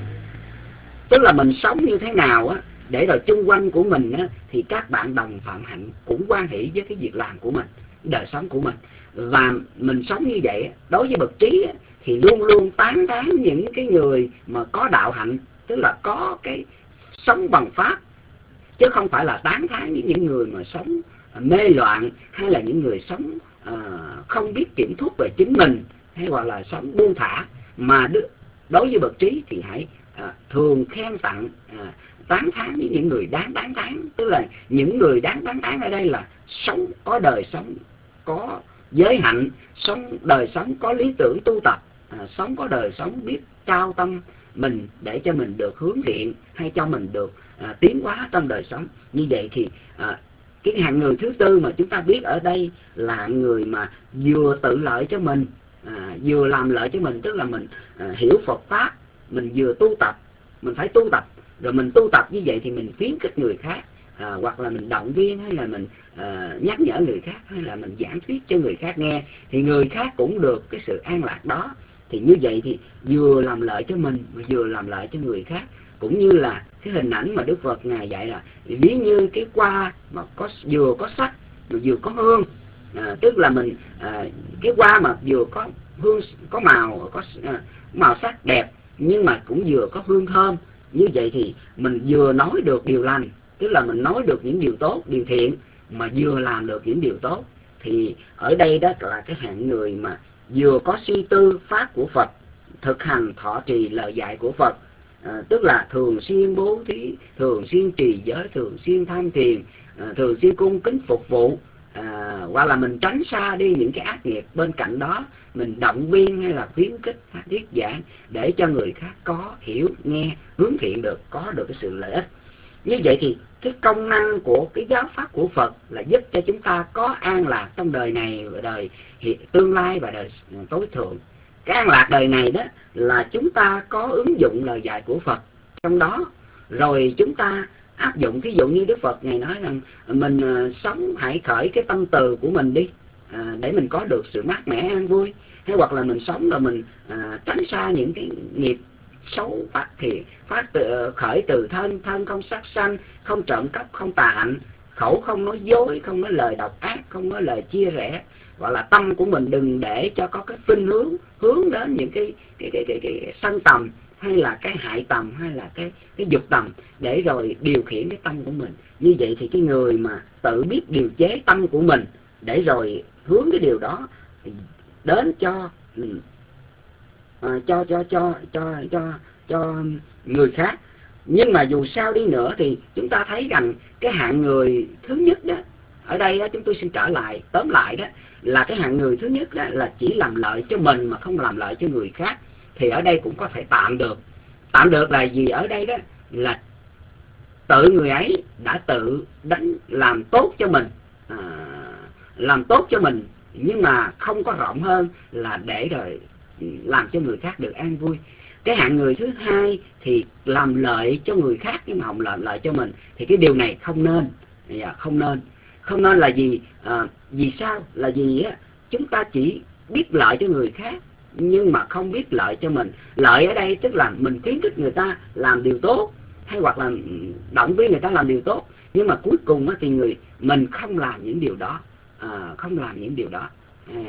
Tức là mình sống như thế nào á, để rồi chung quanh của mình á, thì các bạn đồng phạm hạnh cũng hoan hỷ với cái việc làm của mình, đời sống của mình. Và mình sống như vậy, đối với bậc trí á, thì luôn luôn tán thán những cái người mà có đạo hạnh, tức là có cái sống bằng pháp, chứ không phải là tán thán với những người mà sống mê loạn, hay là những người sống không biết kiểm thúc về chính mình, hay hoặc là sống buông thả. Mà đối với bậc trí thì hãy thường khen tặng, tán thán với những người đáng tán thán. Tức là những người đáng tán thán ở đây là sống có đời sống có giới hạnh, sống đời sống có lý tưởng tu tập, sống có đời sống biết trao tâm mình để cho mình được hướng thiện, hay cho mình được tiến hóa trong đời sống. Như vậy thì cái hạng người thứ tư mà chúng ta biết ở đây là người mà vừa tự lợi cho mình, vừa làm lợi cho mình, tức là mình hiểu Phật Pháp, mình vừa tu tập, mình phải tu tập, rồi mình tu tập như vậy thì mình khuyến khích người khác, hoặc là mình động viên, hay là mình nhắc nhở người khác, hay là mình giảng thuyết cho người khác nghe, thì người khác cũng được cái sự an lạc đó. Thì như vậy thì vừa làm lợi cho mình mà vừa làm lợi cho người khác. Cũng như là cái hình ảnh mà Đức Phật Ngài dạy là ví như cái hoa mà vừa có sắc mà vừa có hương, tức là mình cái hoa mà vừa có hương, có màu, có màu sắc đẹp, nhưng mà cũng vừa có hương thơm. Như vậy thì mình vừa nói được điều lành, tức là mình nói được những điều tốt, điều thiện, mà vừa làm được những điều tốt. Thì ở đây đó là cái hạng người mà vừa có suy tư pháp của Phật, thực hành thọ trì lời dạy của Phật, tức là thường xuyên bố thí, thường xuyên trì giới, thường xuyên tham thiền, thường xuyên cung kính phục vụ, hoặc là mình tránh xa đi những cái ác nghiệp. Bên cạnh đó mình động viên hay là khuyến khích, thuyết giảng để cho người khác có hiểu, nghe, hướng thiện được, có được cái sự lợi ích. Như vậy thì cái công năng của cái giáo pháp của Phật là giúp cho chúng ta có an lạc trong đời này, và đời tương lai, và đời tối thượng. Cái an lạc đời này đó là chúng ta có ứng dụng lời dạy của Phật trong đó, rồi chúng ta áp dụng. Thí dụ như Đức Phật Ngài nói rằng mình sống hãy khởi cái tâm từ của mình đi, để mình có được sự mát mẻ an vui. Hay hoặc là mình sống rồi mình tránh xa những cái nghiệp xấu, khởi từ thân, thân không sát sanh, không trộm cắp, không tà hạnh, khẩu không nói dối, không nói lời độc ác, không nói lời chia rẽ. Gọi là tâm của mình đừng để cho có cái khuynh hướng đến những cái sân tầm, hay là cái hại tầm, hay là cái dục tầm, để rồi điều khiển cái tâm của mình. Như vậy thì cái người mà tự biết điều chế tâm của mình để rồi hướng cái điều đó đến cho người khác. Nhưng mà dù sao đi nữa thì chúng ta thấy rằng cái hạng người thứ nhất đó, ở đây đó chúng tôi xin tóm lại đó là cái hạng người thứ nhất đó là chỉ làm lợi cho mình mà không làm lợi cho người khác. Thì ở đây cũng có thể tạm được là gì ở đây đó là tự người ấy đã tự làm tốt cho mình, làm tốt cho mình, nhưng mà không có rộng hơn là để rồi làm cho người khác được an vui. Cái hạng người thứ hai thì làm lợi cho người khác nhưng mà không làm lợi cho mình, thì cái điều này không nên. Không nên là gì? Vì sao? Là vì á, chúng ta chỉ biết lợi cho người khác nhưng mà không biết lợi cho mình. Lợi ở đây tức là mình khuyến khích người ta làm điều tốt, hay hoặc là động viên người ta làm điều tốt, nhưng mà cuối cùng thì mình không làm những điều đó, không làm những điều đó.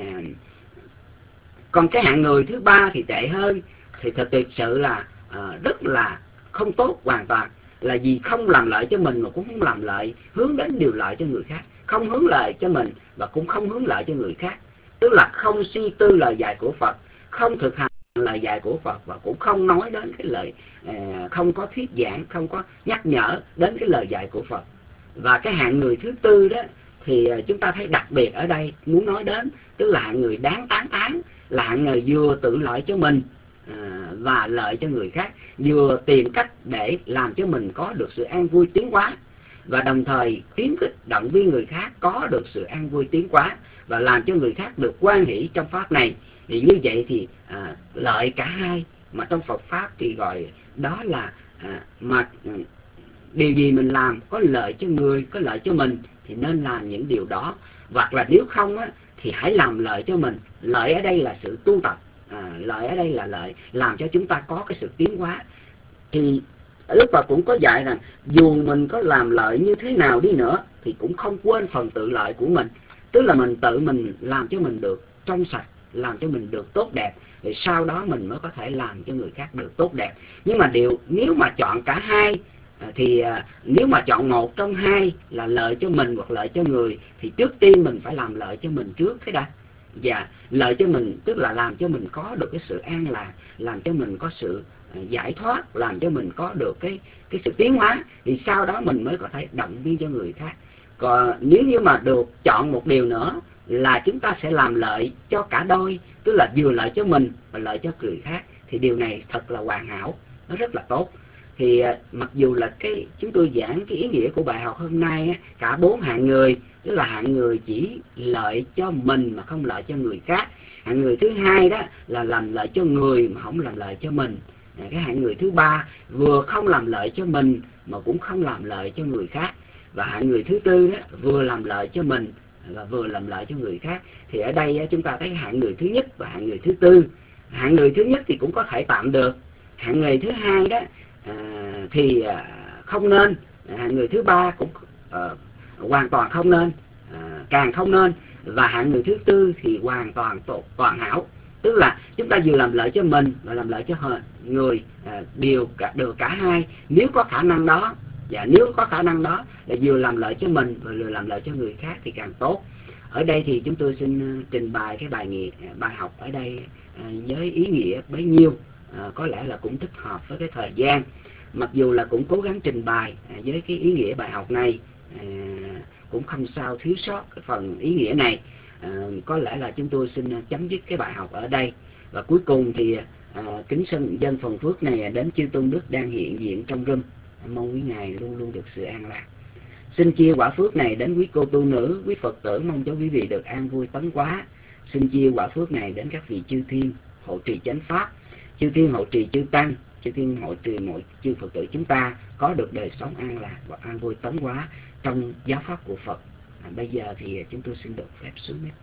Còn cái hạng người thứ ba thì tệ hơn, thì thật sự là rất là không tốt hoàn toàn, là vì không làm lợi cho mình mà cũng không làm lợi hướng đến điều lợi cho người khác, không hướng lợi cho mình và cũng không hướng lợi cho người khác. Tức là không suy tư lời dạy của Phật, không thực hành lời dạy của Phật, và cũng không nói đến cái lời, không có thuyết giảng, không có nhắc nhở đến cái lời dạy của Phật. Và cái hạng người thứ tư đó thì chúng ta thấy đặc biệt ở đây muốn nói đến, tức là hạng người đáng tán thán, là hạng người vừa tự lợi cho mình và lợi cho người khác, vừa tìm cách để làm cho mình có được sự an vui tiến hóa, và đồng thời khuyến khích động viên người khác có được sự an vui tiến hóa, và làm cho người khác được hoan hỷ trong pháp này. Thì như vậy thì lợi cả hai, mà trong Phật pháp thì gọi đó là điều gì mình làm có lợi cho người, có lợi cho mình thì nên làm những điều đó. Hoặc là nếu không thì hãy làm lợi cho mình. Lợi ở đây là sự tu tập, lợi ở đây là lợi làm cho chúng ta có cái sự tiến hóa. Thì Đức Phật cũng có dạy rằng dù mình có làm lợi như thế nào đi nữa thì cũng không quên phần tự lợi của mình. Tức là mình tự mình làm cho mình được trong sạch, làm cho mình được tốt đẹp, thì sau đó mình mới có thể làm cho người khác được tốt đẹp. Nhưng mà nếu mà chọn cả hai thì nếu mà chọn một trong hai là lợi cho mình hoặc lợi cho người, thì trước tiên mình phải làm lợi cho mình trước cái đã. Và lợi cho mình tức là làm cho mình có được cái sự an lạc, làm cho mình có sự giải thoát, làm cho mình có được cái sự tiến hóa, thì sau đó mình mới có thể động viên cho người khác. Còn nếu như mà được chọn một điều nữa là chúng ta sẽ làm lợi cho cả đôi, tức là vừa lợi cho mình và lợi cho người khác, thì điều này thật là hoàn hảo, nó rất là tốt. Thì mặc dù là chúng tôi giảng cái ý nghĩa của bài học hôm nay cả 4 hạng người, tức là hạng người chỉ lợi cho mình mà không lợi cho người khác. Hạng người thứ hai đó là làm lợi cho người mà không làm lợi cho mình. Cái hạng người thứ ba vừa không làm lợi cho mình mà cũng không làm lợi cho người khác. Và hạng người thứ tư đó vừa làm lợi cho mình và vừa làm lợi cho người khác. Thì ở đây chúng ta thấy hạng người thứ nhất và hạng người thứ tư. Hạng người thứ nhất thì cũng có thể tạm được. Hạng người thứ hai đó thì không nên. Hạng người thứ ba cũng hoàn toàn không nên, càng không nên. Và hạng người thứ tư thì hoàn toàn toàn hảo. Tức là chúng ta vừa làm lợi cho mình và làm lợi cho người, đều được cả hai nếu có khả năng đó. Và nếu có khả năng đó là vừa làm lợi cho mình và vừa làm lợi cho người khác thì càng tốt. Ở đây thì chúng tôi xin trình bày cái bài học ở đây với ý nghĩa bấy nhiêu, có lẽ là cũng thích hợp với cái thời gian. Mặc dù là cũng cố gắng trình bày với cái ý nghĩa bài học này, cũng không sao thiếu sót cái phần ý nghĩa này. Có lẽ là chúng tôi xin chấm dứt cái bài học ở đây. Và cuối cùng thì kính dâng phần phước này đến chư tôn đức đang hiện diện trong room. Mong quý ngài luôn luôn được sự an lạc. Xin chia quả phước này đến quý cô tu nữ, quý Phật tử, mong cho quý vị được an vui tấn hóa. Xin chia quả phước này đến các vị chư thiên hộ trì chánh pháp, chư thiên hộ trì chư tăng, chư thiên hộ trì mọi chư Phật tử chúng ta có được đời sống an lạc và an vui tấn hóa trong giáo pháp của Phật. Bây giờ thì chúng tôi xin được phép xuống mic.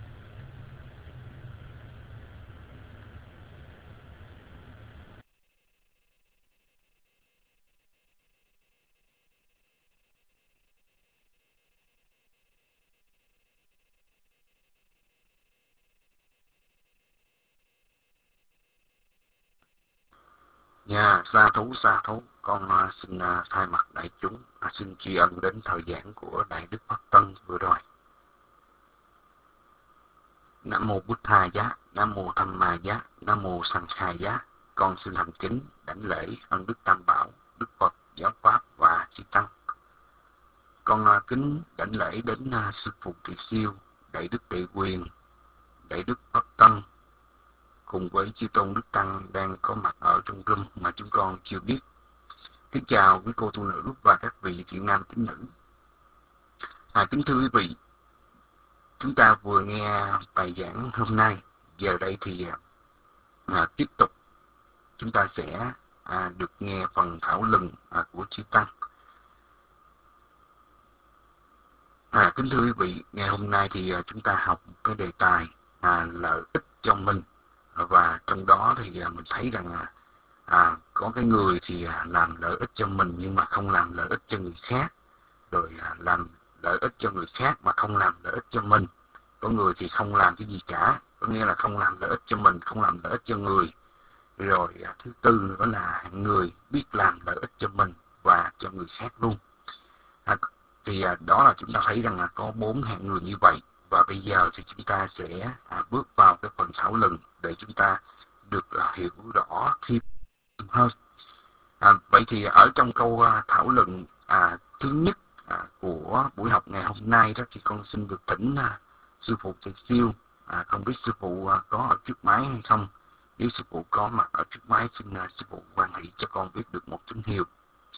Dạ, sa thú, con xin thay mặt đại chúng xin tri ân đến thời giảng của Đại Đức Pháp Tân vừa rồi. Nam mô Bụt Thà Giá, Nam mô Tham Ma Giá, Nam mô Sang Khai Giá. Con xin thành kính đảnh lễ ân Đức Tam Bảo, Đức Phật, Giáo Pháp và Chư Tăng. Con kính đảnh lễ đến Sư Phụ Trì Siêu, Đại Đức Đại Quyền, Đại Đức Pháp Tân, cùng với chư tôn đức tăng đang có mặt ở trong room mà chúng con chưa biết. Kính chào quý cô tu nữ và các vị thiện nam tín nữ. Kính thưa quý vị, chúng ta vừa nghe bài giảng hôm nay. Giờ đây thì tiếp tục chúng ta sẽ được nghe phần thảo luận của chư tăng. Kính thưa quý vị, ngày hôm nay thì chúng ta học một cái đề tài lợi ích cho mình, và trong đó thì mình thấy rằng có cái người thì làm lợi ích cho mình nhưng mà không làm lợi ích cho người khác, rồi làm lợi ích cho người khác mà không làm lợi ích cho mình. Có người thì không làm cái gì cả, có nghĩa là không làm lợi ích cho mình, không làm lợi ích cho người. Rồi thứ tư nữa là người biết làm lợi ích cho mình và cho người khác luôn. Thì đó là chúng ta thấy rằng là có 4 hạng người như vậy. Và bây giờ thì chúng ta sẽ bước vào cái phần thảo luận để chúng ta được hiểu rõ thêm hơn. Vậy thì ở trong câu thảo luận thứ nhất của buổi học ngày hôm nay đó, thì con xin được thỉnh sư phụ Thầy Siêu. Không biết sư phụ có ở trước máy hay không. Nếu sư phụ có mặt ở trước máy, xin sư phụ quan hệ cho con biết được một tín hiệu.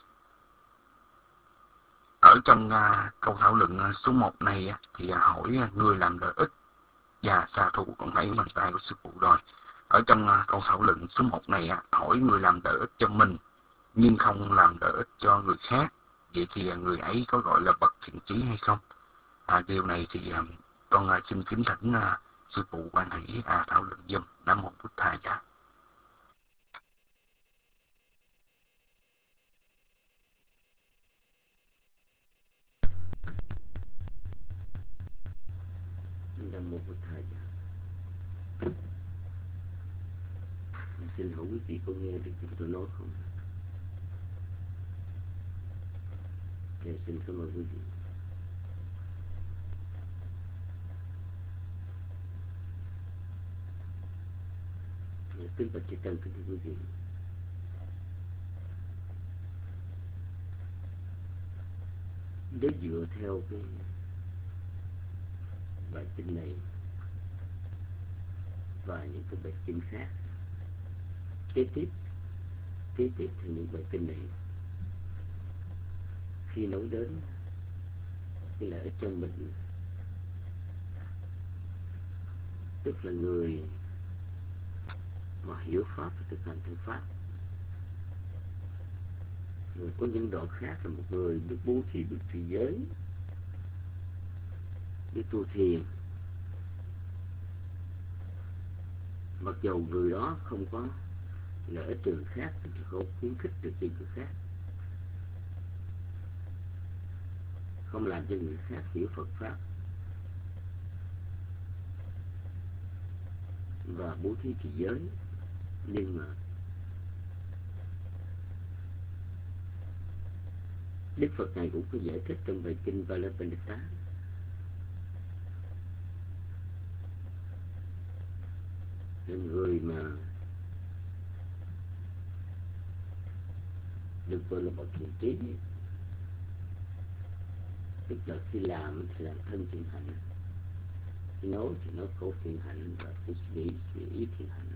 Ở trong câu thảo luận số 1 này thì hỏi người làm lợi ích và xạ thủ, con thấy bàn tay của sư phụ rồi. Ở trong câu thảo luận số 1 này hỏi người làm lợi ích cho mình nhưng không làm lợi ích cho người khác, vậy thì người ấy có gọi là bậc thiện chí hay không? Điều này thì con xin kính thỉnh sư phụ quan hệ thảo luận giùm. Nam mô Bụt Thầy. Nam mô Bụt Thầy. Xin hỏi quý vị có nghe được chúng tôi nói không? Xin cảm ơn quý vị. Kính bạch chư tăng, kính thưa quý vị. Nếu dựa theo cái bài kinh này và những cái bài kinh khác kế tiếp theo những bài kinh này, khi nói đến cái lợi ích cho mình, tức là người mà hiểu pháp và thực hành theo pháp. Người có những đoạn khác là một người biết bố thí, biết trì giới, biết tu thiền. Mặc dầu người đó không có lợi ích từ người khác, thì không khuyến khích được cho người khác, không làm cho người khác hiểu Phật pháp và bố thí trì giới. Nhưng mà Đức Phật này cũng có giải thích trong bài kinh Vajrayana, người mà được gọi là bậc thiện trí, tức là khi làm thì làm thân thiện hạnh, khi nói thì nói khẩu thiện hạnh, và khi nghĩ thì ý thiện hạnh.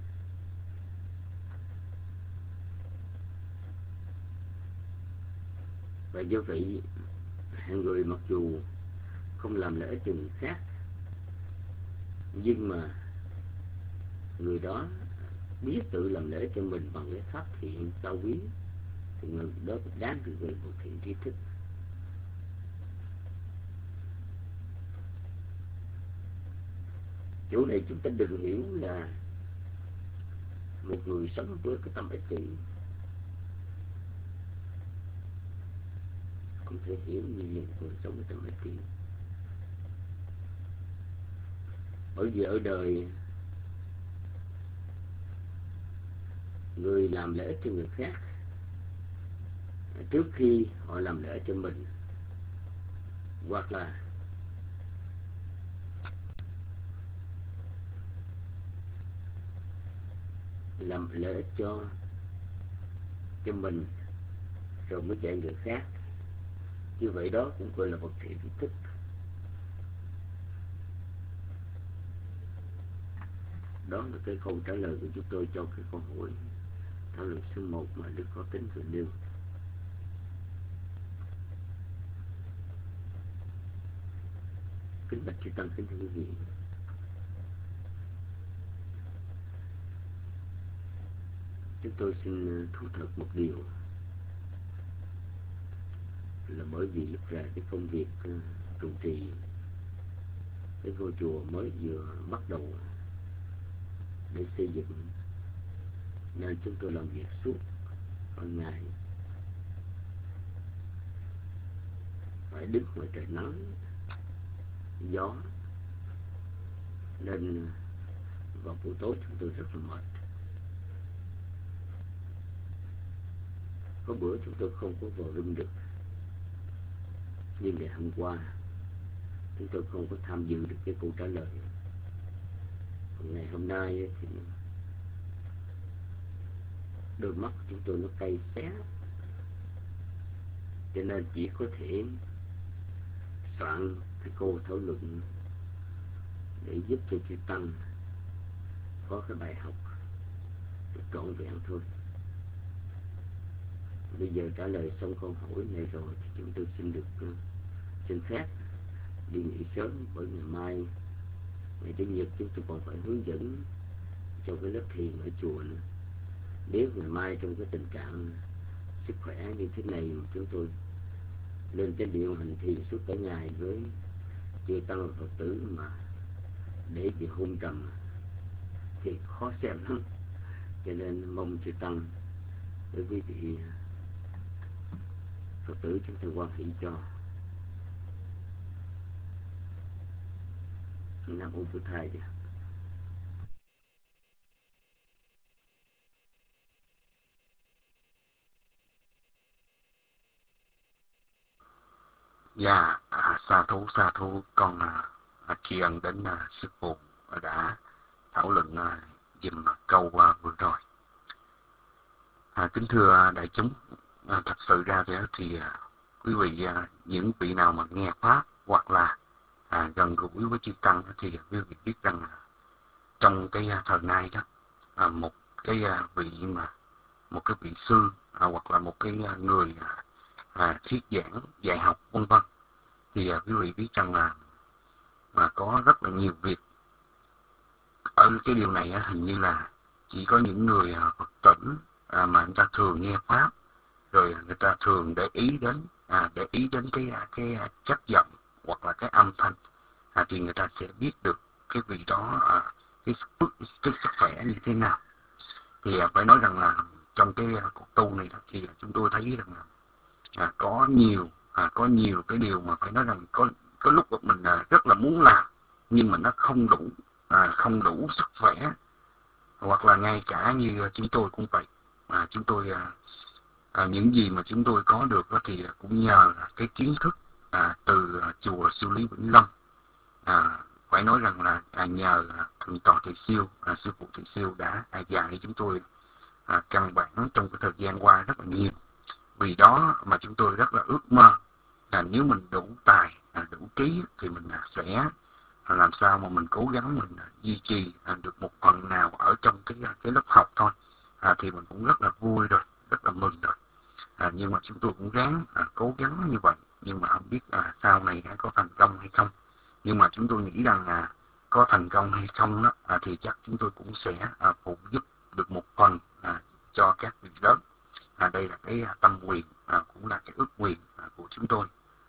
Và do vậy, hạng người mặc dù không làm lợi ích cho người khác, nhưng mà người đó biết tự làm lợi ích cho mình bằng cái pháp thiện cao quý, thì người đó đáng được gọi là một thiện trí thức. Chỗ này chúng ta đừng hiểu là một người sống với cái tâm ích kỷ, không thể hiểu như một người sống với tâm ích kỷ. Bởi vì ở đời, người làm lợi ích cho người khác trước khi họ làm lợi ích cho mình, hoặc là làm lợi ích cho mình rồi mới dạy người khác, như vậy đó cũng gọi là một thiện thức. đó là cái câu trả lời của chúng tôi cho cái câu hỏi thảo luận số 1 mà Đức Có Kính vừa nêu. Kính bạch chư tăng, kính thưa quý vị, chúng tôi xin thú thật một điều là bởi vì lúc ra cái công việc trụ trì cái ngôi chùa mới vừa bắt đầu để xây dựng, nên chúng tôi làm việc suốt ban ngày, phải đứng ngoài trời nắng gió, nên vào buổi tối chúng tôi rất là mệt. Có bữa chúng tôi không có vào room được, nhưng ngày hôm qua chúng tôi không có tham dự được cái câu trả lời. Còn ngày hôm nay thì đôi mắt của chúng tôi nó cay xé, cho nên chỉ có thể soạn cái câu thảo luận để giúp cho chư tăng có cái bài học trọn vẹn thôi. Bây giờ trả lời xong câu hỏi này rồi thì chúng tôi xin được xin phép đi nghỉ sớm, bởi ngày mai ngày Chủ nhật chúng tôi còn phải hướng dẫn cho cái lớp thiền ở chùa nữa. Nếu ngày mai trong cái tình trạng sức khỏe như thế này mà chúng tôi lên trên điều hành thiền suốt cả ngày với chư tăng và Phật tử mà để bị hôn trầm thì khó xem lắm. Cho nên mong chư tăng với quý vị Phật tử chúng tôi quan hỷ cho. Nam mô Phật Thầy. Dạ, sa thú con tri ân đến sư phụ đã thảo luận dùm câu vừa rồi. Kính thưa đại chúng, thật sự ra thì quý vị những vị nào mà nghe pháp hoặc là gần gũi với chư tăng thì quý vị biết rằng trong cái thời nay đó, một cái vị sư hoặc là một cái người thuyết giảng dạy học vân vân, thì quý vị biết rằng là có rất là nhiều việc. Ở cái điều này hình như là chỉ có những người Phật tử mà người ta thường nghe pháp, rồi người ta thường để ý đến cái chất giọng hoặc là cái âm thanh, thì người ta sẽ biết được cái vị đó cái sức khỏe như thế nào. Thì phải nói rằng là trong cái cuộc tu này thì chúng tôi thấy rằng là có nhiều cái điều mà phải nói rằng có lúc mình rất là muốn làm nhưng mà nó không đủ sức khỏe, hoặc là ngay cả như chúng tôi cũng vậy. Chúng tôi những gì mà chúng tôi có được thì cũng nhờ cái kiến thức từ chùa Siêu Lý Vĩnh Long. Phải nói rằng là nhờ thượng tọa Thầy Siêu, sư phụ Thầy Siêu đã dạy chúng tôi căn bản trong cái thời gian qua rất là nhiều. Vì đó mà chúng tôi rất là ước mơ là nếu mình đủ tài, đủ trí thì mình sẽ làm sao mà mình cố gắng mình duy trì được một phần nào ở trong cái lớp học thôi, thì mình cũng rất là vui rồi, rất là mừng rồi. Nhưng mà chúng tôi cũng ráng cố gắng như vậy, nhưng mà không biết sau này có thành công hay không. Nhưng mà chúng tôi nghĩ rằng có thành công hay không đó, thì chắc chúng tôi cũng sẽ phụ giúp được một phần cho các vị lớn. Đây là cái tâm nguyện, cũng là cái ước nguyện của chúng tôi.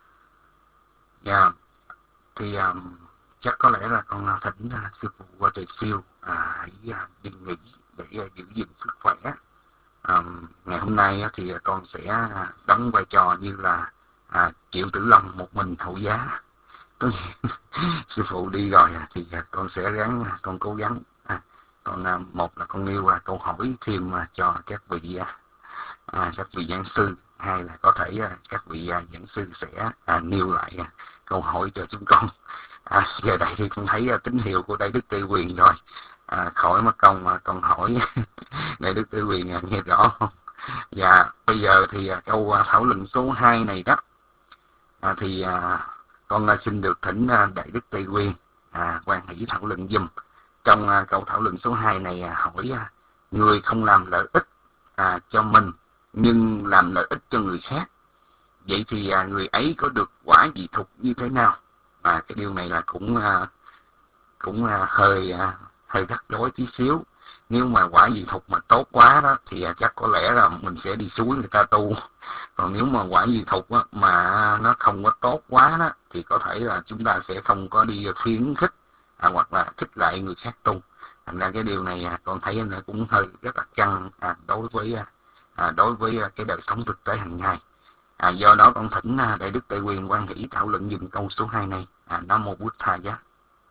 Thì chắc có lẽ là con thỉnh sư phụ và Thầy Siêu hãy đi nghỉ để giữ gìn sức khỏe. Ngày hôm nay thì con sẽ đóng vai trò như là Triệu Tử Long một mình hậu giá. Sư phụ đi rồi thì con sẽ ráng, con cố gắng. Còn một là con nêu câu hỏi thêm cho các vị giảng sư, hay là có thể các vị giảng sư sẽ nêu lại câu hỏi cho chúng con. Giờ đây thì con thấy tín hiệu của Đại Đức Tây Quyền rồi, khỏi mất công mà còn hỏi Đại Đức Tây Quyền nghe rõ không? Và bây giờ thì câu thảo luận số 2 này đó, thì con xin được thỉnh Đại Đức Tây Quyền quan hỷ thảo luận giùm. trong câu thảo luận số 2 này hỏi người không làm lợi ích cho mình nhưng làm lợi ích cho người khác, vậy thì người ấy có được quả vị thục như thế nào? Cái điều này là cũng hơi rắc rối tí xíu. Nếu mà quả vị thục mà tốt quá đó thì chắc có lẽ là mình sẽ đi suối người ta tu. Còn nếu mà quả vị thục mà nó không có tốt quá đó thì có thể là chúng ta sẽ không có đi khuyến khích hoặc là khích lệ người khác tu. Thành ra cái điều này con thấy nó cũng hơi rất là căng đối với cái đời sống thực tế hàng ngày. Do đó con thỉnh Đại Đức Tây Quyền quan hỷ thảo luận dùm câu số 2 này. Nam Mô Bụt Thầy Giá.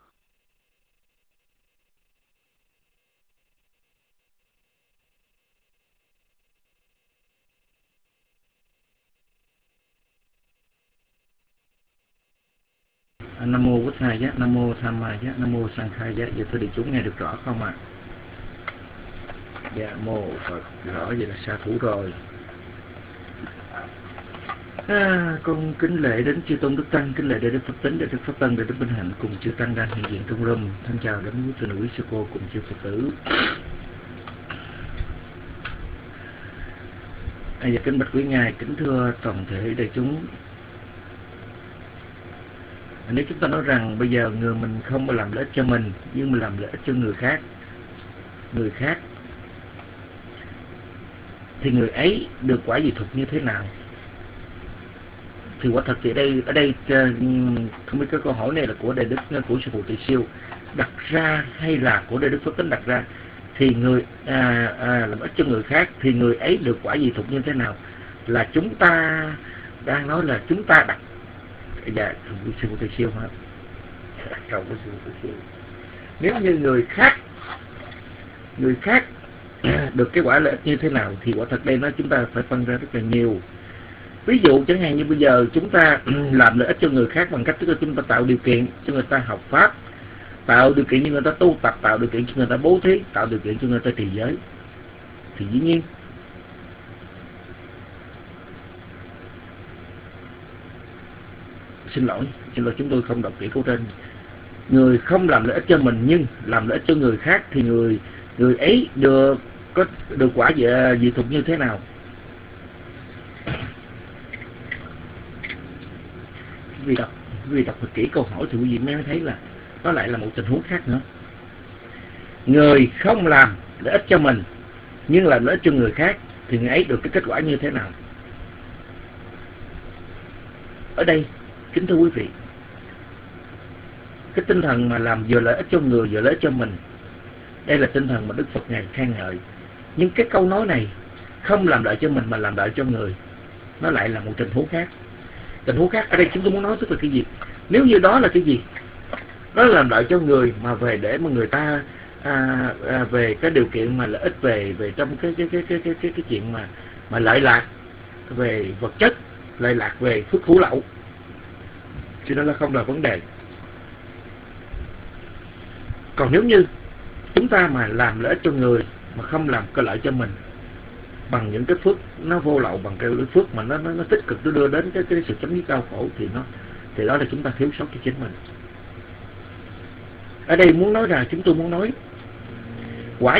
Nam Mô Bụt Thầy Giá, Nam Mô Tham Ma Giá, Nam Mô Sang Khai Giá. Giờ thưa đại chúng nghe được rõ không ạ? Dạ mô Phật, rõ vậy là sa thủ rồi. Con kính lễ đến chư tôn đức tăng, kính lễ Đại Đức Pháp Tính, Đại Đức Pháp Tân, Đại Đức Bình Hạnh cùng chư tăng đang hiện diện trong room. Thân chào đến quý sư nữ, quý sư cô cùng chư Phật tử. Dạ kính bạch quý ngài, kính thưa toàn thể đại chúng. Nếu chúng ta nói rằng bây giờ người mình không mà làm lợi ích cho mình nhưng mà làm lợi ích cho người khác thì người ấy được quả vị thục như thế nào? Thì quả thật thì ở đây không biết cái câu hỏi này là của Đại Đức, của sư phụ Tỳ Siêu đặt ra hay là của Đại Đức Pháp Tính đặt ra. Thì người làm ích cho người khác thì người ấy được quả vị thục như thế nào, là chúng ta đang nói là chúng ta đặt. Dạ sư phụ Tỳ Siêu hả? Cầu của sư phụ Tỳ Siêu. Nếu như người khác được cái quả lợi ích như thế nào thì quả thật đây nó chúng ta phải phân ra rất là nhiều. Ví dụ chẳng hạn như bây giờ chúng ta làm lợi ích cho người khác bằng cách tức là chúng ta tạo điều kiện cho người ta học pháp, tạo điều kiện cho người ta tu tập, tạo điều kiện cho người ta bố thí, tạo điều kiện cho người ta trì giới, thì dĩ nhiên xin lỗi chúng tôi không đọc kỹ câu trên. Người không làm lợi ích cho mình nhưng làm lợi ích cho người khác thì người ấy được quả vị thục như thế nào? Vì đọc thật kỹ câu hỏi thì quý vị mới thấy là nó lại là một tình huống khác nữa. Người không làm lợi ích cho mình nhưng làm lợi ích cho người khác thì người ấy được cái kết quả như thế nào? Ở đây kính thưa quý vị, cái tinh thần mà làm vừa lợi ích cho người vừa lợi ích cho mình, đây là tinh thần mà Đức Phật ngài khen ngợi. Nhưng cái câu nói này không làm lợi cho mình mà làm lợi cho người, nó lại là một tình huống khác. Tình huống khác ở đây chúng tôi muốn nói tức là cái gì? Nếu như đó là cái gì? Đó là làm lợi cho người mà về để mà người ta về cái điều kiện mà lợi ích về trong cái chuyện mà lợi lạc về vật chất, lợi lạc về phước phú lậu, thì đó là không là vấn đề. Còn nếu như chúng ta mà làm lợi ích cho người mà không làm cái lợi cho mình bằng những cái phước nó vô lậu, bằng cái phước mà nó tích cực, nó đưa đến cái sự chấm dứt đau khổ, thì đó là chúng ta thiếu sót cho chính mình. Ở đây muốn nói rằng chúng tôi muốn nói quả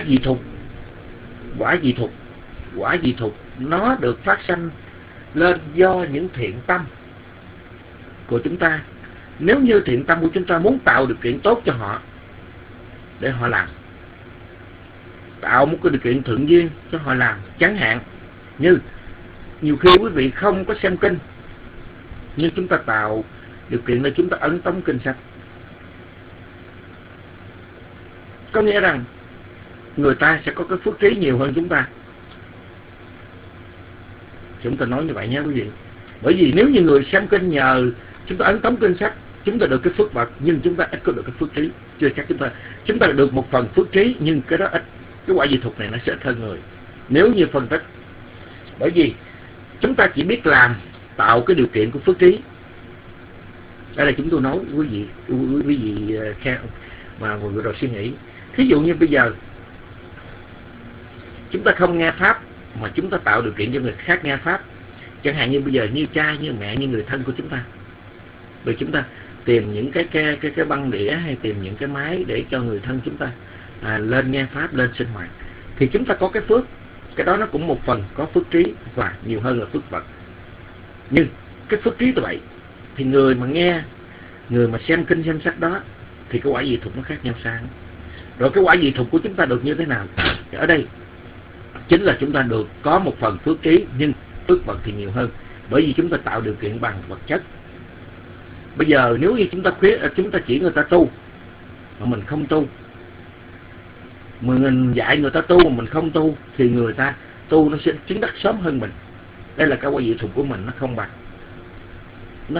vị thục nó được phát sanh lên do những thiện tâm của chúng ta. Nếu như thiện tâm của chúng ta muốn tạo điều kiện tốt cho họ để họ làm, tạo một cái điều kiện thuận duyên cho họ làm, chẳng hạn như nhiều khi quý vị không có xem kinh nhưng chúng ta tạo điều kiện để chúng ta ấn tống kinh sách, có nghĩa rằng người ta sẽ có cái phước trí nhiều hơn chúng ta. Chúng ta nói như vậy nha quý vị. Bởi vì nếu như người xem kinh nhờ chúng ta ấn tống kinh sách, chúng ta được cái phước bậc nhưng chúng ta ít có được cái phước trí. Chưa chắc chúng ta được một phần phước trí nhưng cái đó ít. Cái quả vị thục này nó sẽ ít hơn người nếu như phân tích. Bởi vì chúng ta chỉ biết làm tạo cái điều kiện của phước trí. Đây là chúng tôi nói quý vị khen mà vừa rồi suy nghĩ. Thí dụ như bây giờ chúng ta không nghe pháp mà chúng ta tạo điều kiện cho người khác nghe pháp, chẳng hạn như bây giờ như cha, như mẹ, như người thân của chúng ta, rồi chúng ta tìm những cái băng đĩa hay tìm những cái máy để cho người thân chúng ta lên nghe pháp, lên sinh hoạt, thì chúng ta có cái phước. Cái đó nó cũng một phần có phước trí và nhiều hơn là phước vật. Nhưng cái phước trí như vậy thì người mà nghe, người mà xem kinh xem sách đó thì cái quả dị thục nó khác nhau sang. Rồi cái quả dị thục của chúng ta được như thế nào? Thì ở đây chính là chúng ta được có một phần phước trí, nhưng phước vật thì nhiều hơn, bởi vì chúng ta tạo điều kiện bằng vật chất. Bây giờ nếu như chúng ta chỉ người ta tu mà mình không tu, mình dạy người ta tu mà mình không tu, thì người ta tu nó sẽ chứng đắc sớm hơn mình. Đây là cái quả dị thục của mình nó không bằng, nó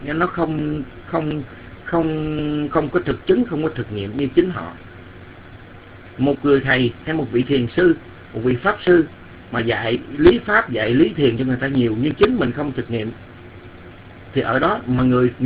không có thực chứng, không có thực nghiệm như chính họ. Một người thầy hay một vị thiền sư, một vị pháp sư mà dạy lý pháp, dạy lý thiền cho người ta nhiều, nhưng chính mình không thực nghiệm, thì ở đó mà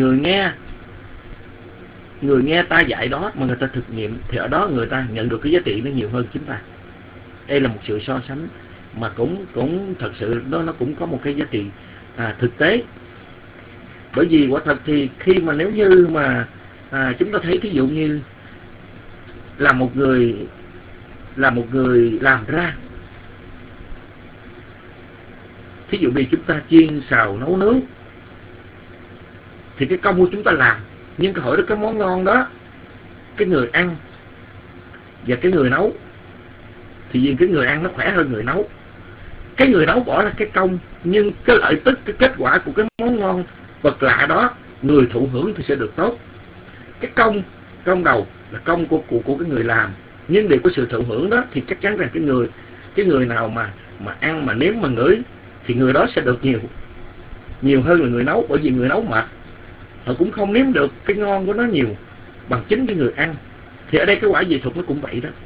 người nghe ta dạy đó mà người ta thực nghiệm, thì ở đó người ta nhận được cái giá trị nó nhiều hơn chúng ta. Đây là một sự so sánh mà cũng thật sự nó cũng có một cái giá trị thực tế. Bởi vì quả thật thì khi mà nếu như mà chúng ta thấy thí dụ như là một người làm ra, thí dụ như chúng ta chiên xào nấu nướng, thì cái công của chúng ta làm, nhưng cái hỏi đó cái món ngon đó, cái người ăn và cái người nấu, thì vì cái người ăn nó khỏe hơn người nấu. Cái người nấu bỏ ra cái công, nhưng cái lợi tức, cái kết quả của cái món ngon vật lạ đó, người thụ hưởng thì sẽ được tốt. Cái công đầu là công của cái người làm, nhưng để có sự thụ hưởng đó thì chắc chắn rằng cái người nào mà ăn, mà nếm, mà ngửi, thì người đó sẽ được nhiều hơn là người nấu. Bởi vì người nấu mệt, họ cũng không nếm được cái ngon của nó nhiều bằng chính cái người ăn. Thì ở đây cái quả dị thục nó cũng vậy đó.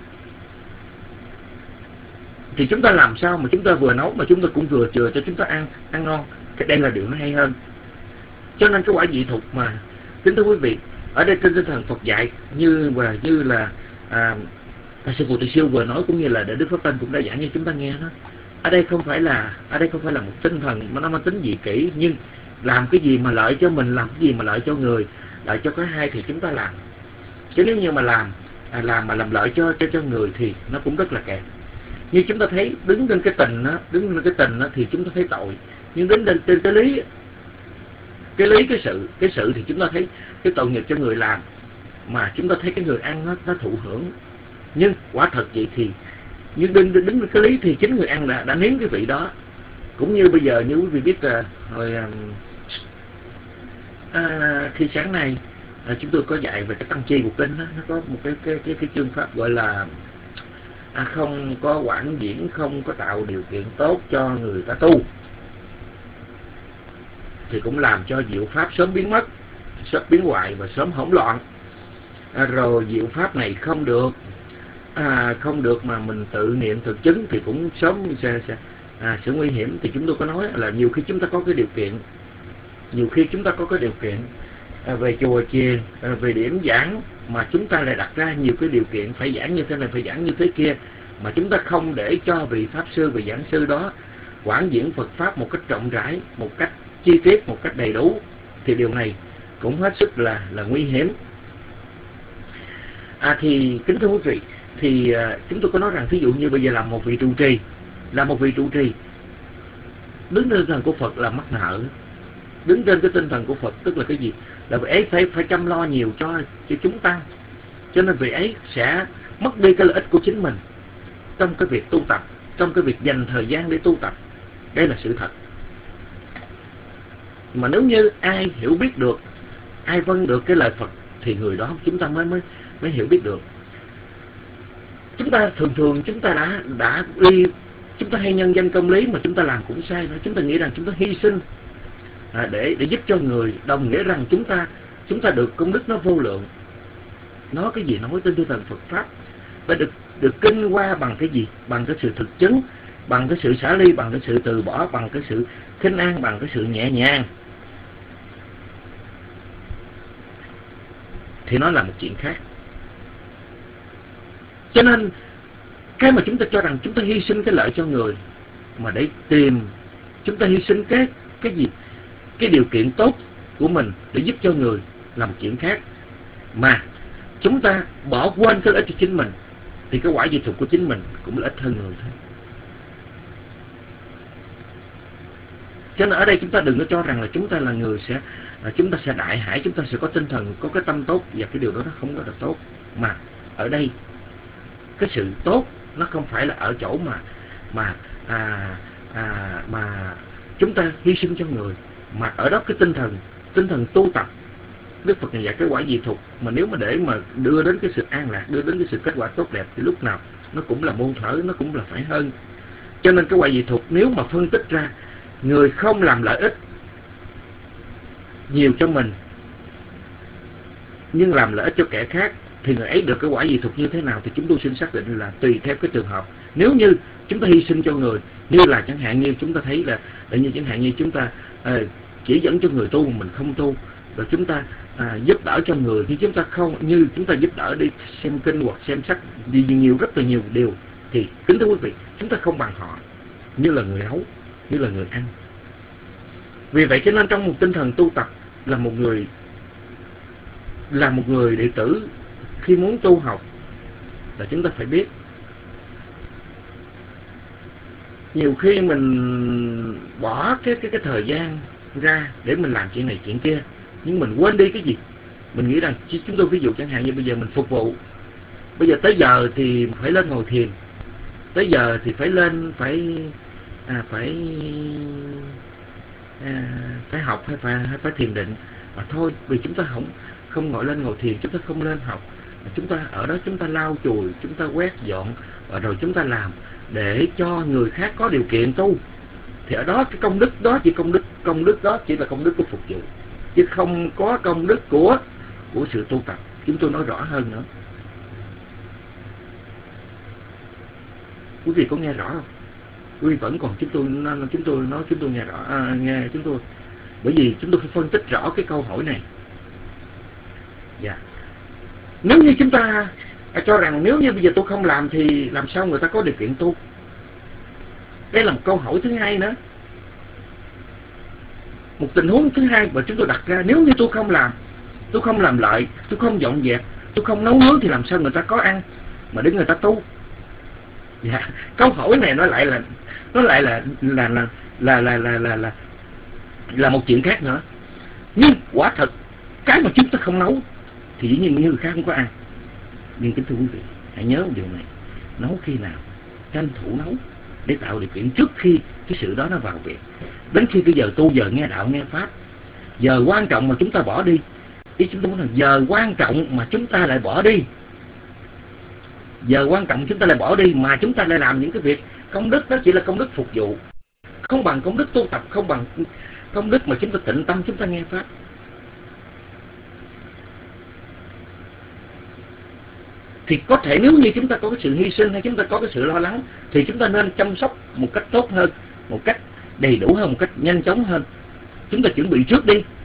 Thì chúng ta làm sao mà chúng ta vừa nấu mà chúng ta cũng vừa chừa cho chúng ta ăn ngon. Cái đây là điều nó hay hơn. Cho nên cái quả dị thục mà kính thưa quý vị, ở đây trên tinh thần Phật dạy như là sư phụ Từ Siêu vừa nói, cũng như là Đại Đức Pháp Tánh cũng đã giảng cho chúng ta nghe đó. Ở đây không phải là một tinh thần mà nó mang tính dị kỷ, nhưng làm cái gì mà lợi cho mình, làm cái gì mà lợi cho người, lợi cho cái hai thì chúng ta làm. Chứ nếu như mà làm lợi cho người thì nó cũng rất là kẹt. Như chúng ta thấy đứng trên cái tình đó thì chúng ta thấy tội, nhưng đứng trên cái sự thì chúng ta thấy cái tội nghiệp cho người làm, mà chúng ta thấy cái người ăn nó thụ hưởng. Nhưng quả thật vậy thì nhưng đứng cái lý thì chính người ăn đã nếm cái vị đó. Cũng như bây giờ như quý vị biết khi sáng nay chúng tôi có dạy về cái tăng chi của kinh đó, nó có một cái chương pháp gọi là không có quảng diễn, không có tạo điều kiện tốt cho người ta tu, thì cũng làm cho diệu pháp sớm biến mất, sớm biến hoại và sớm hỗn loạn. Rồi diệu pháp này không được mà mình tự niệm thực chứng thì cũng sớm sẽ nguy hiểm. Thì chúng tôi có nói là nhiều khi chúng ta có cái điều kiện, về chùa chiền, về điểm giảng, mà chúng ta lại đặt ra nhiều cái điều kiện phải giảng như thế này, phải giảng như thế kia, mà chúng ta không để cho vị pháp sư, vị giảng sư đó quảng diễn Phật pháp một cách rộng rãi, một cách chi tiết, một cách đầy đủ, thì điều này cũng hết sức là nguy hiểm. Thì kính thưa quý vị, thì chúng tôi có nói rằng thí dụ như bây giờ làm một vị trụ trì, đứng trên tinh thần của Phật là mắc nợ. Đứng trên cái tinh thần của Phật tức là cái gì? Là vị ấy phải chăm lo nhiều cho chúng tăng, cho nên vị ấy sẽ mất đi cái lợi ích của chính mình trong cái việc tu tập, trong cái việc dành thời gian để tu tập. Đây là sự thật. Mà nếu như ai hiểu biết được, ai vâng được cái lời Phật, thì người đó chúng ta mới hiểu biết được. Chúng ta thường chúng ta đã đi, chúng ta hay nhân danh công lý mà chúng ta làm cũng sai nữa. Chúng ta nghĩ rằng chúng ta hy sinh để giúp cho người, đồng nghĩa rằng chúng ta được công đức nó vô lượng. Nói cái gì nói trên tinh thần Phật pháp và được kinh qua bằng cái gì? Bằng cái sự thực chứng, bằng cái sự xả ly, bằng cái sự từ bỏ, bằng cái sự khinh an, bằng cái sự nhẹ nhàng, thì nó là một chuyện khác. Cho nên cái mà chúng ta cho rằng chúng ta hy sinh cái lợi cho người, mà để tìm, chúng ta hy sinh cái gì? Cái điều kiện tốt của mình để giúp cho người, là một chuyện khác, mà chúng ta bỏ quên cái lợi ích cho chính mình thì cái quả dị thục của chính mình cũng là ít hơn người thôi. Cho nên ở đây chúng ta đừng có cho rằng là chúng ta là người chúng ta sẽ đại hải, chúng ta sẽ có tinh thần, có cái tâm tốt, và cái điều đó nó không có được tốt. Mà ở đây cái sự tốt nó không phải là ở chỗ mà chúng ta hy sinh cho người, mà ở đó cái tinh thần tu tập. Đức Phật dạy cái quả dị thục mà nếu mà để mà đưa đến cái sự an lạc, đưa đến cái sự kết quả tốt đẹp thì lúc nào nó cũng là muôn thuở, nó cũng là phải hơn. Cho nên cái quả dị thục nếu mà phân tích ra, người không làm lợi ích nhiều cho mình nhưng làm lợi ích cho kẻ khác thì người ấy được cái quả dị thục như thế nào thì chúng tôi xin xác định là tùy theo cái trường hợp. Nếu như chúng ta hy sinh cho người, như là chẳng hạn như chúng ta thấy là như chẳng hạn như chúng ta chỉ dẫn cho người tu mà mình không tu, rồi chúng ta giúp đỡ cho người nhưng chúng ta không, như chúng ta giúp đỡ đi xem kinh hoặc xem sách nhiều, rất là nhiều điều, thì kính thưa quý vị, chúng ta không bằng họ, như là người nấu, như là người ăn. Vì vậy cho nên trong một tinh thần tu tập, là một người đệ tử khi muốn tu học là chúng ta phải biết, nhiều khi mình bỏ cái thời gian ra để mình làm chuyện này chuyện kia, nhưng mình quên đi cái gì. Mình nghĩ rằng chúng tôi ví dụ chẳng hạn như bây giờ mình phục vụ, bây giờ tới giờ thì phải lên ngồi thiền, tới giờ thì phải lên phải học hay phải thiền định, mà thôi vì chúng ta không ngồi lên ngồi thiền, chúng ta không lên học, chúng ta ở đó chúng ta lau chùi, chúng ta quét dọn, và rồi chúng ta làm để cho người khác có điều kiện tu, thì ở đó cái công đức đó chỉ là công đức của phục vụ, chứ không có công đức của sự tu tập. Chúng tôi nói rõ hơn nữa. Quý vị có nghe rõ không? Quý vị vẫn còn chúng tôi nghe rõ, nghe chúng tôi, bởi vì chúng tôi phải phân tích rõ cái câu hỏi này. Dạ. Nếu như chúng ta cho rằng nếu như bây giờ tôi không làm thì làm sao người ta có điều kiện tu? Đây là một câu hỏi thứ hai nữa. Một tình huống thứ hai mà chúng tôi đặt ra, nếu như tôi không làm lợi, tôi không dọn dẹp, tôi không nấu nướng thì làm sao người ta có ăn mà để người ta tu? Dạ, câu hỏi này nó lại là một chuyện khác nữa. Nhưng quả thật cái mà chúng ta không nấu thì dĩ nhiên người khác không có ăn. Nhưng kính thưa quý vị, hãy nhớ một điều này, nấu khi nào, tranh thủ nấu để tạo điều kiện trước khi cái sự đó nó vào việc. Đến khi cái giờ tu, giờ nghe đạo nghe pháp, giờ quan trọng mà chúng ta bỏ đi. Ý chúng tôi muốn là giờ quan trọng mà chúng ta lại bỏ đi, giờ quan trọng chúng ta lại bỏ đi mà chúng ta lại làm những cái việc công đức đó chỉ là công đức phục vụ, không bằng công đức tu tập, không bằng công đức mà chúng ta tịnh tâm chúng ta nghe pháp. Thì có thể nếu như chúng ta có cái sự hy sinh hay chúng ta có cái sự lo lắng thì chúng ta nên chăm sóc một cách tốt hơn, một cách đầy đủ hơn, một cách nhanh chóng hơn. Chúng ta chuẩn bị trước đi.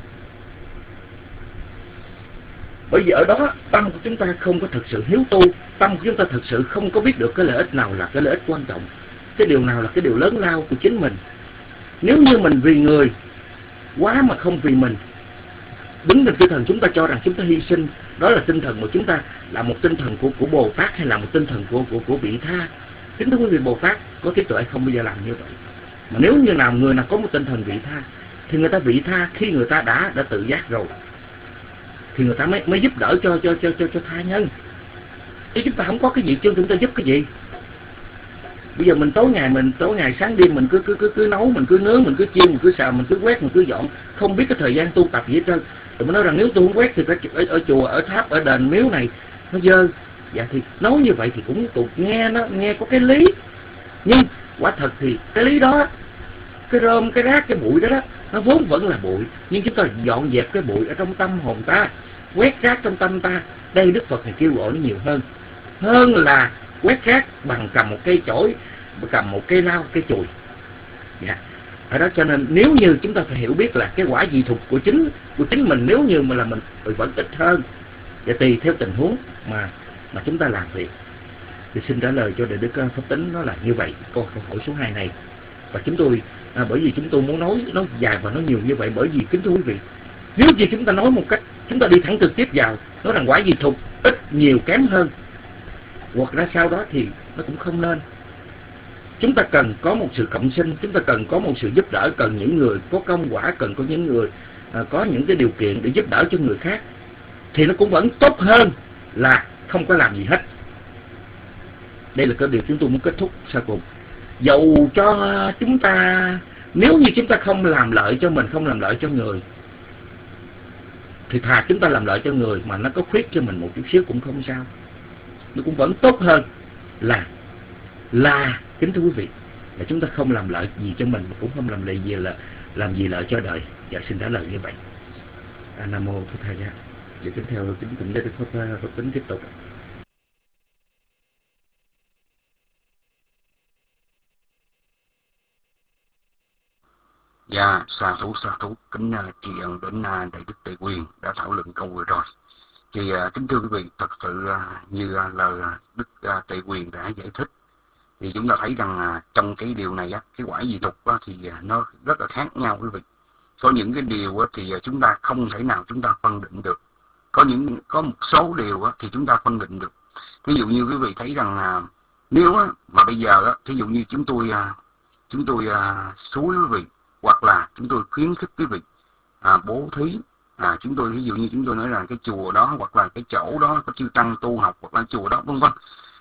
Bởi vì ở đó tâm của chúng ta không có thực sự hiếu tu, tâm của chúng ta thực sự không có biết được cái lợi ích nào là cái lợi ích quan trọng, cái điều nào là cái điều lớn lao của chính mình. Nếu như mình vì người quá mà không vì mình, đứng trên tinh thần chúng ta cho rằng chúng ta hy sinh, đó là tinh thần của chúng ta, là một tinh thần của Bồ Tát hay là một tinh thần của vị tha. Kính thưa quý vị, Bồ Tát có trí tuệ không bao giờ làm như vậy. Mà nếu như nào người nào có một tinh thần vị tha thì người ta vị tha khi người ta đã tự giác rồi thì người ta mới giúp đỡ cho tha nhân. Chứ chúng ta không có cái gì chứ chúng ta giúp cái gì? Bây giờ mình tối ngày sáng đêm mình cứ nấu, mình cứ nướng, mình cứ chiên, mình cứ xào, mình cứ quét, mình cứ dọn, không biết cái thời gian tu tập gì hết trơn. Rồi mình nói rằng nếu tôi không quét thì phải ở chùa, ở tháp, ở đền miếu này nó dơ. Dạ thì nói như vậy thì cũng nghe có cái lý. Nhưng quả thật thì cái lý đó, cái rơm, cái rác, cái bụi đó nó vốn vẫn là bụi. Nhưng chúng ta dọn dẹp cái bụi ở trong tâm hồn ta, quét rác trong tâm ta. Đây Đức Phật này kêu gọi nó nhiều hơn là quét rác bằng cầm một cây chổi, cầm một cây lau, cây chùi. Dạ. Ở đó cho nên nếu như chúng ta phải hiểu biết là cái quả dị thục của chính mình, nếu như mà là mình vẫn ít hơn, và tùy theo tình huống mà chúng ta làm việc. Thì xin trả lời cho Đại Đức Pháp Tính nó là như vậy, câu hỏi số 2 này. Và chúng tôi bởi vì chúng tôi muốn nói dài và nói nhiều như vậy, bởi vì kính thưa quý vị, nếu như chúng ta nói một cách chúng ta đi thẳng trực tiếp vào nói rằng quả gì thục ít nhiều kém hơn, hoặc ra sau đó thì nó cũng không nên. Chúng ta cần có một sự cộng sinh, chúng ta cần có một sự giúp đỡ, cần những người có công quả, cần có những người có những cái điều kiện để giúp đỡ cho người khác, thì nó cũng vẫn tốt hơn là không có làm gì hết. Đây là cái điều chúng tôi muốn kết thúc sau cùng. Dầu cho chúng ta, nếu như chúng ta không làm lợi cho mình, không làm lợi cho người, thì thà chúng ta làm lợi cho người mà nó có khuyết cho mình một chút xíu cũng không sao, nó cũng vẫn tốt hơn là kính thưa quý vị, là chúng ta không làm lợi gì cho mình, cũng không làm gì lợi cho đời. Dạ xin trả lời như vậy. Nam mô Phật Thầy. Dạ kính theo kính tụng Đức Phật tính tiếp tục. Dạ sa thú kính tri ân đến Đại Đức Tề Quyền đã thảo luận câu vừa rồi. Thì kính thưa quý vị, thật sự như lời Đức Tề Quyền đã giải thích, thì chúng ta thấy rằng trong cái điều này cái quả dị tục thì nó rất là khác nhau quý vị. Có những cái điều thì chúng ta không thể nào chúng ta phân định được, có một số điều thì chúng ta phân định được. Ví dụ như quý vị thấy rằng nếu mà bây giờ thí dụ như chúng tôi xúi quý vị, hoặc là chúng tôi khuyến khích quý vị bố thí, chúng tôi ví dụ như chúng tôi nói là cái chùa đó hoặc là cái chỗ đó có chư tăng tu học, hoặc là chùa đó vân vân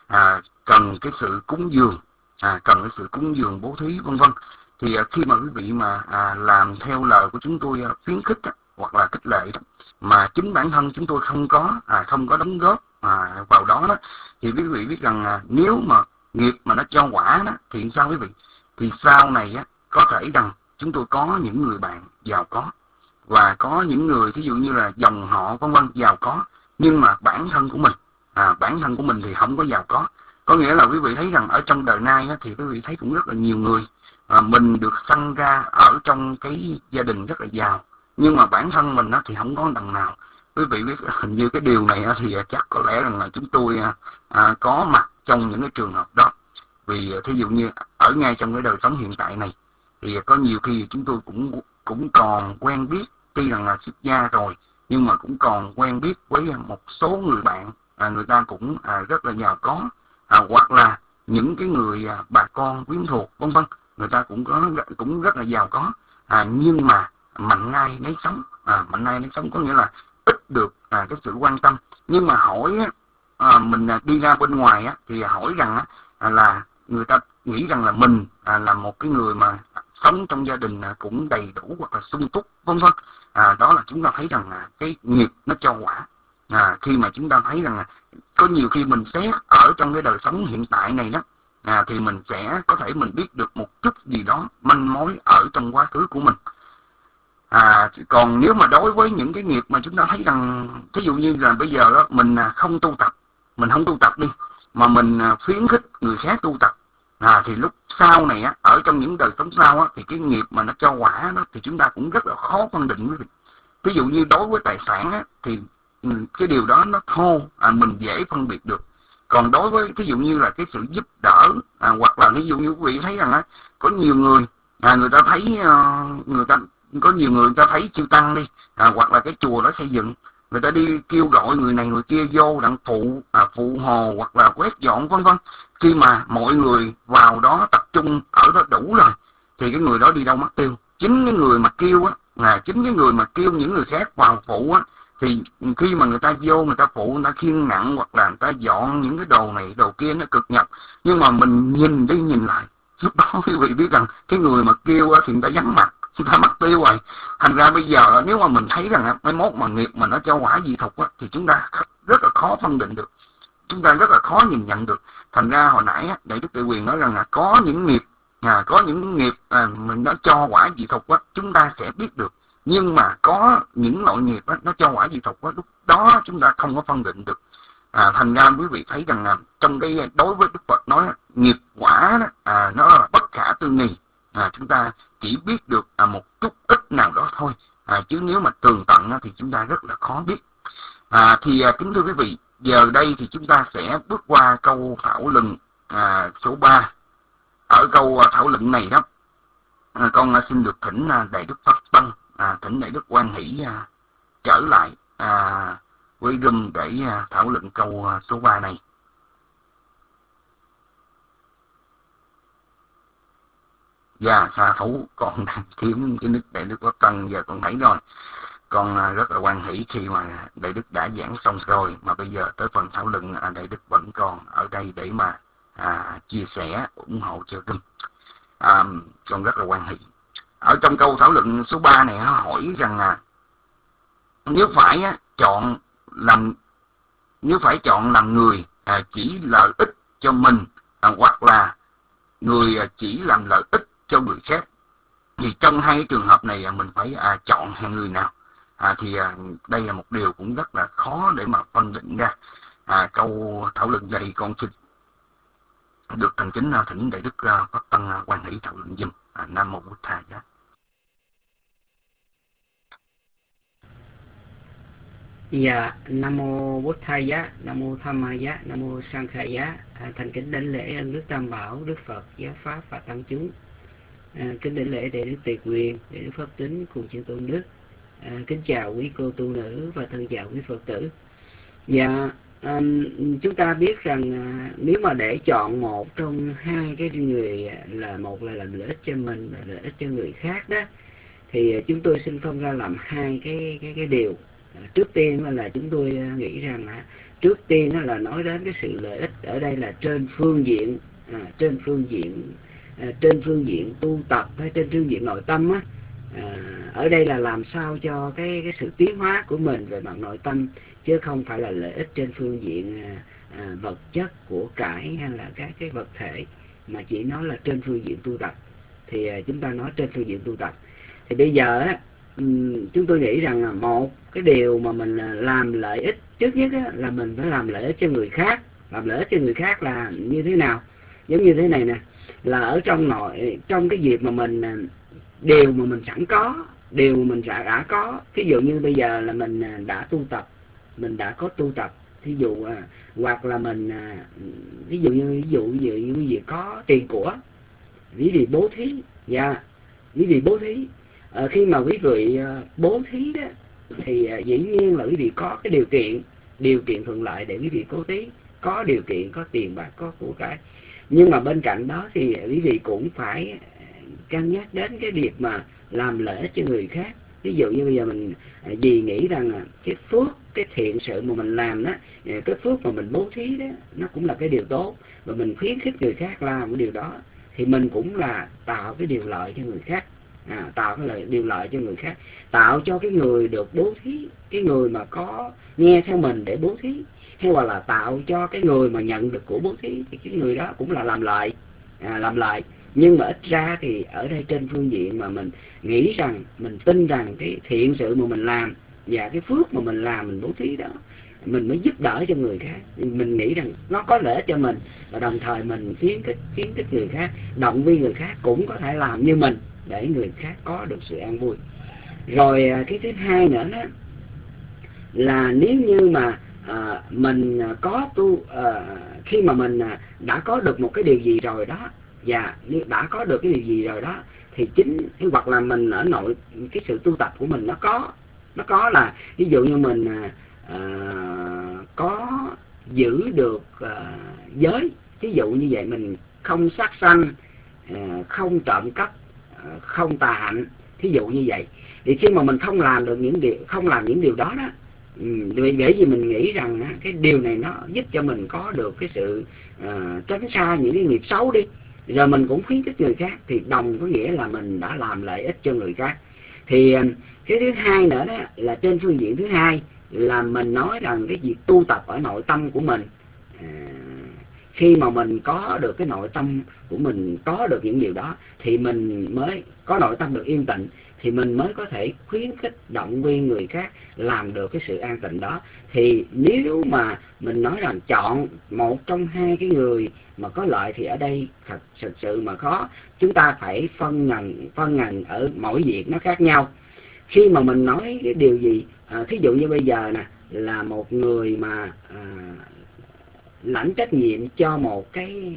cần cái sự cúng dường, cần cái sự cúng dường bố thí vân vân, thì khi mà quý vị mà làm theo lời của chúng tôi khuyến khích hoặc là khích lệ đó, mà chính bản thân chúng tôi không có đóng góp vào đó, thì quý vị biết rằng nếu mà nghiệp mà nó cho quả đó, thì sao quý vị? Thì sau này có thể rằng chúng tôi có những người bạn giàu có, và có những người thí dụ như là dòng họ vân vân giàu có, nhưng mà bản thân của mình thì không có giàu có. Có nghĩa là quý vị thấy rằng ở trong đời nay thì quý vị thấy cũng rất là nhiều người mình được sinh ra ở trong cái gia đình rất là giàu, nhưng mà bản thân mình thì không có đồng nào. Quý vị biết hình như cái điều này thì chắc có lẽ rằng là chúng tôi có mặt trong những cái trường hợp đó. Vì thí dụ như ở ngay trong cái đời sống hiện tại này, thì có nhiều khi chúng tôi cũng còn quen biết, tuy rằng là xuất gia rồi, nhưng mà cũng còn quen biết với một số người bạn, người ta cũng rất là giàu có, hoặc là những cái người bà con quyến thuộc vân vân, người ta cũng rất là giàu có, nhưng mà mạnh ai nấy sống, có nghĩa là ít được cái sự quan tâm. Nhưng mà hỏi mình đi ra bên ngoài thì hỏi rằng là người ta nghĩ rằng là mình là một cái người mà sống trong gia đình cũng đầy đủ hoặc là sung túc vân vân. Đó là chúng ta thấy rằng cái nghiệp nó cho quả. Khi mà chúng ta thấy rằng có nhiều khi mình xét ở trong cái đời sống hiện tại này đó, thì mình sẽ có thể mình biết được một chút gì đó manh mối ở trong quá khứ của mình. Còn nếu mà đối với những cái nghiệp mà chúng ta thấy rằng, thí dụ như là bây giờ đó, mình không tu tập đi, mà mình khuyến khích người khác tu tập, thì lúc sau này ở trong những đời sống sau thì cái nghiệp mà nó cho quả đó thì chúng ta cũng rất là khó phân định quý vị. Ví dụ như đối với tài sản thì cái điều đó nó thô, mình dễ phân biệt được. Còn đối với ví dụ như là cái sự giúp đỡ, hoặc là ví dụ như quý vị thấy rằng có nhiều người người ta thấy có nhiều người ta thấy chư tăng đi, hoặc là cái chùa đó xây dựng, người ta đi kêu gọi người này người kia vô đặng phụ hồ hoặc là quét dọn vân vân. Khi mà mọi người vào đó tập trung ở đó đủ rồi thì cái người đó đi đâu mất tiêu. Chính cái người mà kêu những người khác vào phụ thì khi mà người ta vô, người ta phụ, người ta khiêng nặng hoặc là người ta dọn những cái đồ này đồ kia nó cực nhọc, nhưng mà mình nhìn đi nhìn lại, lúc đó quý vị biết rằng cái người mà kêu thì người ta vắng mặt, người ta mất tiêu rồi. Thành ra bây giờ nếu mà mình thấy rằng mai mốt mà nghiệp mà nó cho quả dị thục thì chúng ta rất là khó phân định được, chúng ta rất là khó nhìn nhận được. Thành ra hồi nãy Đại Đức Tự Quyền nói rằng là có những nghiệp mình nó cho quả dị thục chúng ta sẽ biết được, nhưng mà có những loại nghiệp nó cho quả dị thục lúc đó chúng ta không có phân định được. Thành ra quý vị thấy rằng trong cái đối với Đức Phật nói nghiệp quả nó là bất khả tư nghì, chúng ta chỉ biết được một chút ít nào đó thôi, chứ nếu mà tường tận thì chúng ta rất là khó biết. Thì kính thưa quý vị, giờ đây thì chúng ta sẽ bước qua câu thảo luận số 3. Ở câu thảo luận này đó, con xin được thỉnh Đại Đức Pháp Tân, thỉnh Đại Đức Quan Hỷ trở lại với Rum để thảo luận câu số 3 này. Và Sa Thú còn đang kiếm cái nick Đại Đức Pháp Tân, giờ con thấy rồi. Con rất là hoan hỷ khi mà Đại Đức đã giảng xong rồi, mà bây giờ tới phần thảo luận Đại Đức vẫn còn ở đây để mà chia sẻ, ủng hộ cho Rum. Con rất là hoan hỷ. Ở trong câu thảo luận số 3 này nó hỏi rằng nếu phải chọn làm người chỉ lợi ích cho mình hoặc là người chỉ làm lợi ích cho người khác, thì trong hai trường hợp này mình phải chọn hai người nào? Thì đây là một điều cũng rất là khó để mà phân định ra. Câu thảo luận này con xin được thành kính thỉnh Đại Đức Pháp Tân hoan hỷ thảo luận giùm. Nam Mô Bụt Thầy Giá. Dạ, Nam Mô Bụt Thầy Giá, Nam Mô Tham Ma Giá, Nam Mô Sang Khai Giá. Thành kính đảnh lễ ơn Đức Tam Bảo, Đức Phật, Giáo Pháp và Tăng chúng. Kính đảnh lễ Đại Đức Tề Quyền, Đại Đức Pháp Tính cùng chư tôn đức. Kính chào quý cô tu nữ và thân chào quý Phật tử. Dạ, chúng ta biết rằng nếu mà để chọn một trong hai cái người, là một là làm lợi ích cho mình và lợi ích cho người khác đó, thì chúng tôi xin phân ra làm hai cái điều. Trước tiên là chúng tôi nghĩ rằng trước tiên là nói đến cái sự lợi ích ở đây là trên phương diện tu tập hay trên phương diện nội tâm á. Ở đây là làm sao cho cái sự tiến hóa của mình về mặt nội tâm, chứ không phải là lợi ích trên phương diện vật chất của cải hay là các cái vật thể, mà chỉ nói là trên phương diện tu tập. Thì chúng ta nói trên phương diện tu tập. Thì bây giờ á, chúng tôi nghĩ rằng một cái điều mà mình làm lợi ích trước nhất á, là mình phải làm lợi ích cho người khác. Làm lợi ích cho người khác là như thế nào? Giống như thế này nè, là ở trong cái việc mà mình điều mà mình sẵn có, điều mà mình đã có. Ví dụ như bây giờ là mình đã tu tập, mình đã có tu tập, thí dụ hoặc là mình ví dụ như quý vị có tiền của, quý vị bố thí. Quý vị bố thí. Khi mà quý vị bố thí đó, thì dĩ nhiên là quý vị có cái điều kiện thuận lợi để quý vị bố thí, có điều kiện, có tiền bạc, có của cải. Nhưng mà bên cạnh đó thì quý vị cũng phải cân nhắc đến cái việc mà làm lợi ích cho người khác. Ví dụ như bây giờ mình vì nghĩ rằng cái phước, cái thiện sự mà mình làm đó, cái phước mà mình bố thí đó, nó cũng là cái điều tốt, và mình khuyến khích người khác làm cái điều đó, thì mình cũng là tạo cái điều lợi cho người khác. Tạo cái điều lợi cho người khác, tạo cho cái người được bố thí, cái người mà có nghe theo mình để bố thí, hay hoặc là tạo cho cái người mà nhận được của bố thí, thì cái người đó cũng là làm lợi. Nhưng mà ít ra thì ở đây trên phương diện mà mình nghĩ rằng, mình tin rằng cái thiện sự mà mình làm và cái phước mà mình làm, mình bố thí đó, mình mới giúp đỡ cho người khác. Mình nghĩ rằng nó có lợi cho mình, và đồng thời mình khuyến khích người khác, động viên người khác cũng có thể làm như mình, để người khác có được sự an vui. Rồi cái thứ hai nữa đó là nếu như mà mình có khi mà mình đã có được một cái điều gì rồi đó, và đã có được cái điều gì rồi đó, thì hoặc là mình ở nội cái sự tu tập của mình nó có là ví dụ như mình có giữ được giới, ví dụ như vậy, mình không sát sanh, không trộm cắp, không tà hạnh, thí dụ như vậy. Thì khi mà mình không làm những điều đó đó, bởi vì mình nghĩ rằng cái điều này nó giúp cho mình có được cái sự tránh xa những cái nghiệp xấu đi, rồi mình cũng khuyến khích người khác, thì đồng có nghĩa là mình đã làm lợi ích cho người khác. Thì cái thứ hai nữa đó là trên phương diện thứ hai là mình nói rằng cái việc tu tập ở nội tâm của mình, khi mà mình có được cái nội tâm của mình, có được những điều đó, thì mình mới có nội tâm được yên tịnh, thì mình mới có thể khuyến khích, động viên người khác làm được cái sự an tịnh đó. Thì nếu mà mình nói rằng chọn một trong hai cái người mà có lợi, thì ở đây thật sự mà khó. Chúng ta phải phân ngần ở mỗi việc nó khác nhau. Khi mà mình nói cái điều gì, thí dụ như bây giờ nè, là một người mà lãnh trách nhiệm cho một cái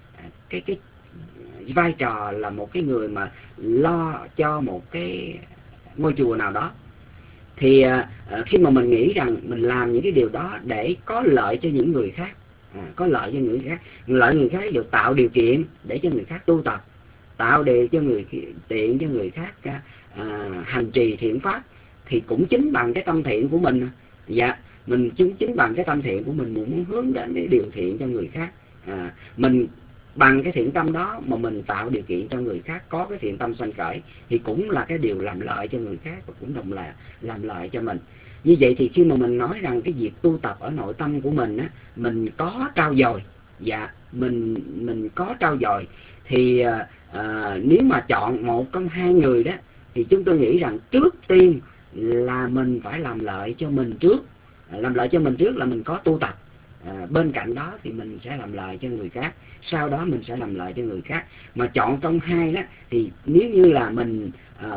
vai trò là một cái người mà lo cho một cái ngôi chùa nào đó, Thì khi mà mình nghĩ rằng mình làm những cái điều đó để có lợi cho những người khác, có lợi cho người khác, lợi người khác được tạo điều kiện để cho người khác tu tập, tạo điều cho tiện cho người khác hành trì thiện pháp, thì cũng chính bằng cái tâm thiện của mình. Dạ, mình chính bằng cái tâm thiện của mình muốn hướng đến cái điều thiện cho người khác. Mình bằng cái thiện tâm đó mà mình tạo điều kiện cho người khác có cái thiện tâm sanh khởi, thì cũng là cái điều làm lợi cho người khác và cũng đồng là làm lợi cho mình. Như vậy thì khi mà mình nói rằng cái việc tu tập ở nội tâm của mình á, mình có trau dồi, dạ, mình có trau dồi, thì nếu mà chọn một trong hai người đó, thì chúng tôi nghĩ rằng trước tiên là mình phải làm lợi cho mình trước. Làm lợi cho mình trước là mình có tu tập, bên cạnh đó thì mình sẽ làm lợi cho người khác, sau đó mình sẽ làm lợi cho người khác. Mà chọn trong hai đó, thì nếu như là mình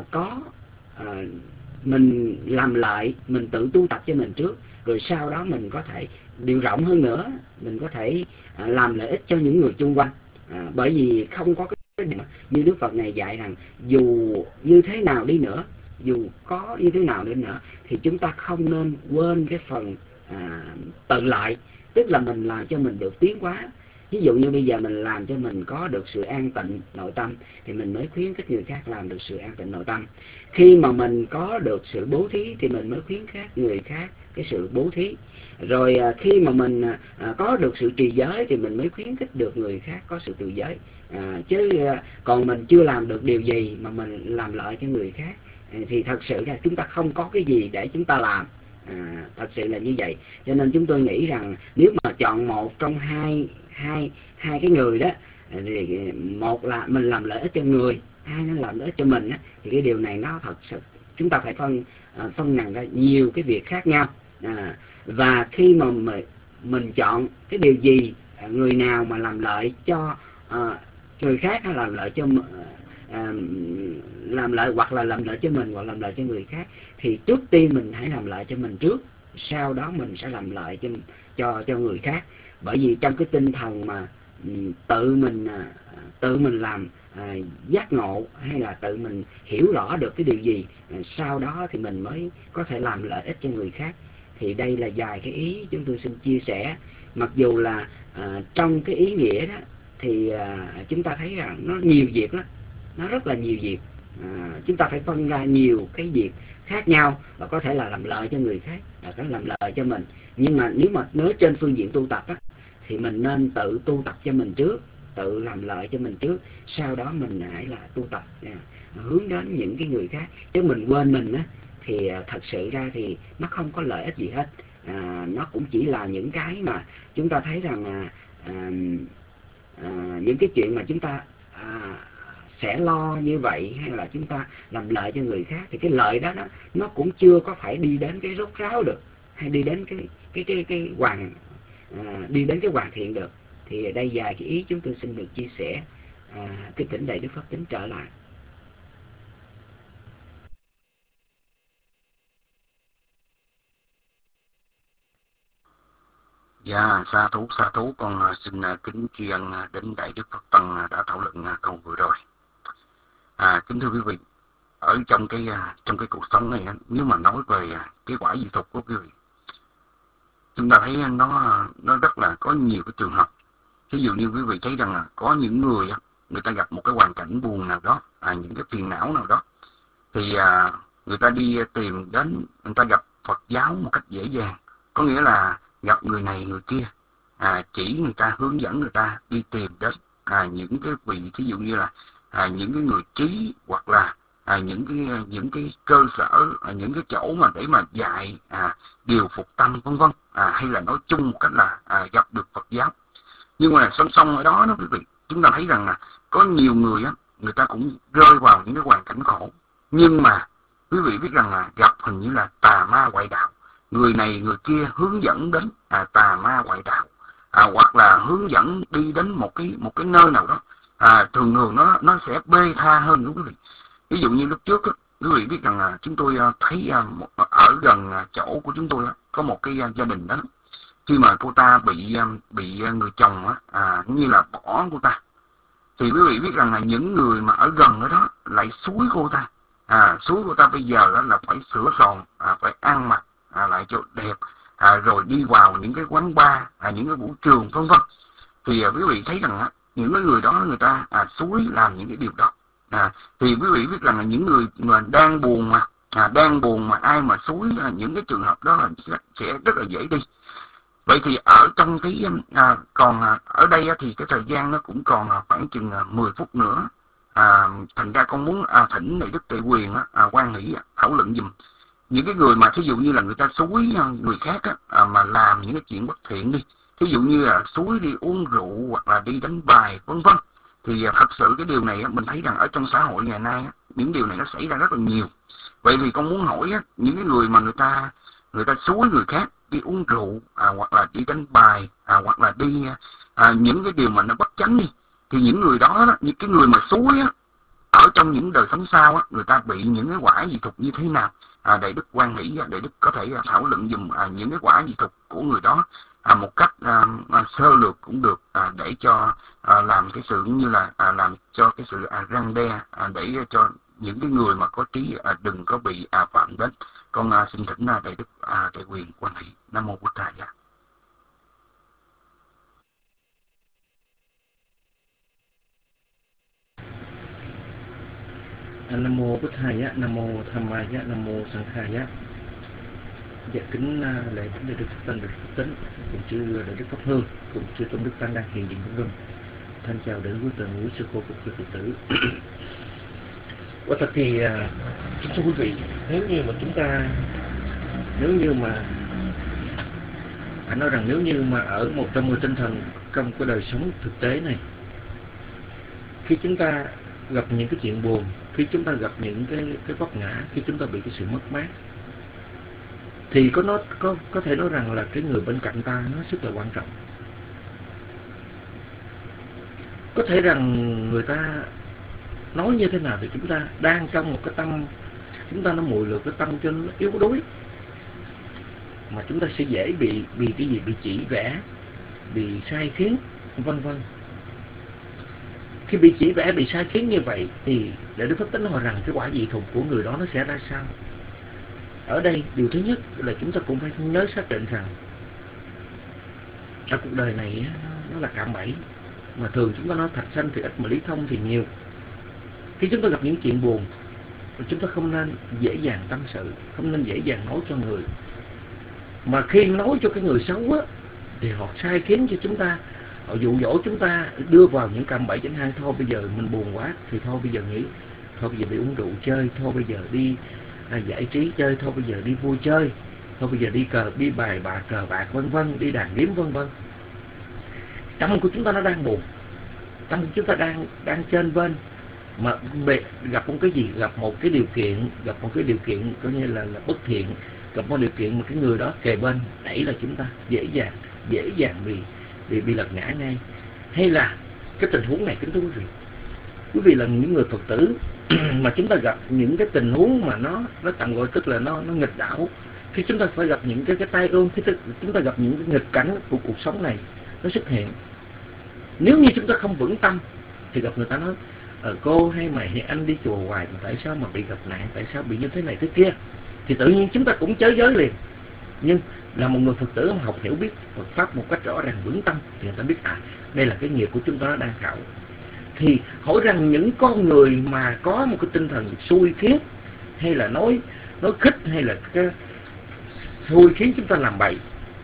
mình làm lợi, mình tự tu tập cho mình trước, rồi sau đó mình có thể điều rộng hơn nữa, mình có thể làm lợi ích cho những người xung quanh. Bởi vì không có cái như Đức Phật này dạy rằng dù như thế nào đi nữa, dù có như thế nào đi nữa, thì chúng ta không nên quên cái phần tự lợi, tức là mình làm cho mình được tiến hóa. Ví dụ như bây giờ mình làm cho mình có được sự an tịnh nội tâm, thì mình mới khuyến khích người khác làm được sự an tịnh nội tâm. Khi mà mình có được sự bố thí thì mình mới khuyến khích người khác cái sự bố thí. Rồi khi mà mình có được sự trì giới thì mình mới khuyến khích được người khác có sự trì giới. Chứ còn mình chưa làm được điều gì mà mình làm lợi cho người khác, thì thật sự là chúng ta không có cái gì để chúng ta làm. Thật sự là như vậy. Cho nên chúng tôi nghĩ rằng nếu mà chọn một trong hai cái người đó, thì một là mình làm lợi ích cho người, hai nó làm lợi ích cho mình á, thì cái điều này nó thật sự chúng ta phải phân nặng ra nhiều cái việc khác nhau. Và khi mà mình chọn cái điều gì, người nào mà làm lợi cho người khác, hay làm lợi cho làm lợi, hoặc là làm lợi cho mình, hoặc làm lợi cho người khác, thì trước tiên mình hãy làm lợi cho mình trước, sau đó mình sẽ làm lợi cho người khác. Bởi vì trong cái tinh thần mà tự mình làm giác ngộ, hay là tự mình hiểu rõ được cái điều gì, sau đó thì mình mới có thể làm lợi ích cho người khác. Thì đây là vài cái ý chúng tôi xin chia sẻ. Mặc dù là trong cái ý nghĩa đó thì chúng ta thấy rằng nó nhiều việc lắm, nó rất là nhiều việc. Chúng ta phải phân ra nhiều cái việc khác nhau, và có thể là làm lợi cho người khác, và có làm lợi cho mình. Nhưng mà nếu mà nói trên phương diện tu tập á, thì mình nên tự tu tập cho mình trước, tự làm lợi cho mình trước, sau đó mình hãy là tu tập hướng đến những cái người khác. Chứ mình quên mình á, thì thật sự ra thì nó không có lợi ích gì hết. Nó cũng chỉ là những cái mà chúng ta thấy rằng những cái chuyện mà chúng ta sẽ lo như vậy, hay là chúng ta làm lợi cho người khác, thì cái lợi đó nó cũng chưa có phải đi đến cái rốt ráo được, hay đi đến đi đến cái hoàn thiện được. Thì ở đây vài cái ý chúng tôi xin được chia sẻ. Kính thỉnh Đại Đức Pháp Tính trở lại. Dạ, sa thú, con xin kính tri ân đến Đại Đức Phật Tăng đã thảo luận câu vừa rồi. Kính thưa quý vị, ở trong cái cuộc sống này, nếu mà nói về cái quả diệt tục của quý vị, chúng ta thấy nó rất là có nhiều cái trường hợp. Ví dụ như quý vị thấy rằng là có những người ta gặp một cái hoàn cảnh buồn nào đó, những cái phiền não nào đó, thì người ta đi tìm đến, người ta gặp Phật giáo một cách dễ dàng. Có nghĩa là gặp người này người kia, chỉ người ta, hướng dẫn người ta đi tìm đến những cái vị, ví dụ như là những cái người trí, hoặc là những cái cơ sở, những cái chỗ mà để mà dạy điều phục tâm, vân vân, hay là nói chung một cách là gặp được Phật giáo. Nhưng mà song song ở đó quý vị, chúng ta thấy rằng là có nhiều người người ta cũng rơi vào những cái hoàn cảnh khổ, nhưng mà quý vị biết rằng là gặp hình như là tà ma ngoại đạo, người này người kia hướng dẫn đến tà ma ngoại đạo, hoặc là hướng dẫn đi đến một cái nơi nào đó, thường nó sẽ bê tha hơn quý vị. Ví dụ như lúc trước quý vị biết rằng là chúng tôi thấy ở gần chỗ của chúng tôi có một cái gia đình đó, khi mà cô ta bị người chồng như là bỏ cô ta, thì quý vị biết rằng là những người mà ở gần ở đó lại xúi cô ta suối của ta bây giờ đó là phải sửa soạn, phải ăn mặc lại cho đẹp, rồi đi vào những cái quán bar, những cái vũ trường vân vân. Thì quý vị thấy rằng những cái người đó người ta suối làm những cái điều đó. Thì quý vị biết rằng là những người mà đang buồn mà ai mà suối những cái trường hợp đó là sẽ rất là dễ đi. Vậy thì ở trong cái còn ở đây thì cái thời gian nó cũng còn khoảng chừng 10 phút nữa. Thành ra con muốn thỉnh này Đức Tệ Quyền quan hỷ thảo luận dùm những cái người mà thí dụ như là người ta xúi người khác mà làm những cái chuyện bất thiện đi, thí dụ như là xúi đi uống rượu hoặc là đi đánh bài vân vân. Thì thật sự cái điều này mình thấy rằng ở trong xã hội ngày nay những điều này nó xảy ra rất là nhiều. Vậy thì con muốn hỏi những cái người mà người ta xúi người khác đi uống rượu hoặc là đi đánh bài hoặc là đi những cái điều mà nó bất chánh đi, thì những người đó, những cái người mà xúi ở trong những đời sống sau người ta bị những cái quả dị thục như thế nào? Để Đức quan hỷ, để Đức có thể thảo luận dùm những cái quả dị thục của người đó một cách sơ lược cũng được, để cho làm cái sự như là làm cho cái sự răn đe, để cho những cái người mà có trí đừng có bị phạm đến. Con xin thỉnh Đại Đức Tệ Quyền quan hỷ. Nam mô Bụt Thầy. Nam mô Bụt Thầy, Nam mô Tham Ma, Nam mô Sang Khai. Dạ kính lễ Đại Đức Tăng Đức Phật Tính, cùng chư Đại Đức Pháp Hương, cùng chư Tôn Đức Tăng đang hiện diện trong rừng. Thân chào đến quý tầng quý sư cô cùng chư Phật tử. Quả thật thì kính thưa quý vị, nếu như mà phải nói rằng nếu như mà ở một trong một tinh thần trong cái đời sống thực tế này, khi chúng ta gặp những cái chuyện buồn, khi chúng ta gặp những cái vấp ngã, khi chúng ta bị cái sự mất mát, thì có thể nói rằng là cái người bên cạnh ta nó rất là quan trọng. Có thể rằng người ta nói như thế nào thì chúng ta đang trong một cái tâm, chúng ta nó mùi lược cái tâm cho nó yếu đuối, mà chúng ta sẽ dễ bị cái gì, bị chỉ vẽ, bị sai khiến, vân vân. Khi bị chỉ vẽ, bị sai khiến như vậy thì Đại Đức Pháp Tính hỏi rằng cái quả dị thục của người đó nó sẽ ra sao? Ở đây điều thứ nhất là chúng ta cũng phải nhớ xác định rằng ở cuộc đời này nó là cạm bẫy, mà thường chúng ta nói thạch xanh thì ít mà lý thông thì nhiều. Khi chúng ta gặp những chuyện buồn, chúng ta không nên dễ dàng tâm sự, không nên dễ dàng nói cho người. Mà khi nói cho cái người xấu thì họ sai khiến cho chúng ta, họ dụ dỗ chúng ta đưa vào những cạm bẫy chẳng hạn. Thôi bây giờ mình buồn quá thì thôi bây giờ nghỉ, thôi bây giờ đi uống rượu chơi, thôi bây giờ đi giải trí chơi, thôi bây giờ đi vui chơi, thôi bây giờ đi bài bạc cờ bạc vân vân, đi đàn điếm vân vân. Tâm của chúng ta nó đang buồn, tâm của chúng ta đang chênh vênh, mà gặp một cái gì, gặp một cái điều kiện coi như là bất thiện, gặp một điều kiện mà cái người đó kề bên đẩy là chúng ta dễ dàng bị lật ngã ngay. Hay là cái tình huống này, kính thưa quý vị là những người Phật tử mà chúng ta gặp những cái tình huống mà nó tạm gọi tức là nó nghịch đảo, khi chúng ta phải gặp những cái tai ương, khi chúng ta gặp những cái nghịch cảnh của cuộc sống này nó xuất hiện, nếu như chúng ta không vững tâm thì gặp người ta nói cô hay mày hay anh đi chùa hoài mà tại sao mà bị gặp nạn, tại sao bị như thế này thế kia, thì tự nhiên chúng ta cũng chới giới liền. Nhưng là một người Phật tử mà học hiểu biết Phật pháp một cách rõ ràng vững tâm thì người ta biết đây là cái nghiệp của chúng ta đang khảo. Thì hỏi rằng những con người mà có một cái tinh thần xui khiến, hay là nói khích, hay là cái xui khiến chúng ta làm bậy,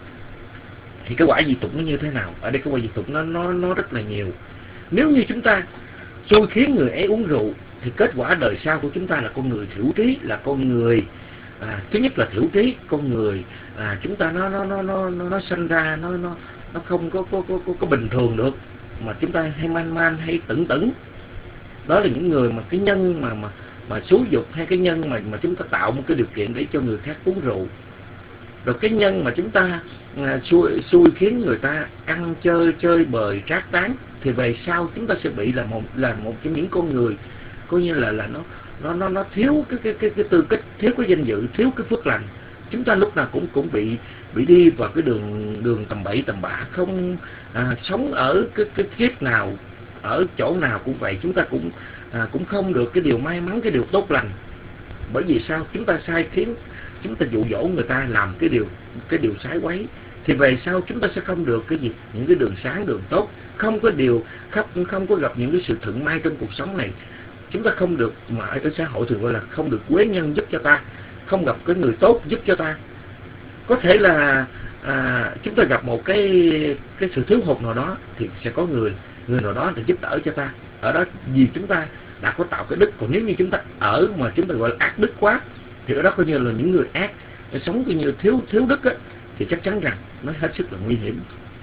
thì cái quả dị tục nó như thế nào? Ở đây cái quả dị tục nó rất là nhiều. Nếu như chúng ta xui khiến người ấy uống rượu thì kết quả đời sau của chúng ta là con người thiểu trí, là con người thứ nhất là thiểu trí, con người chúng ta nó sanh ra nó không có bình thường được, mà chúng ta hay man hay tửng. Đó là những người mà cái nhân mà xúi dục, hay cái nhân mà chúng ta tạo một cái điều kiện để cho người khác uống rượu. Rồi cái nhân mà chúng ta xui khiến người ta ăn chơi bời trác tán, thì về sau chúng ta sẽ bị là một trong những con người coi như là nó thiếu cái tư cách, thiếu cái danh dự, thiếu cái phước lành. Chúng ta lúc nào cũng bị đi vào cái đường tầm bậy tầm bạ, không sống ở cái kiếp nào, ở chỗ nào cũng vậy. Chúng ta cũng không được cái điều may mắn, cái điều tốt lành. Bởi vì sao? Chúng ta sai khiến, chúng ta dụ dỗ người ta làm cái điều sai quấy, thì về sau chúng ta sẽ không được cái gì, những cái đường sáng, đường tốt, không có gặp những cái sự thuận may trong cuộc sống này. Chúng ta không được, mà ở cái xã hội thường gọi là không được quế nhân giúp cho ta, không gặp cái người tốt giúp cho ta. Có thể là chúng ta gặp một cái sự thiếu hụt nào đó thì sẽ có người nào đó để giúp đỡ cho ta. Ở đó vì chúng ta đã có tạo cái đức. Còn nếu như chúng ta ở mà chúng ta gọi là ác đức quá, thì ở đó coi như là những người ác sống coi như thiếu đức á, thì chắc chắn rằng nó hết sức là nguy hiểm.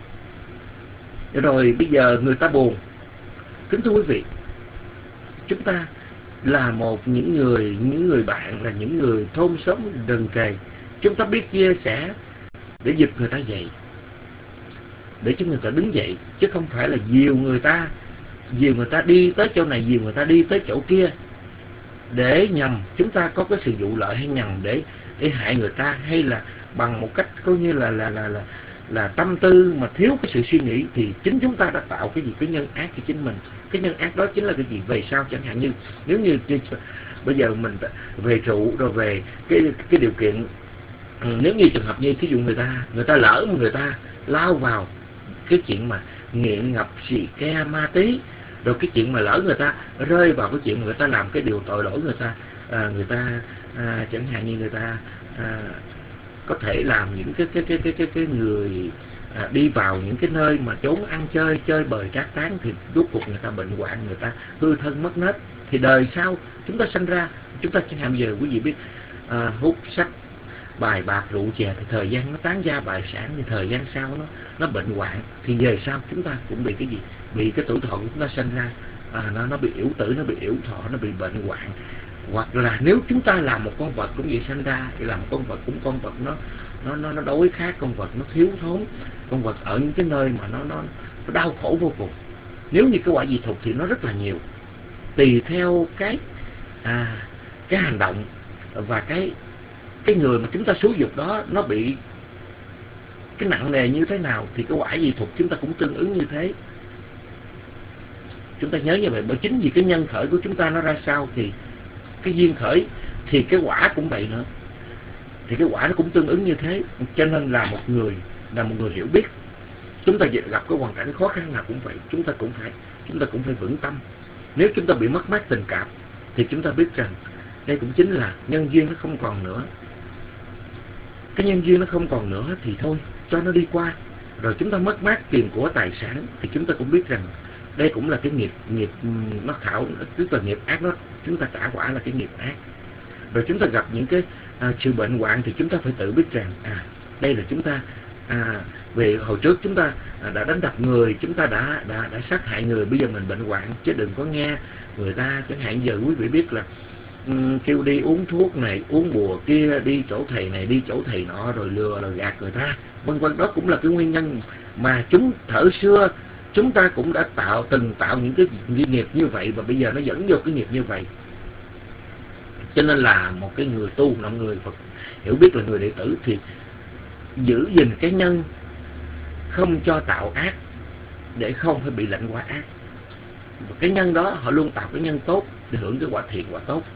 Rồi bây giờ người ta buồn. Kính thưa quý vị, chúng ta là những người bạn, là những người thôn xóm gần kề, chúng ta biết chia sẻ để giật người ta dậy, để cho người ta đứng dậy, chứ không phải là dìu người ta đi tới chỗ này, dìu người ta đi tới chỗ kia, để nhằm chúng ta có cái sự vụ lợi, hay nhằm để hại người ta, hay là bằng một cách coi như là tâm tư mà thiếu cái sự suy nghĩ, thì chính chúng ta đã tạo cái nhân ác cho chính mình. Cái nhân ác đó chính là cái gì về sau. Chẳng hạn như nếu như bây giờ mình về rượu, rồi về cái điều kiện, nếu như trường hợp như thí dụ người ta lỡ mà người ta lao vào cái chuyện mà nghiện ngập xì ke ma tí, rồi cái chuyện mà lỡ người ta rơi vào cái chuyện mà người ta làm cái điều tội lỗi, người ta chẳng hạn như người ta có thể làm những cái người đi vào những cái nơi mà trốn ăn chơi bời trác tán, thì rốt cuộc người ta bệnh hoạn, người ta hư thân mất nết. Thì đời sau chúng ta sanh ra, chúng ta chẳng hạn bây giờ quý vị biết hút sách, bài bạc, rượu chè, thì thời gian nó tán gia bại sản, thì thời gian sau nó bệnh hoạn, thì về sau chúng ta cũng bị cái gì, bị cái tuổi thọ của chúng ta sanh ra nó bị yểu tử, nó bị yểu thọ, nó bị bệnh hoạn. Hoặc là nếu chúng ta làm một con vật cũng vậy, sanh ra thì làm một con vật nó đối khác, con vật nó thiếu thốn, con vật ở những cái nơi mà nó đau khổ vô cùng. Nếu như cái quả dị thục thì nó rất là nhiều, tùy theo cái hành động và cái người mà chúng ta xúi dục đó nó bị cái nặng nề như thế nào, thì cái quả dị thục chúng ta cũng tương ứng như thế. Chúng ta nhớ như vậy, bởi chính vì cái nhân khởi của chúng ta nó ra sao, thì cái duyên khởi thì cái quả cũng vậy nữa, thì cái quả nó cũng tương ứng như thế. Cho nên là một người hiểu biết, chúng ta gặp cái hoàn cảnh khó khăn nào cũng vậy, chúng ta cũng phải vững tâm. Nếu chúng ta bị mất mát tình cảm thì chúng ta biết rằng đây cũng chính là nhân duyên nó không còn nữa. Cái nhân duyên nó không còn nữa thì thôi, cho nó đi qua. Rồi chúng ta mất mát tiền của tài sản thì chúng ta cũng biết rằng đây cũng là cái nghiệp nó khảo, tức là nghiệp ác, chúng ta trả quả là cái nghiệp ác. Rồi chúng ta gặp những cái sự bệnh hoạn thì chúng ta phải tự biết rằng đây là chúng ta về hồi trước chúng ta đã đánh đập người, chúng ta đã sát hại người, bây giờ mình bệnh hoạn. Chứ đừng có nghe người ta, chẳng hạn giờ quý vị biết là kêu đi uống thuốc này, uống bùa kia, đi chỗ thầy này, đi chỗ thầy nọ, rồi lừa rồi gạt người ta, vân vân. Đó cũng là cái nguyên nhân mà thở xưa chúng ta cũng đã từng tạo những cái nghiệp như vậy, và bây giờ nó dẫn vô cái nghiệp như vậy. Cho nên là một cái người tu, một người Phật hiểu biết, là người đệ tử, thì giữ gìn cái nhân, không cho tạo ác, để không phải bị lệnh quả ác. Và cái nhân đó họ luôn tạo cái nhân tốt để hưởng cái quả thiện, quả tốt.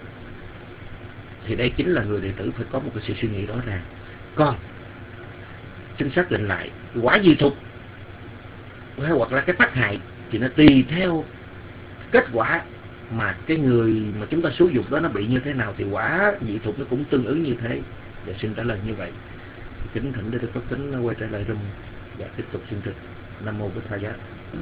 Thì đây chính là người đệ tử phải có một cái sự suy nghĩ rõ ràng. Còn xin xác định lại, quả dị thục hoặc là cái tác hại thì nó tùy theo kết quả mà cái người mà chúng ta xúi dục đó nó bị như thế nào, thì quả dị thục nó cũng tương ứng như thế. Và xin trả lời như vậy. Kính thỉnh Đức Phật kính quay trở lại room và tiếp tục chương trình. Nam mô Bổn Thầy Giá.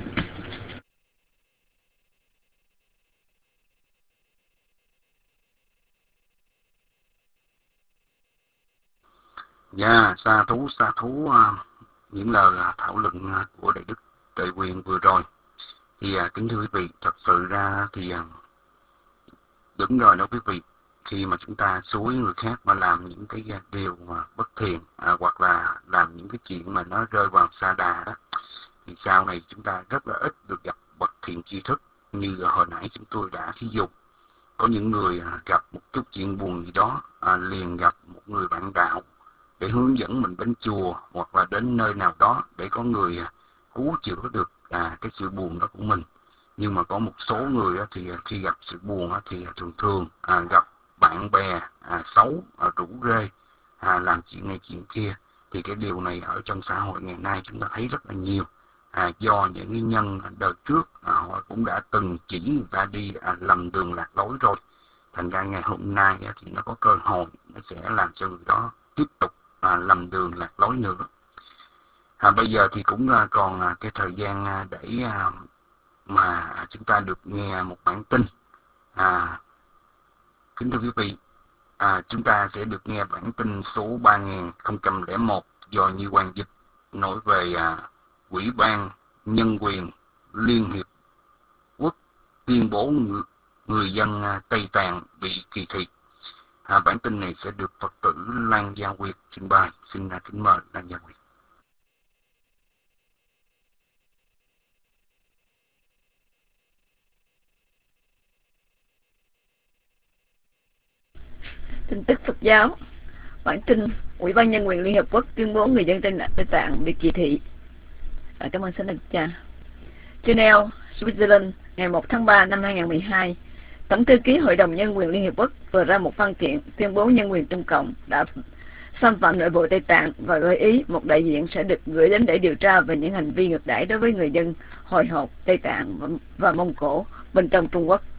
Dạ, sa thú những lời thảo luận của Đại Đức Tuệ Quyền vừa rồi. Thì kính thưa quý vị, thật sự ra thì đúng rồi đó quý vị, khi mà chúng ta xúi người khác mà làm những cái điều mà bất thiện, hoặc là làm những cái chuyện mà nó rơi vào sa đà đó, thì sau này chúng ta rất là ít được gặp bậc thiện tri thức. Như hồi nãy chúng tôi đã thí dụ, có những người gặp một chút chuyện buồn gì đó, liền gặp một người bạn đạo để hướng dẫn mình đến chùa hoặc là đến nơi nào đó để có người cứu chữa được cái sự buồn đó của mình. Nhưng mà có một số người thì khi gặp sự buồn thì thường thường gặp bạn bè xấu, rủ rê, làm chuyện này chuyện kia, thì cái điều này ở trong xã hội ngày nay chúng ta thấy rất là nhiều. Do những nguyên nhân đời trước họ cũng đã từng chỉ người ta đi lầm đường lạc lối rồi, thành ra ngày hôm nay thì nó có cơ hội nó sẽ làm cho người đó tiếp tục lầm đường lạc lối nữa. Bây giờ thì cũng còn cái thời gian để mà chúng ta được nghe một bản tin. Kính thưa quý vị, chúng ta sẽ được nghe bản tin số 3001 do Như Quang dịch, nói về Ủy ban Nhân quyền Liên Hiệp Quốc tuyên bố người dân Tây Tạng bị kỳ thị. Bản tin này sẽ được Phật tử Lan Gia Nguyệt trình bày. Xin kính mời Lan Gia Nguyệt. Tin tức Phật giáo. Bản tin Ủy ban Nhân quyền Liên Hợp Quốc tuyên bố người dân Tây Tạng bị kỳ thị. Cảm ơn Thánh Cha. Geneva, Switzerland, ngày 1 tháng 3 năm 2012, Tổng thư ký Hội đồng Nhân quyền Liên Hiệp Quốc vừa ra một văn kiện tuyên bố nhân quyền Trung Cộng đã xâm phạm nội bộ Tây Tạng và gợi ý một đại diện sẽ được gửi đến để điều tra về những hành vi ngược đãi đối với người dân Hồi hộp Tây Tạng và Mông Cổ bên trong Trung Quốc.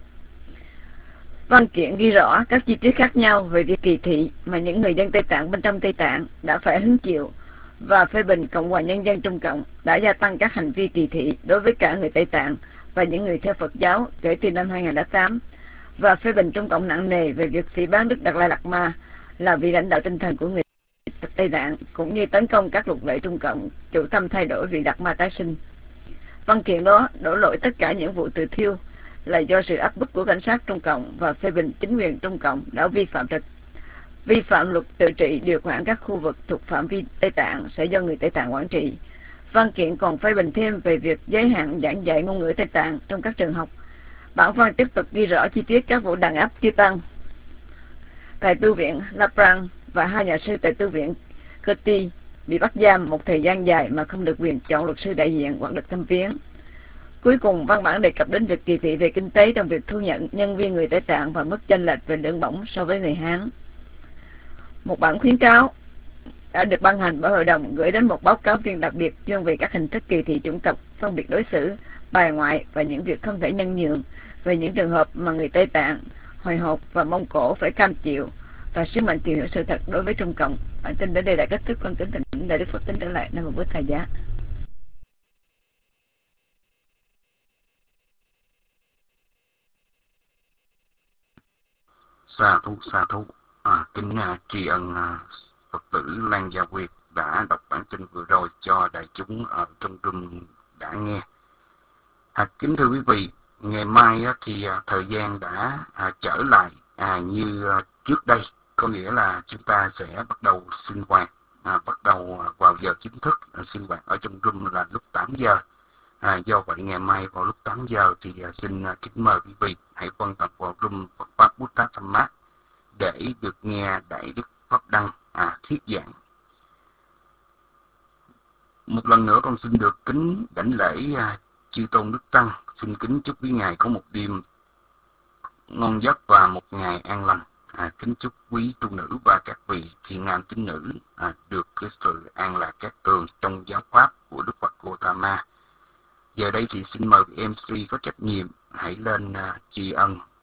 Văn kiện ghi rõ các chi tiết khác nhau về việc kỳ thị mà những người dân Tây Tạng bên trong Tây Tạng đã phải hứng chịu, và phê bình Cộng hòa Nhân dân Trung Cộng đã gia tăng các hành vi kỳ thị đối với cả người Tây Tạng và những người theo Phật giáo kể từ năm 2008, và phê bình Trung Cộng nặng nề về việc phỉ báng Đức Đạt Lai Lạt Ma là vị lãnh đạo tinh thần của người Tây Tạng, cũng như tấn công các luật lệ Trung Cộng chủ tâm thay đổi vị Đạt Ma tái sinh. Văn kiện đó đổ lỗi tất cả những vụ tự thiêu là do sự áp bức của cảnh sát Trung Cộng, và phê bình chính quyền Trung Cộng đã vi phạm luật tự trị điều khoản các khu vực thuộc phạm vi Tây Tạng sẽ do người Tây Tạng quản trị. Văn kiện còn phê bình thêm về việc giới hạn giảng dạy ngôn ngữ Tây Tạng trong các trường học. Bản văn tiếp tục ghi rõ chi tiết các vụ đàn áp chư tăng tại tu viện La Prang và 2 nhà sư tại tu viện Kirti bị bắt giam một thời gian dài mà không được quyền chọn luật sư đại diện hoặc được thăm viếng. Cuối cùng, văn bản đề cập đến việc kỳ thị về kinh tế trong việc thu nhận nhân viên người Tây Tạng và mức chênh lệch về lương bổng so với người Hán. Một bản khuyến cáo đã được ban hành bởi Hội đồng gửi đến một báo cáo viên đặc biệt chuyên về các hình thức kỳ thị chủng tộc, phân biệt đối xử, bài ngoại và những việc không thể nhân nhượng, về những trường hợp mà người Tây Tạng, Hồi hộp và Mông Cổ phải cam chịu, và sứ mệnh tìm hiểu sự thật đối với Trung Cộng. Bản tin đến đây đã kết thúc. Con kính thỉnh Đại Đức Phật tính trở lại Nam Mô Bổn Thầy Giá. Sa thú. Kính tri ân Phật tử Lan Gia Nguyệt đã đọc bản tin vừa rồi cho đại chúng ở trong room đã nghe. Kính thưa quý vị, ngày mai thì thời gian đã trở lại như trước đây, có nghĩa là chúng ta sẽ bắt đầu sinh hoạt, bắt đầu vào giờ chính thức sinh hoạt ở trong room là lúc 8 giờ. Do vậy ngày mai vào lúc 8 giờ thì xin kính mời quý vị hãy quan tâm vào room Phật Pháp Bút Tát Tham Mát để được nghe Đại Đức Pháp Đăng thuyết giảng. Một lần nữa con xin được kính đảnh lễ chư tôn đức tăng, xin kính chúc quý ngài có một đêm ngon giấc và một ngày an lành. Kính chúc quý tu nữ và các vị thiện nam tín nữ được cái sự an lạc cát tường trong giáo pháp của Đức Phật Gautama. Giờ đây thì xin mời MC có trách nhiệm hãy lên tri ân